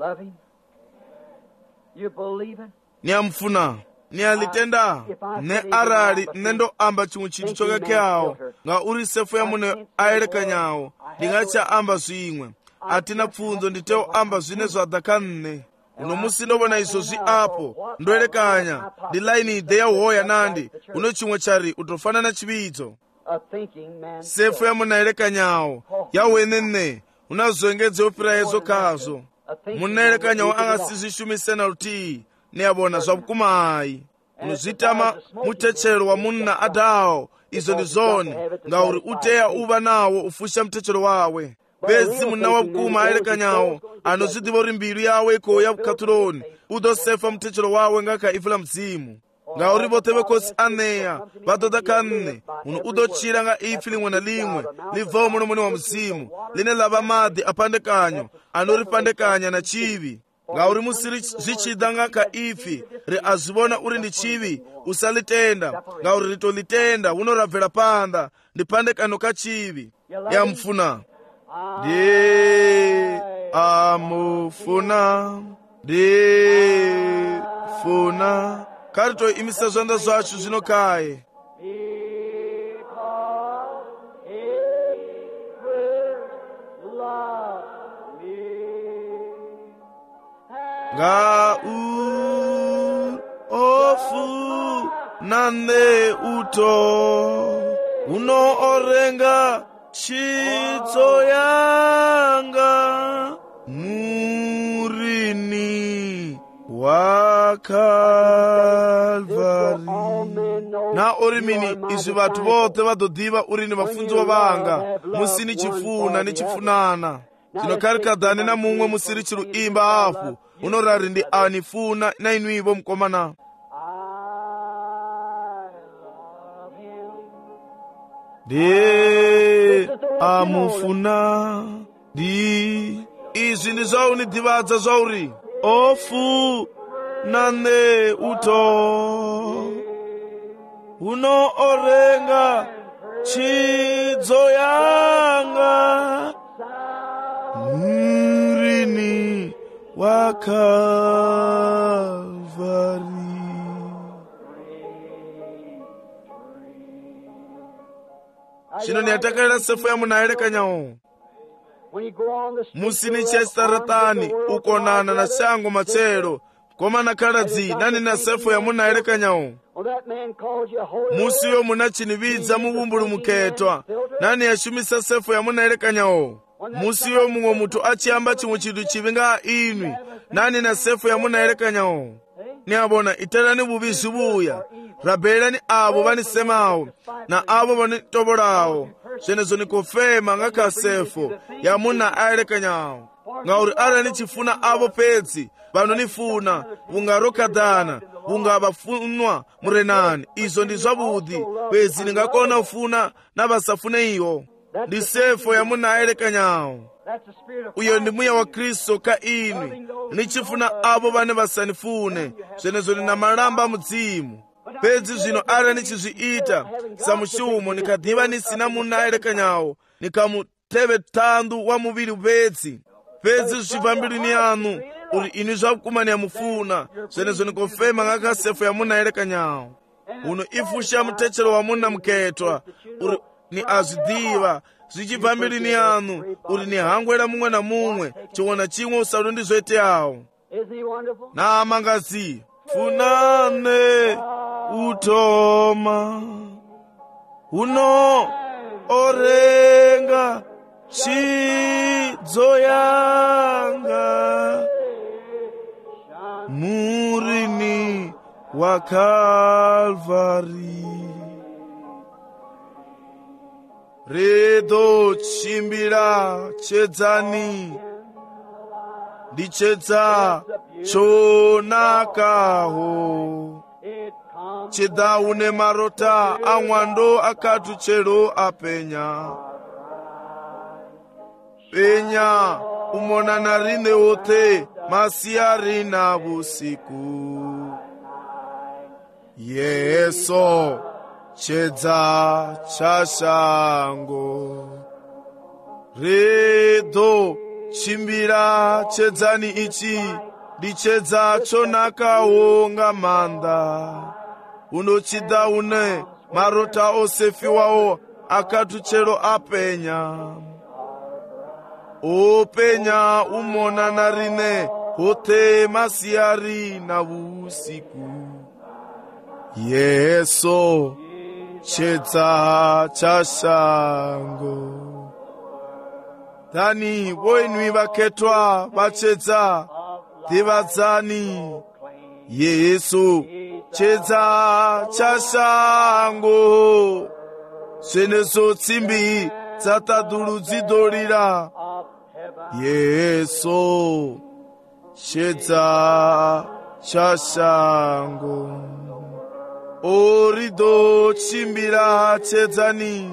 Niamfuna, nialitenda, ne arali, nendo amba chimwe chitu chokakeawo, nga uri sefo ya mune aelekanyawo, ndingacha amba zvimwe. Atina pfunzo nditeo amba zvine zvadakanne. Uno musi ndobona iso apo, ndoelekanya, ndi laini ide ya uhoya nandi, uno chimwe chari utofanana chividzo. Sefo ya munaelekanyawo, yawenene, unazoengedze upira yezo kazo. Munaelekanyawo angasizvishumise na lutii, neabona zvabukumayi. Unozvitama mutechero wa munna adawo, izo ndi zone, ngauri uteya uva nawo ufusha mutechero wawe. Bedzi muna wabukuma aelekanyawo, anozvidiva uri mbilu yawe ikoya bukatuloni, udosefa mutechero wawe ngaka ifila mudzimu. Ngauri vothe vekosi aneya, vadodakanne, uno udochira nga ifi limwe na limwe, livawo muno mune wa mudzimu, line lava madhi apandekanyo, anoripandekanya na chivi. Ngauri musiri zvichida ngaka ifi, ri azvivona uri ndi chivi, usalitenda, ngauri ritolitenda, unorabvela panda, ndipandekano kachivi. Yamfuna. Amufuna, funa. Karito imisa zvanda zvacho zvinokaye. Nga ofu nane uto, uno orenga chitso yanga, murini wa Kalvari. Na orimini izvi vatu vothe vadodiva urini vafunzo vanga, musini chifuna ni chifunana. Chinokarikadhani na mumwe musiri chiruimba afu, unorari ndi anifuna na inuivo mkomana. Amufuna, izvi ndi zvaunidhivadza zvauri, ofu nane uto, uno orenga chidzo yanga, murini wa Kalvari. Shino ni atakaira sefu ya muna elekanyawo. Musini chestaratani ukonana na shango machero. Koma nakaradzi nani na sefu ya muna elekanyawo. Musi yo muna chinividza mubumbulu muketwa. Nani yashumisa sefu ya muna elekanyawo. Musi yo mungo mutu achiamba chimuchidu chivinga inwi. Nani na sefu ya muna elekanyawo. Ni abona iterani bubishi buya. Rabelani abo bani semao. Na abo bani toborao. Shenezo ni kofema ngaka sefu ya muna elekanyawo. Ngauri arani chifuna abo pedzi. Bano nifuna, bungaroka dana, bungabafunwa murenani. Izo ndizwabudi, bezi ningakona ufuna, nabasafune iyo. Ndi sefo ya muna elekanyawo. Uyo ndi muya wa Kristo ka inwi. Nichifuna abo bane basanifune. Shenezo ni na malamba mudzimu. Pezi zino ara nichizviita. Samushumo nikadhiva nisina muna elekanyawo. Nikamuteve tandu wa muviri upedzi. Pezi zvifambiri ni anu. Uri ini zvakumani ya mufuna. Zvenezo nikofema ngaka sefu ya muna elekanyawo. Uno ifusha mutechero wa muna muketwa. Uri ni azvidiva. Zvichifambiri ni anu. Uri ni hangwera mumwe na mumwe. Chiwona chimwe usauro ndizvete yawo. Na mangazi. Funane utoma. Uno orenga. Chidzo yanga murini wa Kalvari. Redo chimbira chedzani ndichedza chonakaho. Cheda une marota amwando akatu chero apenya. Penya umona narine wote masiari na busiku. Yeso chedza chashango. Redo chimbira chedzani ichi ndichedza chonakawo ngamanda. Unochida une marota osefi wawo akatuchero apenya. Openya umona narine hote masiari na busiku. Yeso chedza chashango. Tani voinwi vaketwa vachedza tivadzani. Yesu chedza chashango. Seneso tsimbi dzatadulu dzidolira. Yeso chedza chashango. Orido chimbira chedzani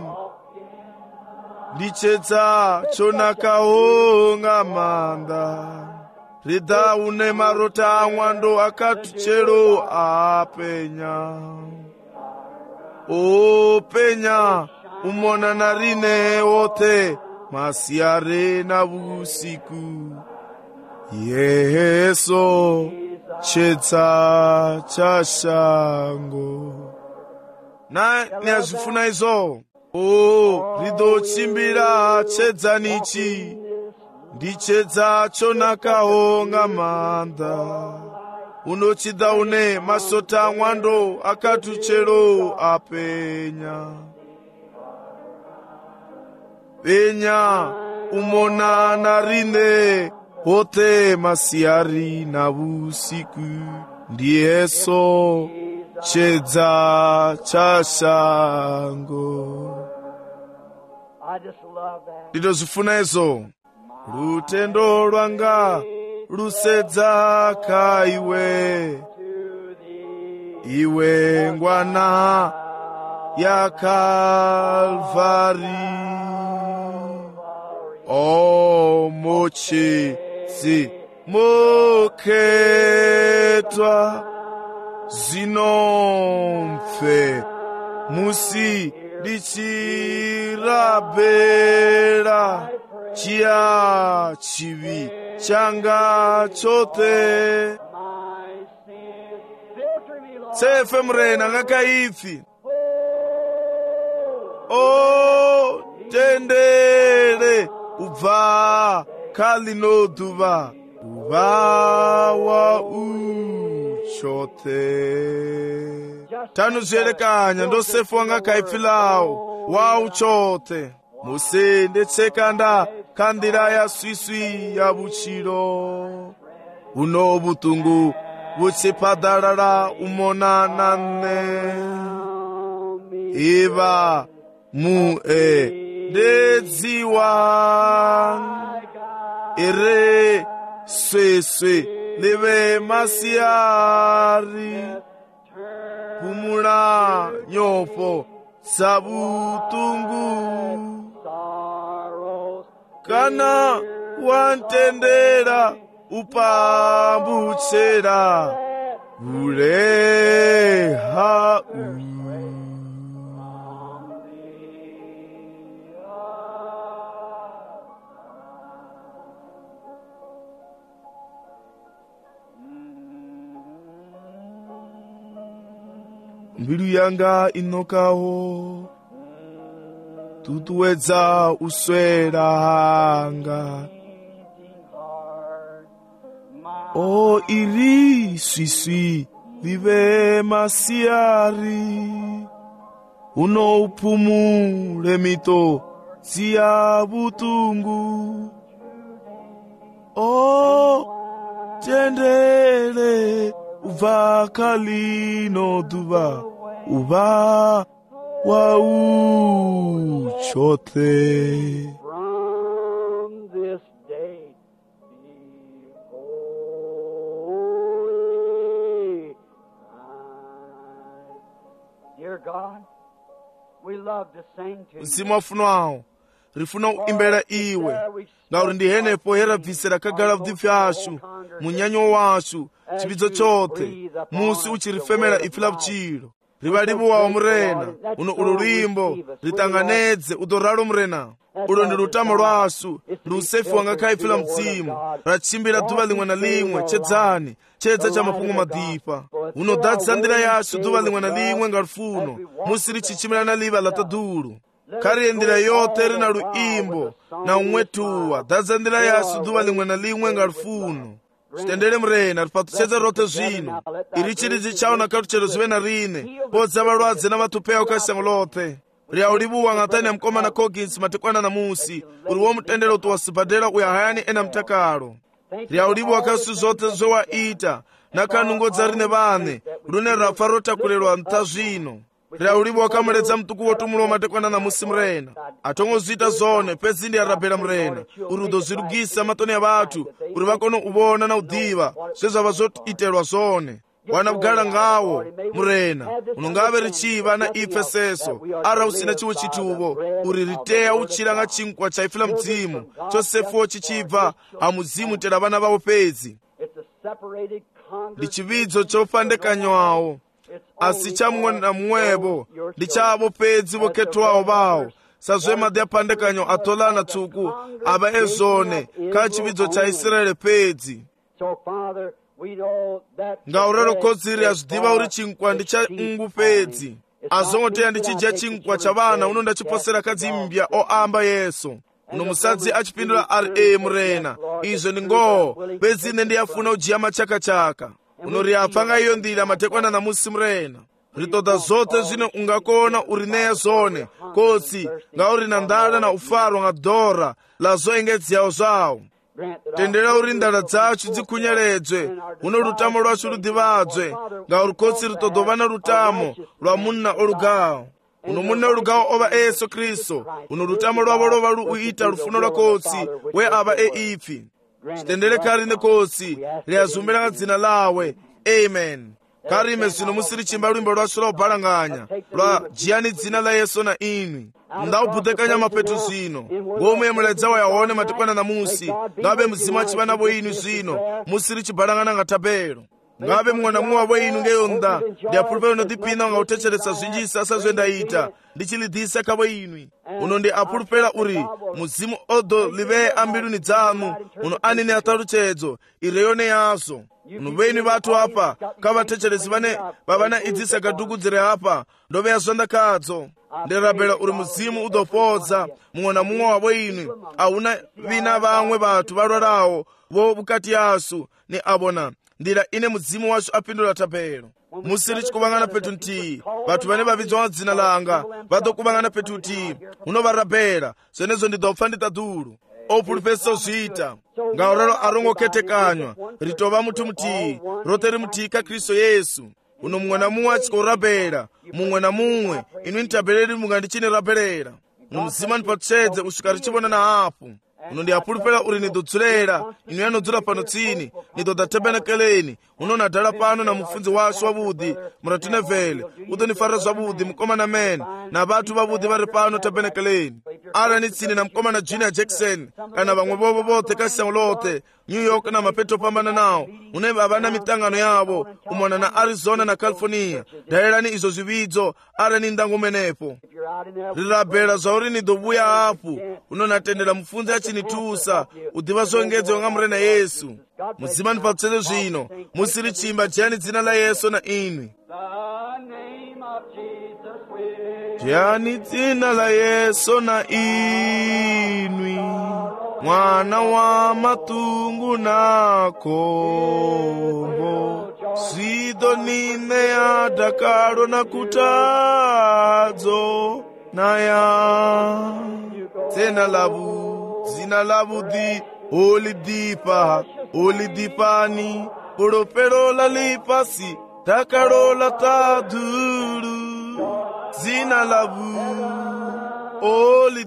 ndichedza chonakawo ngamanda. Rida une marota amwando akatuchero apenya. Openya umona narine wote masiare na busiku. Yeso chedza chashango. Na niazifuna izo. Rido chimbira chedzanichi ndichedza chonakawo ngamanda. Unochida une masota mwando akatuchero apenya. Penya umona narine hote masiari na busiku. Ndieso chedza chashango. Ndidozifuna izo. Rutendo rwanga rusedza kaiwe. Iwe ngwana ya Kalvari. O mochezi moketwa. Zinomfe musi dichirabera. Chia chivi changa chote. Sefe mrena ngakaifi. o tendere ubva kalino duva uvawa uchote tanuzverekanya ndosefu wanga kaifilawo wa uchote musende tsekanda kandira ya swiswi ya buchiro uno butungu buchipadarara umonanane iva mu'e ndedziwa ere sweswe live masiari kumula nyopo sabutungu kana wantendera upambutsera uleha mbilu yanga inokaho tutuwedza uswera hanga o iri swiswi vive masiari uno upumule mito sia butungu o tendere uva kalino duva uva wa uchote from this day be holy. Dear God, we love to sing to you. mzimu wafunawo rifuna uimbera iwe ngauri ndi henepo herabvisira kagala vudipfi ashu munyanyo washu chividzo chote musi uchirifemera ifi la vuchiro riva rivuwawo murena uno ulu lwimbo ritanganedze udoralo murena ulo ndi lutamo lwasu ndi usefu wanga khaifila mdzimu rachimbira dhuva limwe na limwe chedzani chedza cha mapungu madipa uno dadza ndira yasu dhuva limwe na limwe nga lufuno musi richichimira na liva latadulu khariye ndira yote rina luimbo na umwetuwa dadza ndira yasu dhuva limwe na limwe nga lufuno chitendere murena ripatuchedza rote zvino iri chiridzi chawo na katuchero zive na rine podza valwadze na vatupeya ukaisango lote riyawo livuwa ng'atani ya mkomana Coggins matekwana na musi uri wo mutendero tuwasibhadhera uya hayani ena mtakalo riyawo livuwa kasu zote zowaita na kanungodza rine vane rune rafa rotakulelwa nta zvino riyawo livuwa kamuledza mtuku wotumulo matekwana na musi murena atongozita zone pedzi ndi arabhera murena uri udozirugisa matoni ya vatu uri vakono uvona na udiva zvezvava zoitelwa zone wana kugala ngawo murena unongave richiva na ife seso ara usina chiwo chituvo uri riteya uchira nga chinkwa chaifila mdzimu chosefuwo chichibva hamudzimu tera vana vavo pedzi ndi chividzo chofandekanywawo asi chamwe na mwevo ndi chavo pedzi voketwawo vawo sazve madhi apandekanyo atolana tsuku ava ezone ka chividzo cha Israeli pedzi ngaurero kodziri azvidiva uri chinkwa ndi cha ungu pedzi azongoteya ndichidya chinkwa cha vana uno ndachiposera kadzimbya oamba Yesu uno musadzi achipindura murena izvo ndi ngoho pedzi ine ndiyafuna ujiya machaka-chaka uno riyapfanga iyo ndira matekwana na musi murena ritoda zote zvino ungakona uri neya zone kotsi ngauri na ndala na ufaro nga dora lazoengedziyawo zvawo tendera uri ndala dzacho dzikunyeredzwe uno lutamo lwacho ludivadzwe ngauri kotsi ritodova na lutamo lwa munna olugawo uno munna olugawo ova Yesu Kristo uno lutamo lwavo lova luuita lufuno lwa kotsi we ava ipfi chitendere karine kotsi liyazumbira nga dzina lawe amen karime zvino musiri chimba lwimbo lwacho lwaubhalanganya lwa jiyani dzina la Yesu na inwi ndaubhudhekanya mapeto zvino ngomwe muledza wayawone matekwana na musi ngave muzimu achiva navo inwi zvino musiri chibhalangana nga tabelo ngave mumwe na mumwe wavo inwi ngeyonda ndiapulupela unodipina ungautechelesa zvinjisa sazvendaita ndichilidhisa kavo inwi uno ndi apulupela uri muzimu odo liveye ambiluni dzanu uno anini ataluchedzo ireyone yazo nuveni vatu apa kavatechelesi vane vavana idzisa kadukudzire apa ndoveya zonda kadzo ndirabela uri muzimu udopodza mumwe na mumwe wavo inu auna vina vamwe vatu valwalawo vo vukati yasu ni avona ndira ine muzimu wasu apindula tapelo musiri chikuvangana petu nti vatu vane vavidzwa dzina langa vadokuvangana petu nti unovarabela zvenezo ndidopfa nditadulu opulupesa zviita ngauralo arongoketekanywa ritova mutu mutii rote ri mutii ka kristu yesu uno mumwe na mumwe achikorabela mumwe na mumwe inu nitapeleli munga ndichinirapelera uno muzima ndipatsedze usvika richivona na apo uno ndiapulupela uri nidodzulera inu yanodzula pano tsini nidodatebenekeleni uno nadala pano na mufundzi wasu wavudi muratunevele udonifarira zvavudi mukomana mene na vatu vavudi vari pano tebenekeleni ara ni tsini na mukomana Junior Jackson kana vamwe vovo vote kasisango lote New York na mapeto pambana nawo une vavana mitangano yavo umona na Arizona na California daelani izo zvividzo ara ni ndango menepo rirabela zvauri nidovuya apo unonatendera mufundzi achinitusa udiva zongedze wanga murena Yesu muzima ndipatsele zvino musiri chimba jani dzina la Yesu na inwi jani dzina la Yesu na inwi mwana wa matungu na kombo swido nine ya dakaro na kutadzo naya zina lavu di oli dipani poropero la lipasi dakaro la taduru zina lavu oli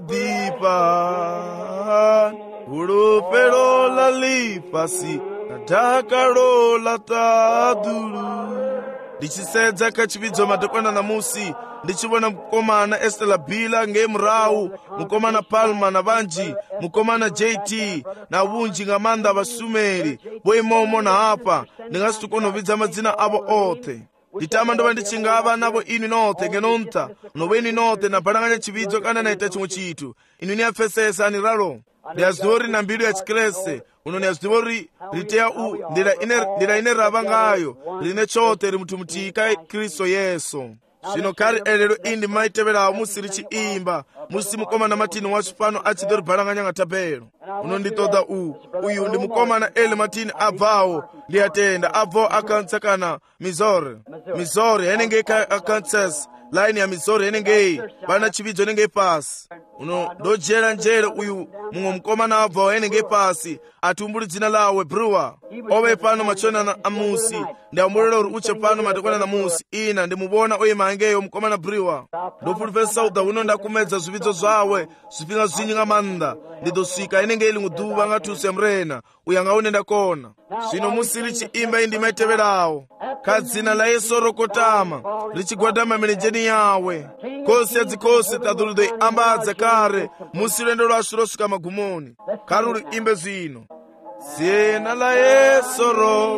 dipani poropero la lipasi dakaro la taduru ndichisedza kachividzo madokwana na musi ndichivona mukomana Estela Bila ngemurau mukomana Palma na vanji mukomana JT na vunji ngamanda vasumeri voimomo na apa ndingasitukonovidza madzina avo ote nditama ndova ndichingava navo inu note ngenonta noweni note nabalanganya chividzo kana naita chimwe chitu inu niapfesesa niralo ndiaziva na mbilu ya chikreste uno ndiaziva riteya ndira ine rava ngayo rine chote ri mutu mutika Kristo Yesu zvino kari elero indi maiteverawo musiri chiimba musi mukomana Matini wacho pano achidori bhalanganya tapelo uno nditoda uyu ndi mukomana Eli Matini abvawo ndiyatenda abvawo akantsa kana Missouri henenge akansas line ya Missouri henenge vana chividzo henenge pasi uno ndojera njere uyu mumwe mukomana abvawo henenge pasi atumbuli dzina lawe Brewer ove pano machona na amusi ndiambulelo uri uche pano madekwana na musi ina ndimubona oye mangeyo mukomana Brewer ndopulupesa sauda uno ndakumedza zvividzo zvawe zvipinga zvinyinga manda ndidosvika inenge ili muduva ngatuse mrena uya ngaune ndakona zvino musiri chiimba indimaiteverawo kadzina la Yesu rokotama richigwadama milenjeni yawe kosi yadzikosi tadhuludo ambadza kare musi lwendo lwashu rosvika magumoni kari uri imbe zvino zina la Yesu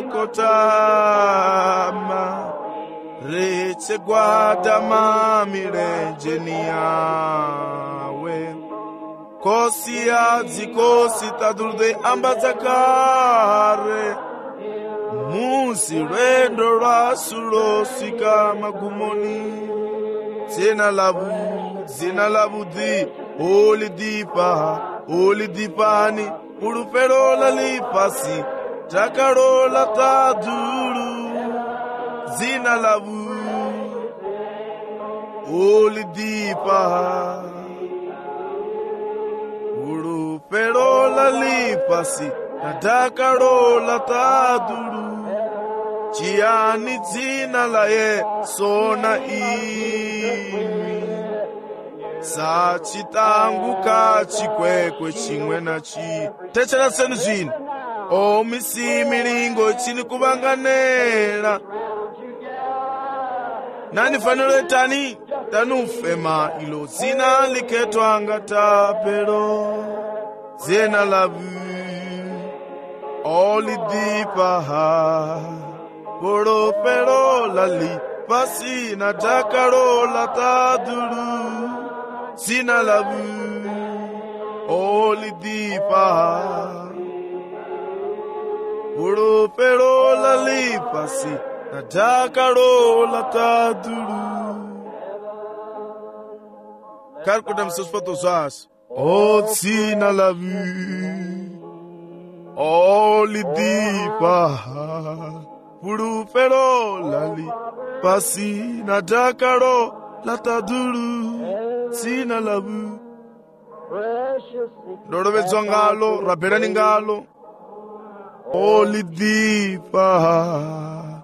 rokotama richigwadama milenjeni yawe kosi yadzikosi tadhuludo ambadza kare musi lwendo lwashu rosvika magumoni zina lavudhi oli dipani pulupelo la lipasi takalo la tadulu zina lavu oli dipa pulupelo la lipasi takalo la tadulu chiani dzina la Yesu na inwi sachitangu kachikwekwe chimwe na chi techera senu zvino o misi milingo chini kuvanganela nani fanelo tani tanufema ilo zina liketwanga tapelo zena lavu oli dipa poro pero lali pasina takaro la tadulu sina lavu oli dipa Pulupelo lali pasi na dakalo latadulu. Quero que damos seus patos. Oh, tsina la vue. Oh, lidipa. Pulupelo lali pasi na dakalo latadulu. Tsina la vue. Dorovedzwa ngalo, rabherani ngalo. Oh, lidipa.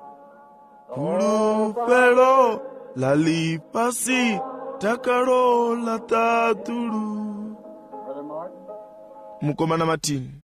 Pulupelo lali pasi dakalo latadulu. Mukomana Martin.